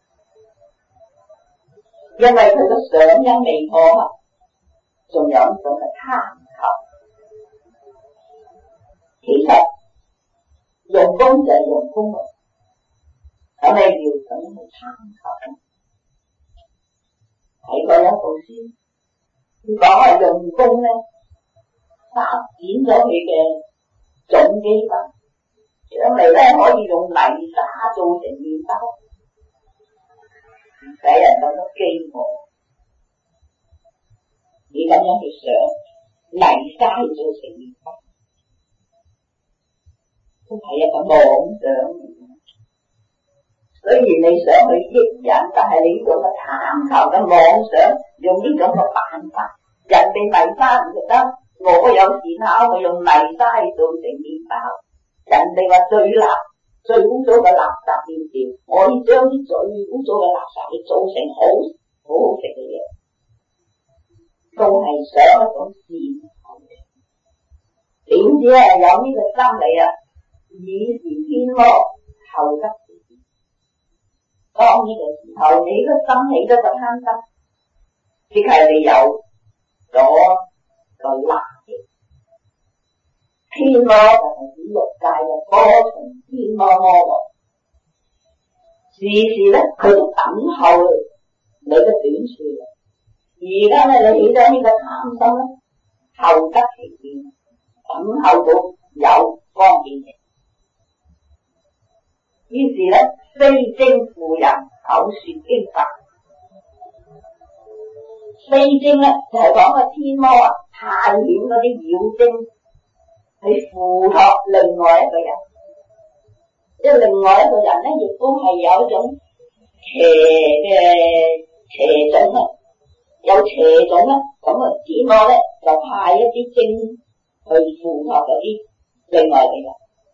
因為佢嘅想因未破，仲有一種嘅貪求。其實用功就係用功咯。咁你要咁樣去參求，睇過一部書，佢講係用功咧，發展咗佢嘅總機法，將嚟咧可以用泥沙做成麵包，唔使人咁多飢餓。你咁樣去想，泥沙去做成麵包，都係一個妄想。雖然你想去益人，但係你呢種嘅貪求嘅妄想，用呢種嘅辦法，人哋泥沙唔食得，我有善巧，我用泥沙去做成麵包。人哋話最垃最污糟嘅垃圾麵條，我要將啲最污糟嘅垃圾去做成好好好食嘅嘢，都係想一種善巧嘅。點知係有呢個心理啊，以時偏魔，後得。當呢個時候，你個心起咗個貪心，即係你有咗個垃圾。天魔就係指欲界嘅多重天魔魔王，時時咧佢都等候你嘅短處。而家咧你起咗呢個貪心咧，後得其變，等候到有方便嘅。於是咧，非精附人口說經法。非精咧就係講個天魔啊，太險嗰啲妖精去附託另外一個人，即係另外一個人咧，亦都係有一種邪嘅邪種啊，有邪種咧，咁啊天魔咧就派一啲精去附託嗰啲另外嘅人。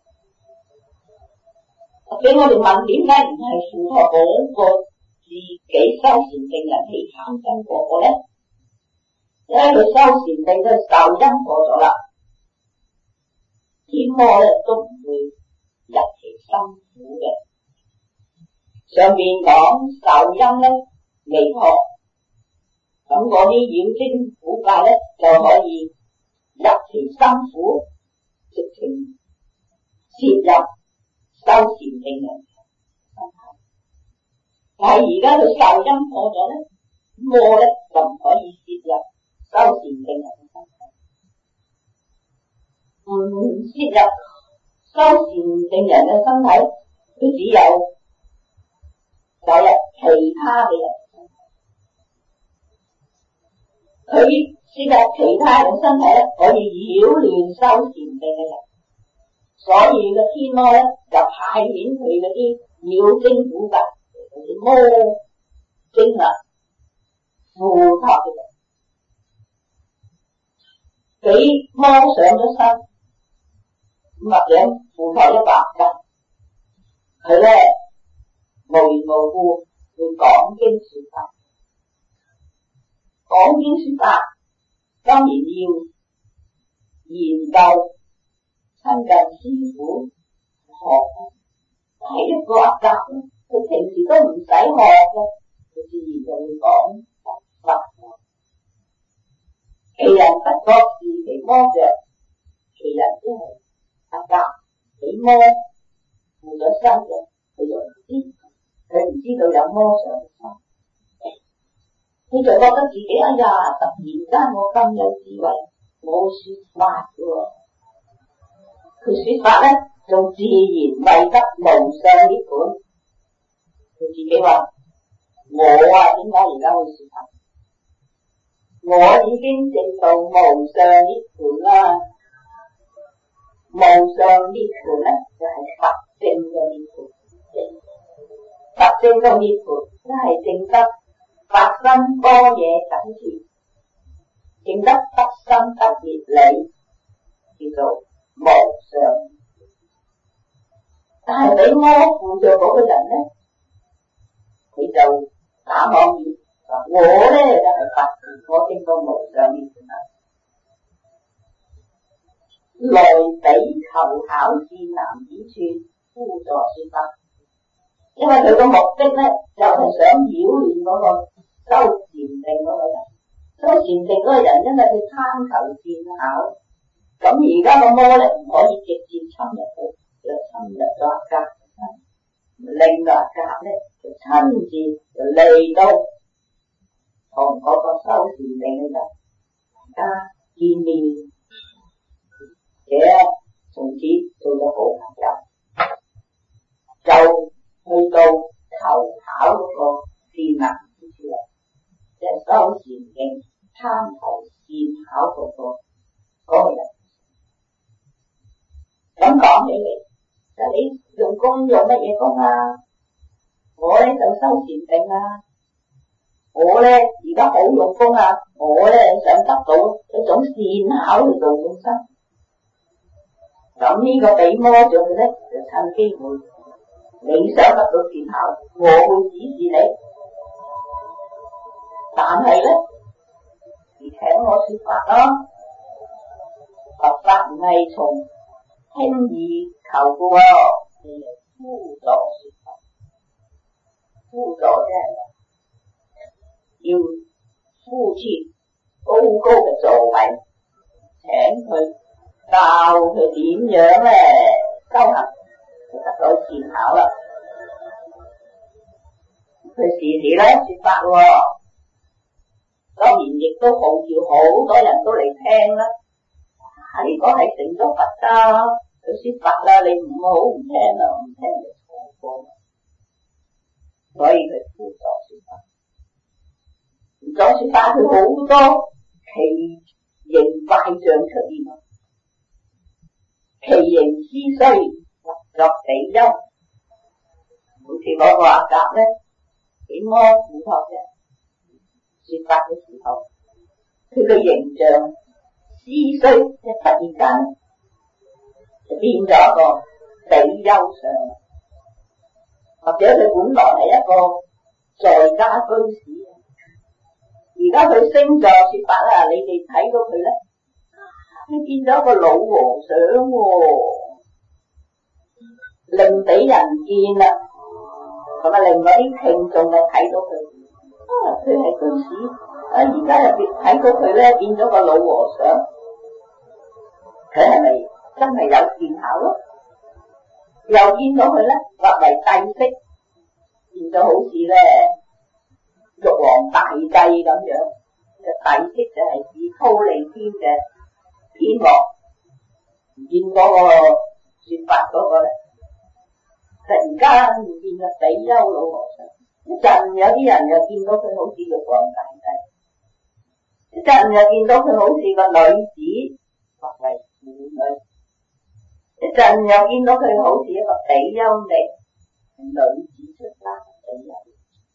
俾我哋問，點解唔係附託嗰個自己修禪定人起貪心嗰個咧？因為佢修禪定佢受陰破咗啦，天魔咧都唔會入其心苦嘅。上邊講受陰咧未破，咁嗰啲妖精古怪咧就可以入其心苦，直情切入。修禪定人，但係而家佢受陰破咗咧，呢魔咧就唔可以攝入修禪定人嘅身體，唔攝入修禪定人嘅身體，佢只有走入其他嘅人，佢攝入其他人嘅身體咧，可以擾亂修禪定嘅人，所以個天魔咧就派遣佢嗰啲妖精古怪嗰啲魔精啊，附託嘅人，俾魔上咗身，或者附託一百斤，佢咧無緣無故會講經說法，講經說法當然要研究親近師傅學，但係一個阿甲咧，佢平時都唔使學嘅，佢自然就會講佛法。其人不覺是其魔着，其人即係阿甲俾魔附咗身嘅，佢就唔知，佢唔知道有魔上身，佢就覺得自己哎呀，突然間我咁有智慧，我說法嘅喎，佢說法咧仲自然為得無上涅槃，佢自己話我啊點解而家會說法？我已經證到無上涅槃啦，無上涅槃咧就係佛證嘅涅槃，佛證嘅涅槃即係證得法身般若緊貼，證得得生得滅理，叫做無上。但係俾魔附着嗰個人咧，佢就打妄語，話我咧就係佛，我證到無上涅槃啦。來比求考試男子處輔助說法，因為佢個目的咧就係、是、想擾亂嗰個修禪定嗰個人，修禪定嗰個人因為佢貪求善巧，咁而家個魔咧唔可以直接侵入去，就侵入咗阿甲，令到阿甲咧就親自就嚟到同嗰個修禪定嘅人大家見面，而且從此做咗好朋友，就去到求考嗰個善男之處啦，即係修禪定貪求善巧嗰個嗰個人。咁講起嚟，就你用功用乜嘢功啊？我咧就修禪定啊，我咧而家好用功啊，我咧想得到一種善巧去度眾生。咁呢個俾魔咗佢咧，就趁機會，你想得到善巧，我會指示你，但係咧，你請我說法咯，佛法唔係從輕易求嘅喎，你嚟輔助說法，輔助即係要敷設高高嘅座位，請佢教佢點樣咧修行，就得到善巧啦。佢時時咧說法喎，當然亦都號召好多人都嚟聽啦。如果係成咗佛家，佢說法啦，你唔好唔聽啦，唔聽就錯過。所以佢輔助說法，輔助說法佢好多奇形怪象出現啊！奇形之衰，物作比丘，好似嗰個阿甲咧，俾魔附託嘅，說法嘅時候，佢嘅形象之衰，即係突然間就變咗一個比丘相，或者佢本來係一個在家居士，而家佢升座說法啦，你哋睇到佢咧，佢變咗一個老和尚喎，令俾人見啦，咁啊令嗰啲聽眾啊睇到佢，啊佢係居士，啊而家又睇到佢咧變咗個老和尚，佢係咪真係有善巧咯？又見到佢咧，畫為帝釋，變咗好似咧玉皇大帝咁樣嘅底色就係指忉利天嘅天王，唔見嗰個說法嗰個咧，突然間唔見個比丘老和尚，一陣有啲人又見到佢好似玉皇大帝，一陣又見到佢好似個女子或為婦女，一陣又見到佢好似一個比丘尼，女子出家嘅比丘。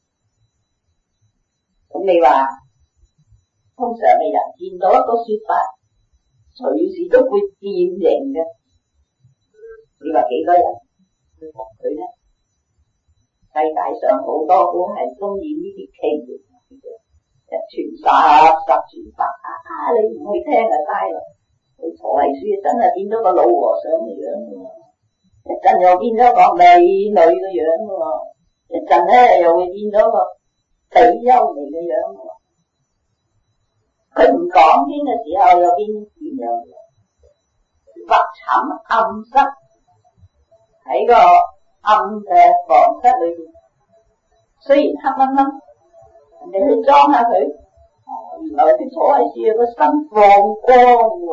咁你話，通常嘅人見到一個說法，隨時都會變形嘅。你話幾多人去學佢呢？世界上好多都係中意呢啲奇緣，一傳十，十傳百啊！你唔去聽就嘥啦。佢坐喺書真係變咗個老和尚嘅樣喎，一陣又變咗個美女嘅樣喎，一陣咧又會變咗個比丘尼嘅樣喎。佢唔講經嘅時候又變點樣？白寢暗室，喺個暗嘅房室裏邊，雖然黑掹掹，人哋去裝下佢，原來佢坐喺樹個心放光喎。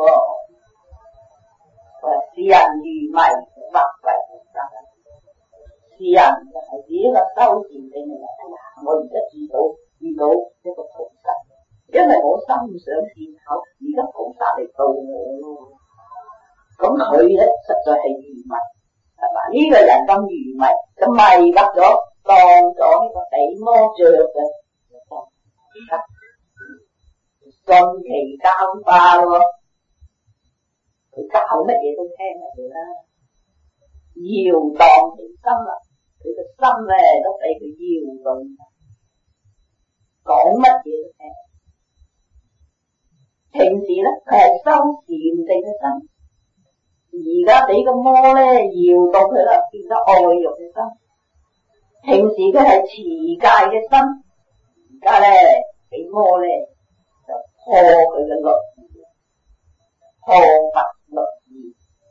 世人如迷，或為無得。世人就係指一個修禪定嘅人，哎呀，我而家遇到遇到一個菩薩，因為我心想善巧，而家菩薩嚟度我咯。咁佢咧實在係愚迷，係嘛？呢、這個人咁愚迷，就迷惑咗，當咗呢個比魔像嘅，順其教化咯。佢教乜嘢都聽乜嘢啦，搖蕩其心啦，佢個心咧都俾佢搖動，講乜嘢都聽。平時咧佢係修禪定嘅心，而家俾個魔咧搖動佢啦，變咗愛欲嘅心。平時佢係持戒嘅心，而家咧俾魔咧就破佢嘅律，破佛律儀，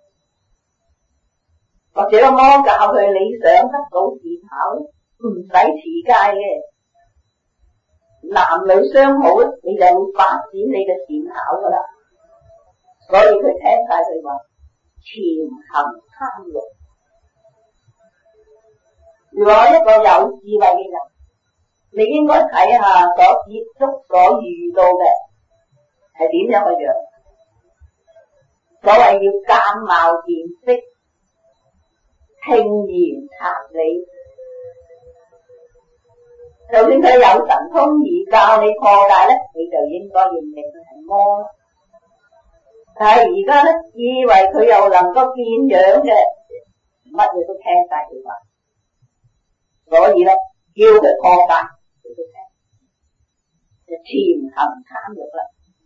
或者個魔教佢你想得到善巧，唔使持戒嘅，男女相好咧，你就會發展你嘅善巧噶啦。所以佢聽晒佢話，潛行貪欲。如果一個有智慧嘅人，你應該睇下所接觸所遇到嘅係點樣嘅樣。所謂要鑑貌辨色，聽言察理。就算佢有神通而教你破戒咧，你就應該認定佢係魔啦。但係而家咧，以為佢又能夠變樣嘅，乜嘢都聽晒佢話，所以咧叫佢破戒，佢都聽，就潛行貪欲啦，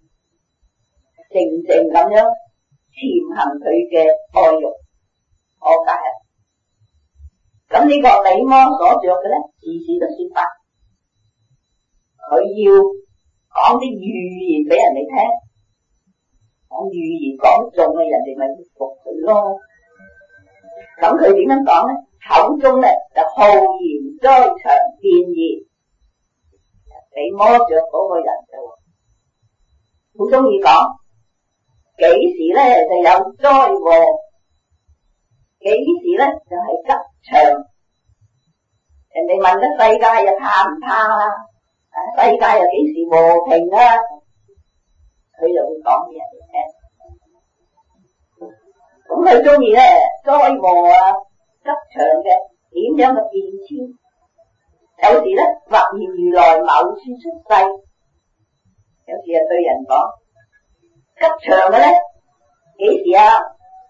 靜靜咁樣潛行佢嘅愛欲破戒啊！咁呢個比魔所着嘅咧，時時都說法。佢要講啲預言俾人哋聽，講預言講中嘅人哋咪服佢咯。咁佢點樣講咧？口中咧就好言哉長變異，比魔着嗰個人就好中意講，幾時咧就有災禍，幾時咧就係吉祥。人哋問咗世界又怕唔怕啊？世界又幾時和平啊？佢就會講俾人哋聽。咁佢中意咧災禍啊、吉祥嘅點樣嘅變遷。有時咧或然如來某處出世，有時又對人講吉祥嘅咧幾時啊？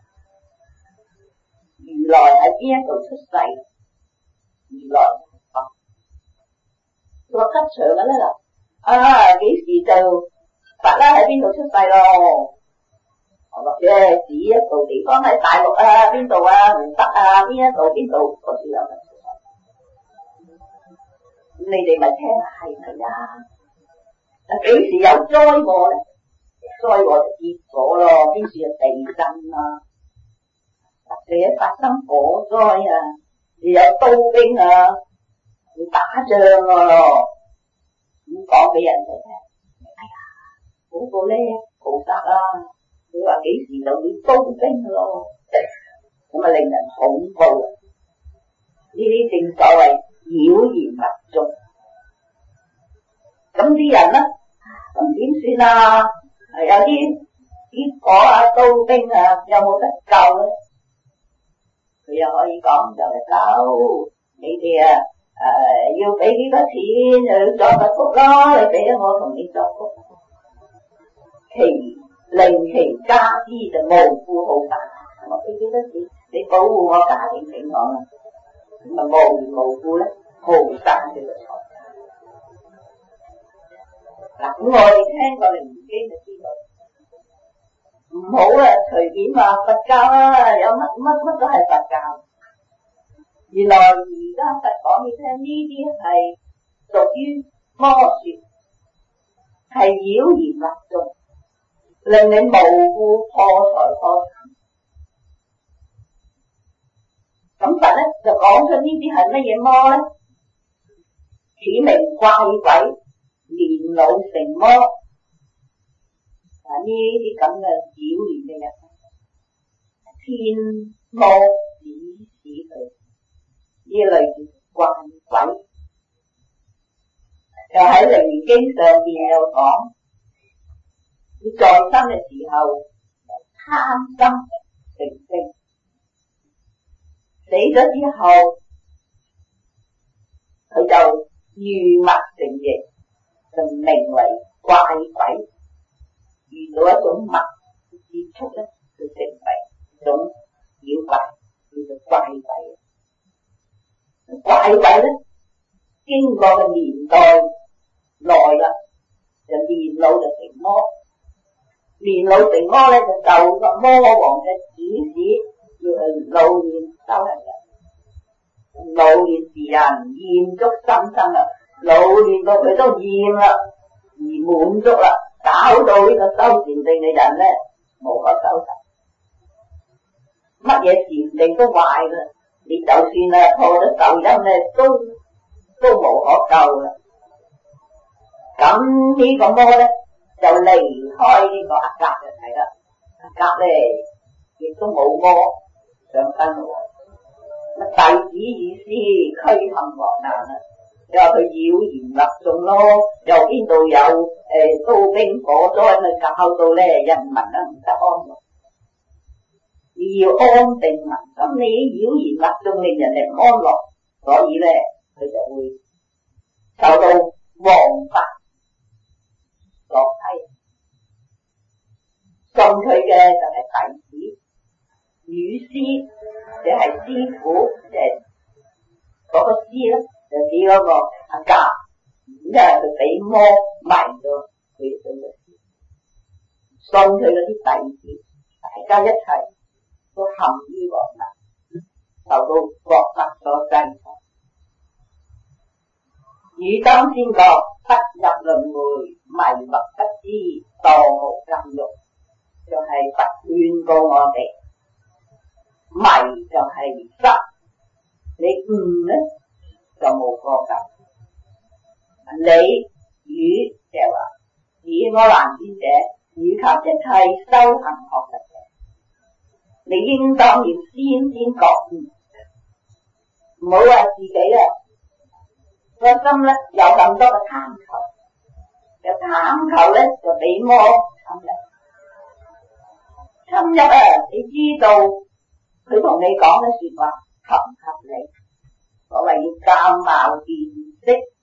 如來喺邊一度出世？如來佢話吉祥嘅咧啦，啊幾時就佛啦喺邊度出世咯？或者指一個地方喺大陸啊，邊度啊，湖北啊，邊一度邊度嗰時有人出世。咁你哋咪聽下係咪啊？啊幾時有災禍咧？災禍就結果咯，邊時有地震啊，或者發生火災啊，又有刀兵啊。要打仗咯， cũng có俾人哋聽。哎呀，嗰個咧菩薩啊，佢話幾時就要刀兵咯，咁啊令人恐怖啊！呢啲正所謂妖言惑眾。咁啲人咧，咁點算啊？係有啲結果啊，刀兵啊，有冇得救咧？佢又可以講有得救，你哋啊誒、呃、要俾幾多錢就作個福咯，你俾咗我同你作福，其令其家之就無故好大，我俾幾多錢你保護我家庭平安啊，咁啊無緣無故咧好大嘅個財。嗱，咁我哋聽過《楞嚴經》就知道，唔好啊隨便話佛教啊，有乜乜乜都係佛教。原來而家佛講你聽呢啲係屬於魔說，係妖言惑眾，令你無故破財破產。咁佛咧就講出呢啲係乜嘢魔咧？此名怪鬼。年老成魔，啊呢啲咁嘅妖言嘅人，天魔指使佢呢類怪鬼，就喺《楞嚴經》上邊有講，你在生嘅時候貪心成性，死咗之後佢就遇物成形。就名為怪鬼，遇到一種物接觸咧，就成為一種妖怪，叫做怪鬼。怪鬼咧，經過嘅年代耐啦，就年老就成魔，年老成魔咧就受個魔王嘅指使，要去老練修行人，老練時人厭足心生啊！老練到佢都厭啦，而滿足啦，搞到呢個修禪定嘅人咧無可收拾，乜嘢禪定都壞啦，你就算啊破咗受陰咧，都都無可救啦。咁呢個魔咧就離開呢個阿甲就係啦，阿甲咧亦都冇魔上身喎，乜弟子以師驅陷王難啦。你話佢妖言惑眾咯，又邊度有誒、呃、刀兵火災去搞到咧人民啊唔得安樂，你要安定民心，你妖言惑眾令人哋唔安樂，所以咧佢就會受到王法落批，信佢嘅就係弟子，與師即係師傅，即係嗰個師咧。就指嗰個阿甲，因為佢俾魔迷咗佢做咗事，信佢嗰啲弟子，大家一齊都陷於惡難，受到國法所制裁。汝當先覺，不入輪迴，迷惑不知，墮無間獄，就係佛勸告我哋，迷就係失，你悟咧？就無過咎。你與就係話，以阿難尊者以及一切修行學佛者，你應當要先先覺悟，唔好話自己啊個心咧有咁多嘅貪求，有貪求咧就俾魔侵入，侵入啊！你知道佢同你講嘅說話合唔合理？所謂要鑑貌辨色，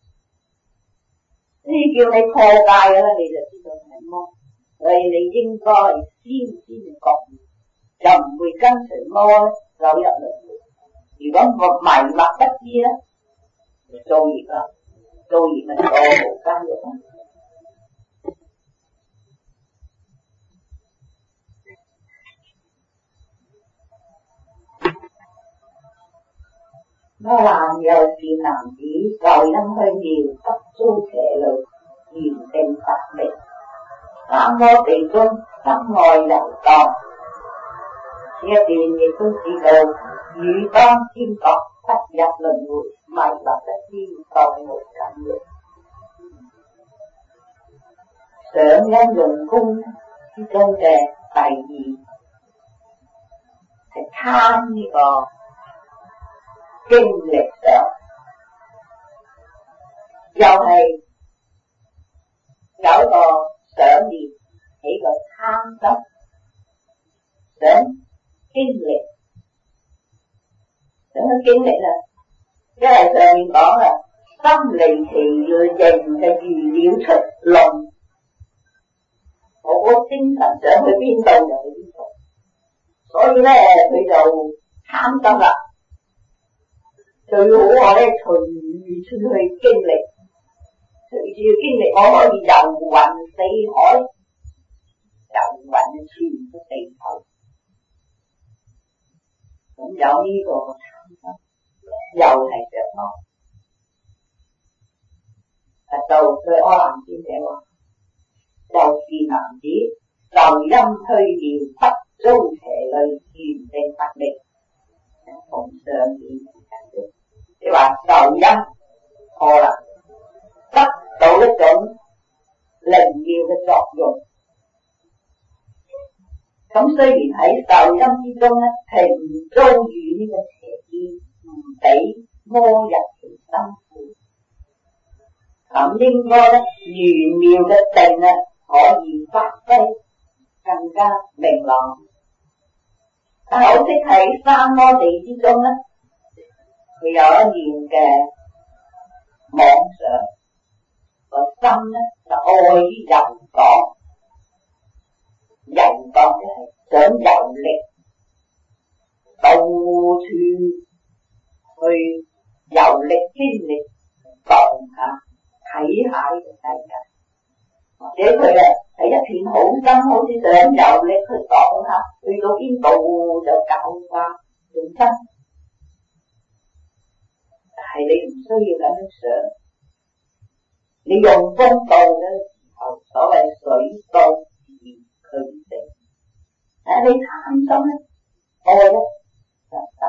呢叫你破戒嘅啦，你就知道係魔。所以你應該先先去覺悟，就唔會跟隨魔走入輪迴。如果我迷惑不知咧，就造業啦，造業咪墮無間獄咯。阿難又是男子，受陰虛妙，不遭邪路，緣定佛力，三摩地中心外遊蕩。呢一段亦都知道，汝當先覺，不入輪迴，迷惑不知，墮無間獄。 上陰用功之中嘅第二係貪呢個經力上，又係有一個想念起個貪心，想經歷，想個經歷啊，因為上面講啊，心離其形嘅預料出論，我個精神想去邊度就去邊度，所以咧佢就貪心啦，最好我咧隨處去經歷。隨住經歷，我可以遊雲四海，遊雲全個地球。咁有呢個貪心，又係着魔。啊，到對柯南先生話，就是男子受陰虛妙，不遭邪類，原定佛力，同上面解釋。即係話受陰可能得到一種靈妙嘅作用，咁雖然喺受陰之中咧，係唔遭遇呢個邪見，唔俾魔入其心庫，咁應該咧玄妙嘅定啊，可以發揮更加明朗。但係可惜喺三摩地之中咧，佢有一面嘅妄想。個心咧就愛於遊蕩，遊蕩即係想遊歷，到處去遊歷經歷蕩下睇下呢個世界，或者佢啊係一片好心，好似想遊歷去蕩下，去到邊度就教化眾生，但係你唔需要咁樣想。你用功到嘅時候，所謂水到自佢定。啊，你貪心咧，愛咧就得。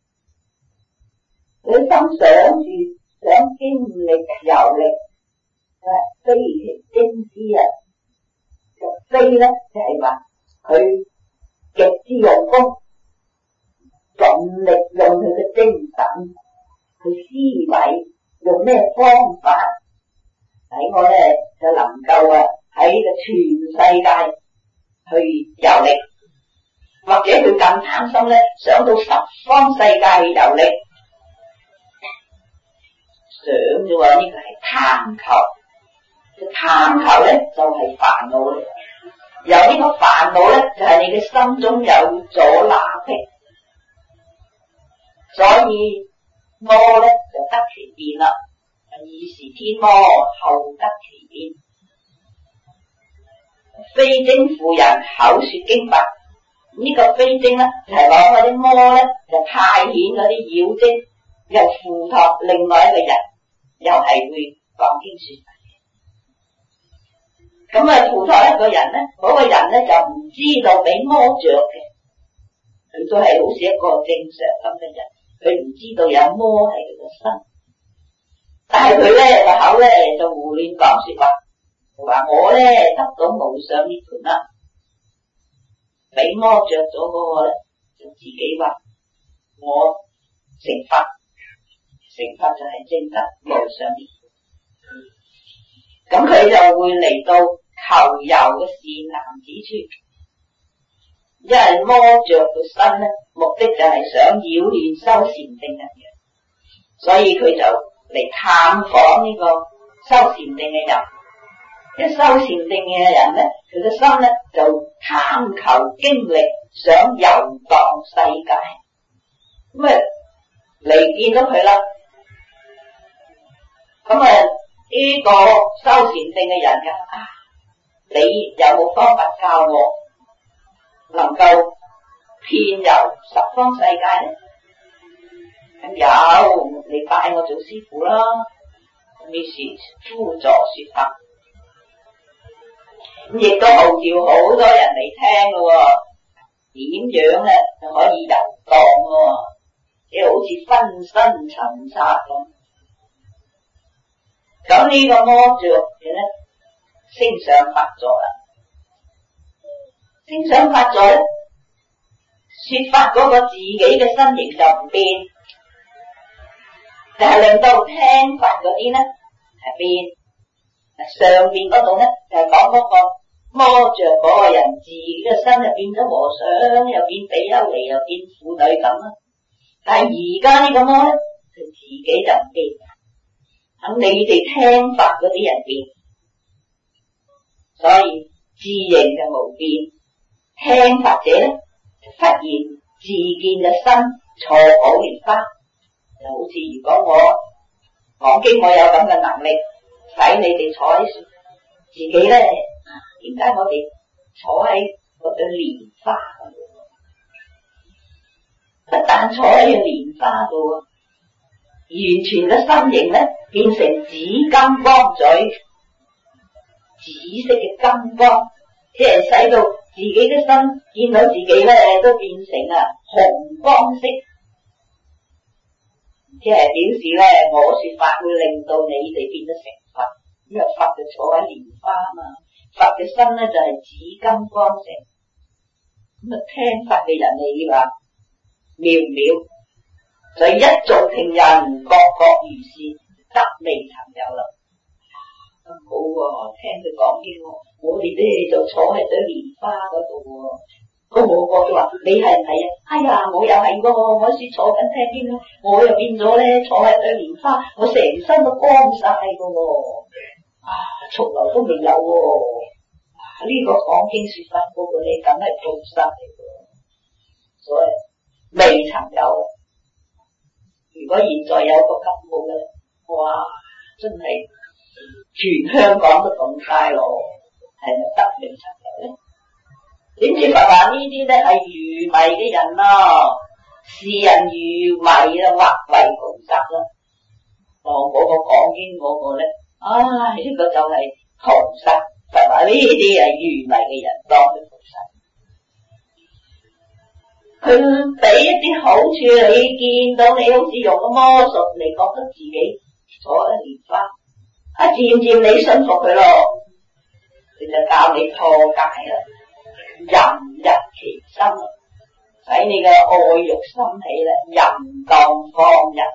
你心想住想經歷遊歷，啊，非其精思啊，就非咧就係話佢極之用功，盡力用佢嘅精神去思維，用咩方法？喺我咧就能夠啊喺呢個全世界去遊歷，或者佢更貪心咧，想到十方世界去遊歷，想啫喎，呢個係貪求，貪求咧就係煩惱嚟，有呢個煩惱咧就係你嘅心中有阻攔迫，所以魔咧就得其便啦。以是天魔，後得其變。非精婦人口說經法，呢、這個非精咧就係攞嗰啲魔咧就派遣嗰啲妖精，又附託另外一個人，又係會講經說法嘅。咁啊附託一個人咧，嗰、那個人咧就唔知道俾魔着嘅，佢都係好似一個正常咁嘅人，佢唔知道有魔喺佢個身。但係佢咧個口咧就胡亂講說話，就話我咧得到無上涅槃啦，俾魔着咗嗰個咧就自己話我成佛，成佛就係證得無上涅槃。咁佢就會嚟到求遊嘅善男子處，因為魔着個身咧，目的就係想擾亂修禪定人嘅，所以佢就嚟探訪呢個修禪定嘅人，一修禪定嘅人咧，佢嘅心咧就貪求經歷，想遊蕩世界，咁啊嚟見到佢啦，咁啊呢個修禪定嘅人嘅啊，你有冇方法教我能夠遍遊十方世界咧？咁有，你拜我做師傅啦，於是輔助說法，咁亦都號召好多人嚟聽咯，點樣咧就可以遊蕩咯，即係好似分身尋殺咁。咁呢個魔着嘅咧， 升上法座啦。升上法座咧，說法嗰個自己嘅身形就唔變，但係令到聽法嗰啲咧係變。上面嗰度咧就係講嗰個摸着嗰個人自己嘅身就變咗和尚，又變比丘尼，又變婦女咁啦。但係而家呢個摸咧，佢自己就唔變，等你哋聽法嗰啲人變，所以自形就無變。聽法者咧，發現自見嘅身坐寶蓮花，就好似如果我講經，我有咁嘅能力，使你哋坐喺自己咧，點解我哋坐喺嗰對蓮花度？不但坐喺個蓮花度，完全嘅身形咧變成紫金光嘴，紫色嘅金光，即係使到自己嘅身見到自己咧都變成啊紅光色，即係表示咧我說法會令到你哋變得成佛，因為佛就坐喺蓮花啊嘛，佛嘅身咧就係紫金光色，咁啊聽法嘅人你話妙唔妙？就一眾聽人各各如是，得未曾有啦。咁好喎，聽佢講經，我哋咧就坐喺對蓮花嗰度喎。咁我個就話你係唔係啊？哎呀，我又係喎，我先坐緊聽經啦，我又變咗咧坐喺對蓮花，我成身都光晒噶喎。啊，從來都未有喎。啊，呢、這個講經說法嗰個你梗係菩薩嚟噶，所以未曾有。如果現在有個咁好嘅，哇，真係全香港都咁晒咯，係咪得未曾有咧？點知佛話呢啲咧係愚迷嘅人咯，是人愚迷啊，或為菩薩啦。當嗰個講經嗰個咧，唉，呢、這個就係菩薩。佛話呢啲係愚迷嘅人當佢菩薩。佢俾一啲好處你，見到你好似用個魔術嚟覺得自己坐喺蓮花，啊漸漸你信服佢咯，佢就教你破戒啦，淫入其心，使你嘅愛欲心起啦，淫蕩放逸，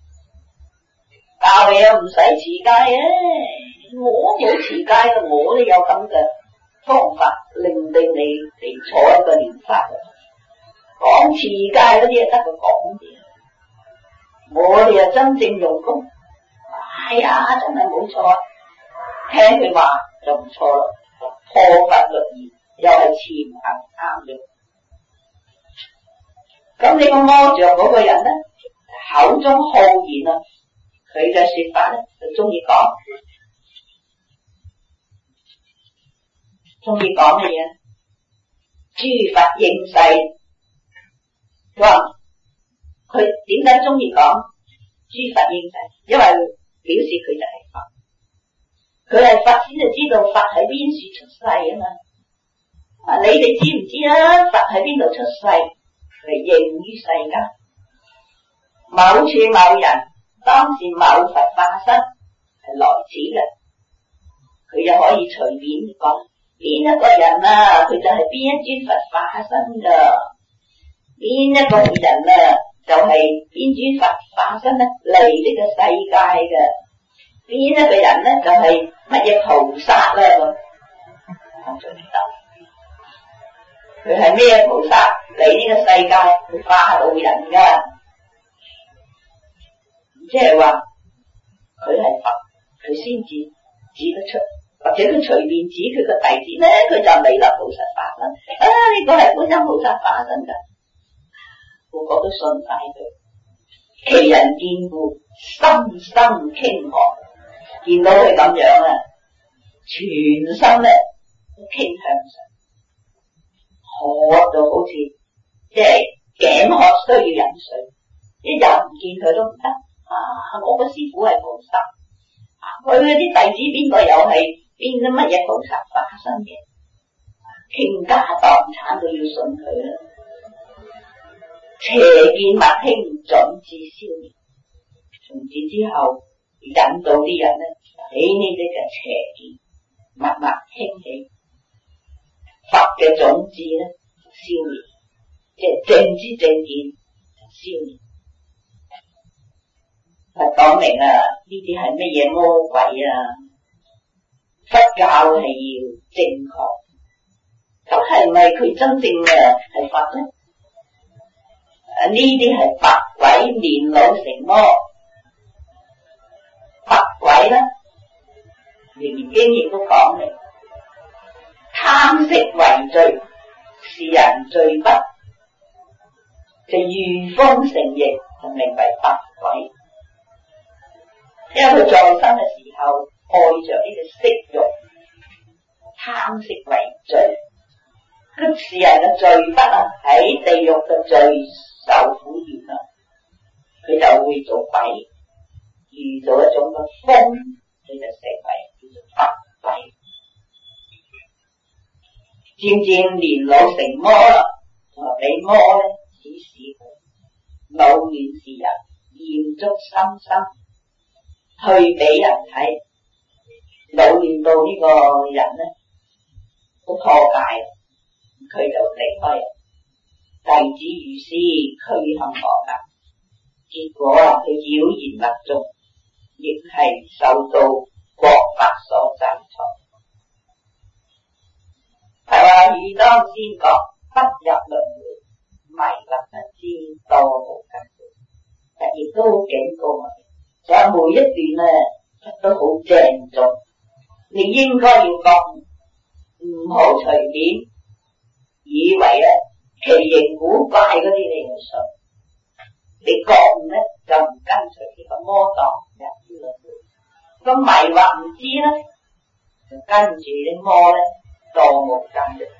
教你啊唔使持戒啊，我冇持戒啊，我都有咁嘅方法令到你哋坐喺個蓮花度。講持戒嗰啲係得個講字，我哋啊真正用功，哎呀真係冇錯，聽佢話就唔錯咯，破佛律儀又係潛行啱咗。咁你個魔像嗰個人咧，口中好言啊，佢嘅說法咧就中意講，中意講乜嘢？諸佛應世。哇！佢點解中意講諸佛應世？因為表示佢就係佛，佢係佛先就知道佛喺邊處出世啊嘛。啊，你哋知唔知啊？佛喺邊度出世？佢應於世間，某處某人當是某佛化身係來此嘅，佢又可以隨便講邊一個人啊，佢就係邊一尊佛化身噶。邊一個人啊，就係邊尊佛化身咧嚟呢個世界嘅，邊一個人咧就係乜嘢菩薩啦咁，我做唔到。佢係咩菩薩嚟呢個世界？佢化度人噶，即係話佢係佛，佢先至指得出，或者佢隨便指佢個弟子咧，佢就彌勒菩薩化身。啊，呢、這個係觀音菩薩化身噶。個個都信晒佢，其人見故心心傾渴，見到佢咁樣啊，全身咧都傾向上，渴到好似即係頸渴需要飲水，一日唔見佢都唔得啊！我個師傅係菩薩，佢嗰啲弟子邊個又係邊啲乜嘢菩薩化身嘅，傾家蕩產都要信佢啦。邪見物輕，準至消滅。從此之後，引導啲人咧起呢啲嘅邪見， 慢慢興起，佛嘅種子咧消滅，即係正知正見消滅。係講明啊，呢啲係乜嘢魔鬼啊？佛教係要正確，咁係咪佢真正嘅係佛咧？啊，呢啲係百鬼年老成魔，百鬼咧，《楞嚴經》亦都講明，貪色為罪，是人罪不，就御風成形，就名為百鬼。因為佢在生嘅時候愛着呢個色欲，貪色為罪，咁是人嘅罪不啊，喺地獄嘅罪受苦完啦，佢就會做鬼，遇到一種嘅風，佢就成為叫做百鬼。漸漸年老成魔啦，同埋俾魔咧指示佢，老嫩是人，驗足心心。去俾人睇，老練到呢個人咧都破戒，佢就離開。弟子如是驅向我噶，結果啊，佢妖言惑眾，亦係受到國法所制裁。係話汝當先覺，不入輪迴，迷惑不知，墮無間道。但亦都警告我哋。所以每一段咧都好鄭重，你應該要覺悟，唔好隨便以為咧奇形古怪嗰啲你唔信，你覺悟咧就唔跟隨呢個魔黨入呢個門，咁迷惑唔知咧就跟住啲魔咧墮無間道。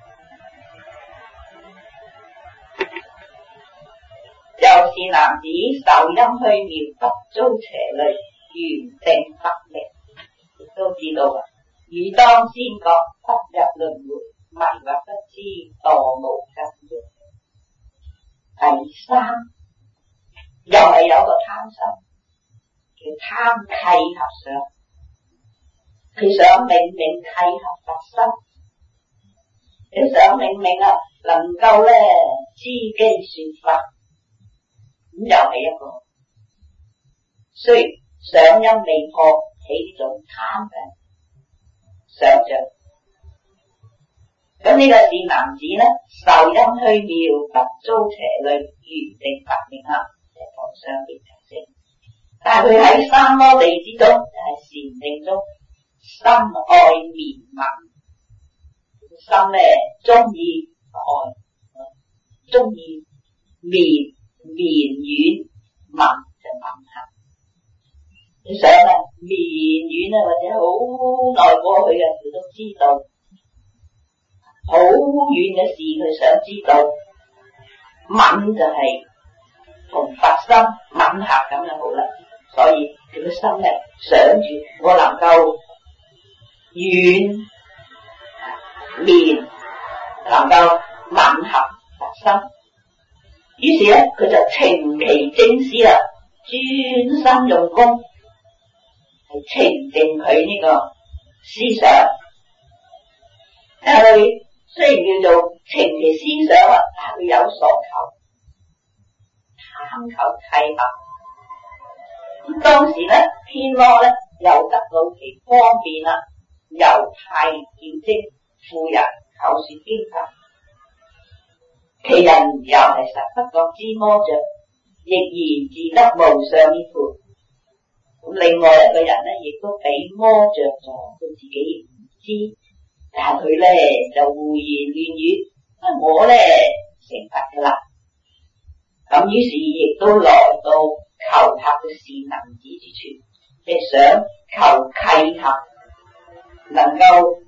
又是男子受陰虛妙，不遭邪累，圓定法力，亦都知道啊。汝當先覺，不入輪迴，迷惑不知，墮無間道。第三，又係有個貪心，叫貪契合想，佢想明明契合佛心，佢想明明啊能夠咧知機說法。咁又係一個，雖然想因未破，起呢種貪嘅想象。咁呢個是男子咧，受陰虛妙，不遭邪累，圓定法力啊，就同上邊提升。但係佢喺三摩地之中，就係禪定中，心愛綿密，心咧中意愛，中意綿。綿軟文就文行，你想啊，綿軟啊，或者好耐過去嘅佢都知道，好遠嘅事佢想知道，敏就係同佛心吻合咁就好啦。所以佢嘅心咧想住我能夠軟綿能夠吻合佛心。於是咧，佢就情其正思啦，專心用功，係情定佢呢個思想。佢雖然叫做情其思想啊，但係佢有所求，貪求契合。咁當時咧，天魔咧又得到其方便啦，又太見精，婦人口說經法。其人又係實不覺之魔障，亦然自得無上之苦。咁另外一個人咧，亦都俾魔障咗，佢自己唔知，但係佢咧就胡言亂語，啊我咧成佛噶啦。咁於是亦都來到求塔嘅善男子之處，即係想求契合，能夠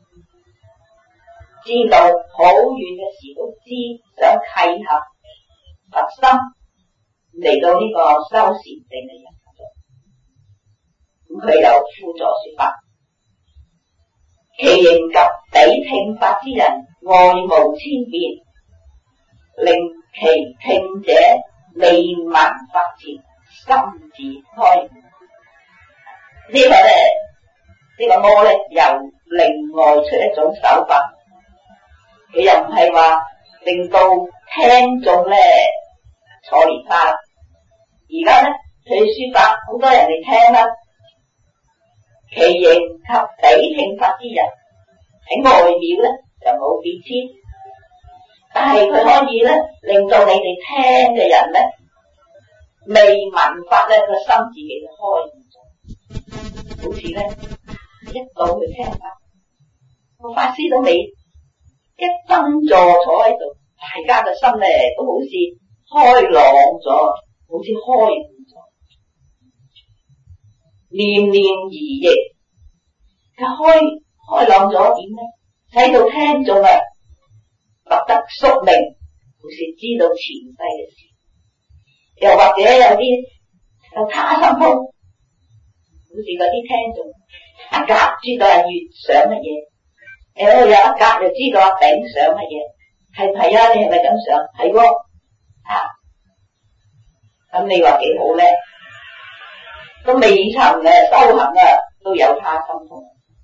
知道好遠嘅事都知，想契合佛心嚟到呢個修禪定嘅人度，咁佢又輔助說法。其形及彼聽法之人，外無千變，令其聽者未聞法前，心自開悟。呢個咧呢個魔咧由另外出一種手法，佢又唔係話令到聽眾咧坐蓮花啦。而家咧佢說法好多人嚟聽啦，其形及彼聽法之人喺外表咧就冇變遷，但係佢可以咧令到你哋聽嘅人咧未聞法咧個心自己就開悟咗，好似咧一到去聽法，個法師都未一登座坐喺度，大家嘅心咧都好似開朗咗，好似開悟咗，念念而亦，佢開開朗咗點咧？使到聽眾啊覺得宿命，好似知道前世嘅事，又或者有啲有他心通，好似嗰啲聽眾一格知道阿月想乜嘢，誒有一格就知道阿丙想乜嘢，係唔係啊？你係咪咁想？係喎，啊，咁你話幾好咧？都未曾嘅修行啊，都有他心通，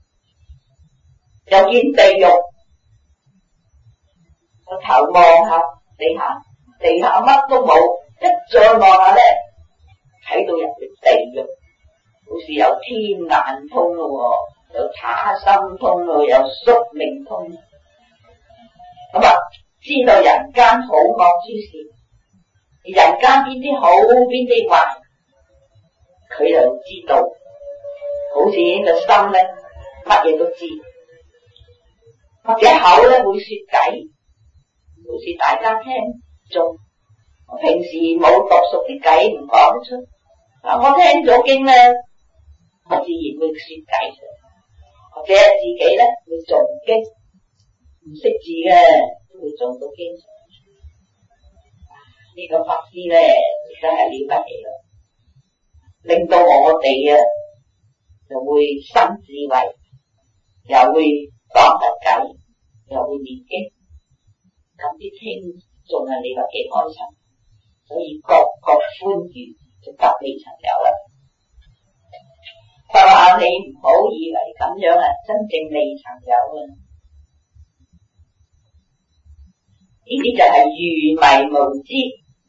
又見地獄，個頭望下地下，地下乜都冇，一再望下咧，睇到入去地獄，好似有天眼通咯，有他心通咯，有宿命通，咁啊，知道人間好惡之事，人間邊啲好邊啲壞，佢就知道，好似呢個心咧，乜嘢都知，或者口咧會說偈，好似大家聽眾，我平時冇讀熟啲偈唔講得出，啊我聽咗經咧，我自然會說偈出，或者自己咧會誦經，唔識字嘅都會誦到經。呢、這個法師咧真係了不起咯，令到我哋啊就會生智慧，又會講得偈，又會念經，咁啲聽眾啊你話幾開心，所以各各歡愉就得未曾有啦。佢話你唔好以為咁樣啊，真正未曾有啊，呢啲就係愚迷無知。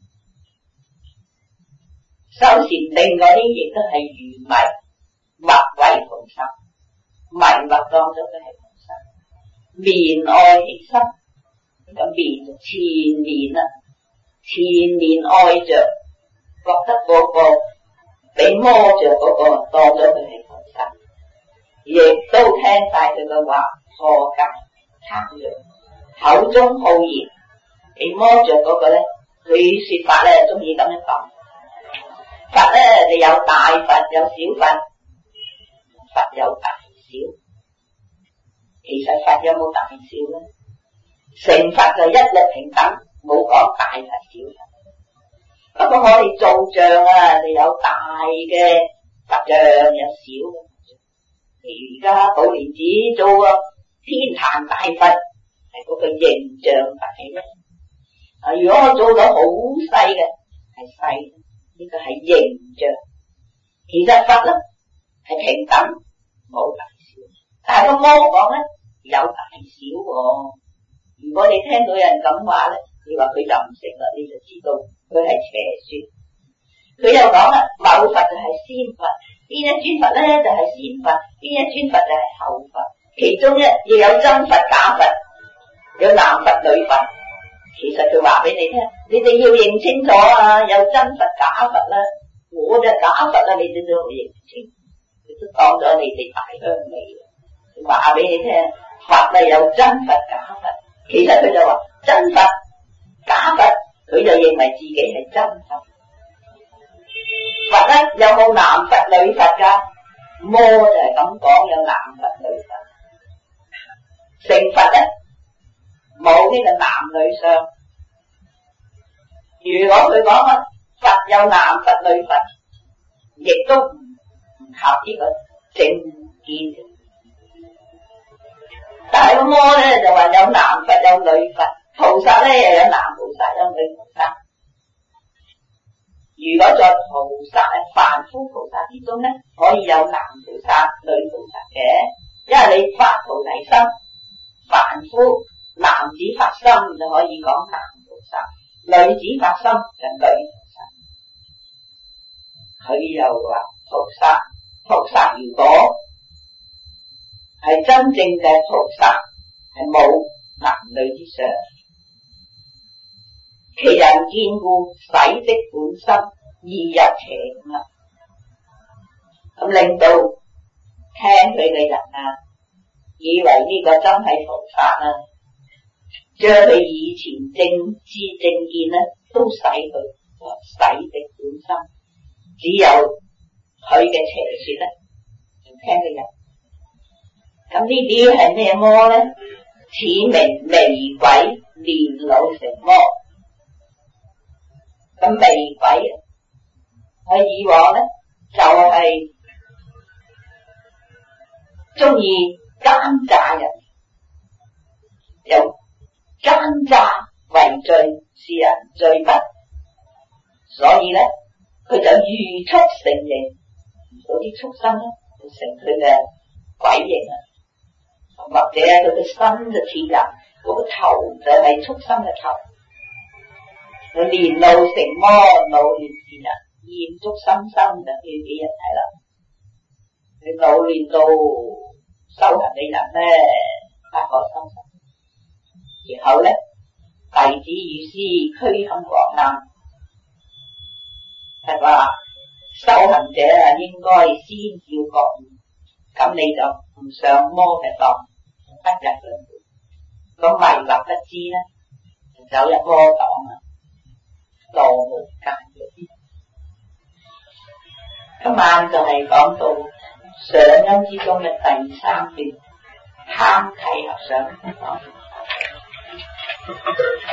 修禪定嗰啲亦都係愚迷，惑為菩薩，迷惑當咗佢係菩薩。面愛其心，咁面就纏綿啦，纏綿愛着，覺得嗰個俾摸着嗰個當咗佢係菩薩，亦都聽晒佢嘅話，破戒參詳，口中好言，俾摸着嗰個咧，佢說法咧中意咁樣講。佛咧，你有大佛有小佛，佛有大小，其實佛有冇大小咧？成佛就一律平等，冇講大佛小佛。不過我哋做像啊，就有大嘅佛像，有小嘅佛像。譬如而家寶蓮寺做個天壇大佛，係嗰個形象大啫。啊，如果我做到好細嘅，係細。呢個係形象，其實佛咧係平等，冇大小。但係個魔講咧有大小喎。如果你聽到有人咁話咧，你話佢就唔成啦，你就知道佢係邪說。佢又講啦，某佛就係先佛，邊一尊佛咧就係先佛，邊一尊佛就係後佛。其中咧亦有真佛假佛，有男佛女佛。其實佢話俾你聽，你哋要認清楚啊，有真佛假佛啦，我就假佛啦，你哋都要認清，佢都當咗你哋大鄉里。佢話俾你聽，佛係有真佛假佛，其實佢就話真佛假佛，佢就認為自己係真佛。佛咧有冇男佛女佛噶？魔就係咁講，有男佛女佛。成佛咧冇呢個男女相。如果佢講啊，佛有男佛女佛，亦都唔唔合呢個正見。但係個魔咧就話有男佛有女佛，菩薩咧又有男菩薩有女菩薩。如果在菩薩凡夫菩薩之中咧，可以有男菩薩女菩薩嘅。 係你發菩提心，凡夫男子發心就可以講男菩薩，女子發心就女菩薩。佢又話菩薩，菩薩如果係真正嘅菩薩，係冇男女之相，其人見故洗的本心，意入邪咁啦。咁令到聽佢嘅人啊，以為呢個真係菩薩啊，將佢以前正知正見咧都洗佢，洗的本心，只有佢嘅邪說咧，就聽佢人。咁呢啲係咩魔咧？此名媚鬼，年老成魔。咁媚鬼喺以往咧就係中意奸詐人，有奸詐為罪，是人罪不，所以咧佢就預速成形，嗰啲畜生咧就成佢嘅鬼形啊，或者佢嘅身就似人，嗰個頭就係畜生嘅頭。佢年老成魔，老練是人，厭足心生就叫俾人睇啦。你老練到修行嘅人咧，發覺心神，然後咧弟子與師驅行廣南，係話修行者啊應該先要覺悟，咁你就唔上魔嘅當，不入輪迴。咁迷惑不知咧，就走入魔黨啊，墮無間獄。今晚就係講到上因之中嘅第三段，貪契合上講。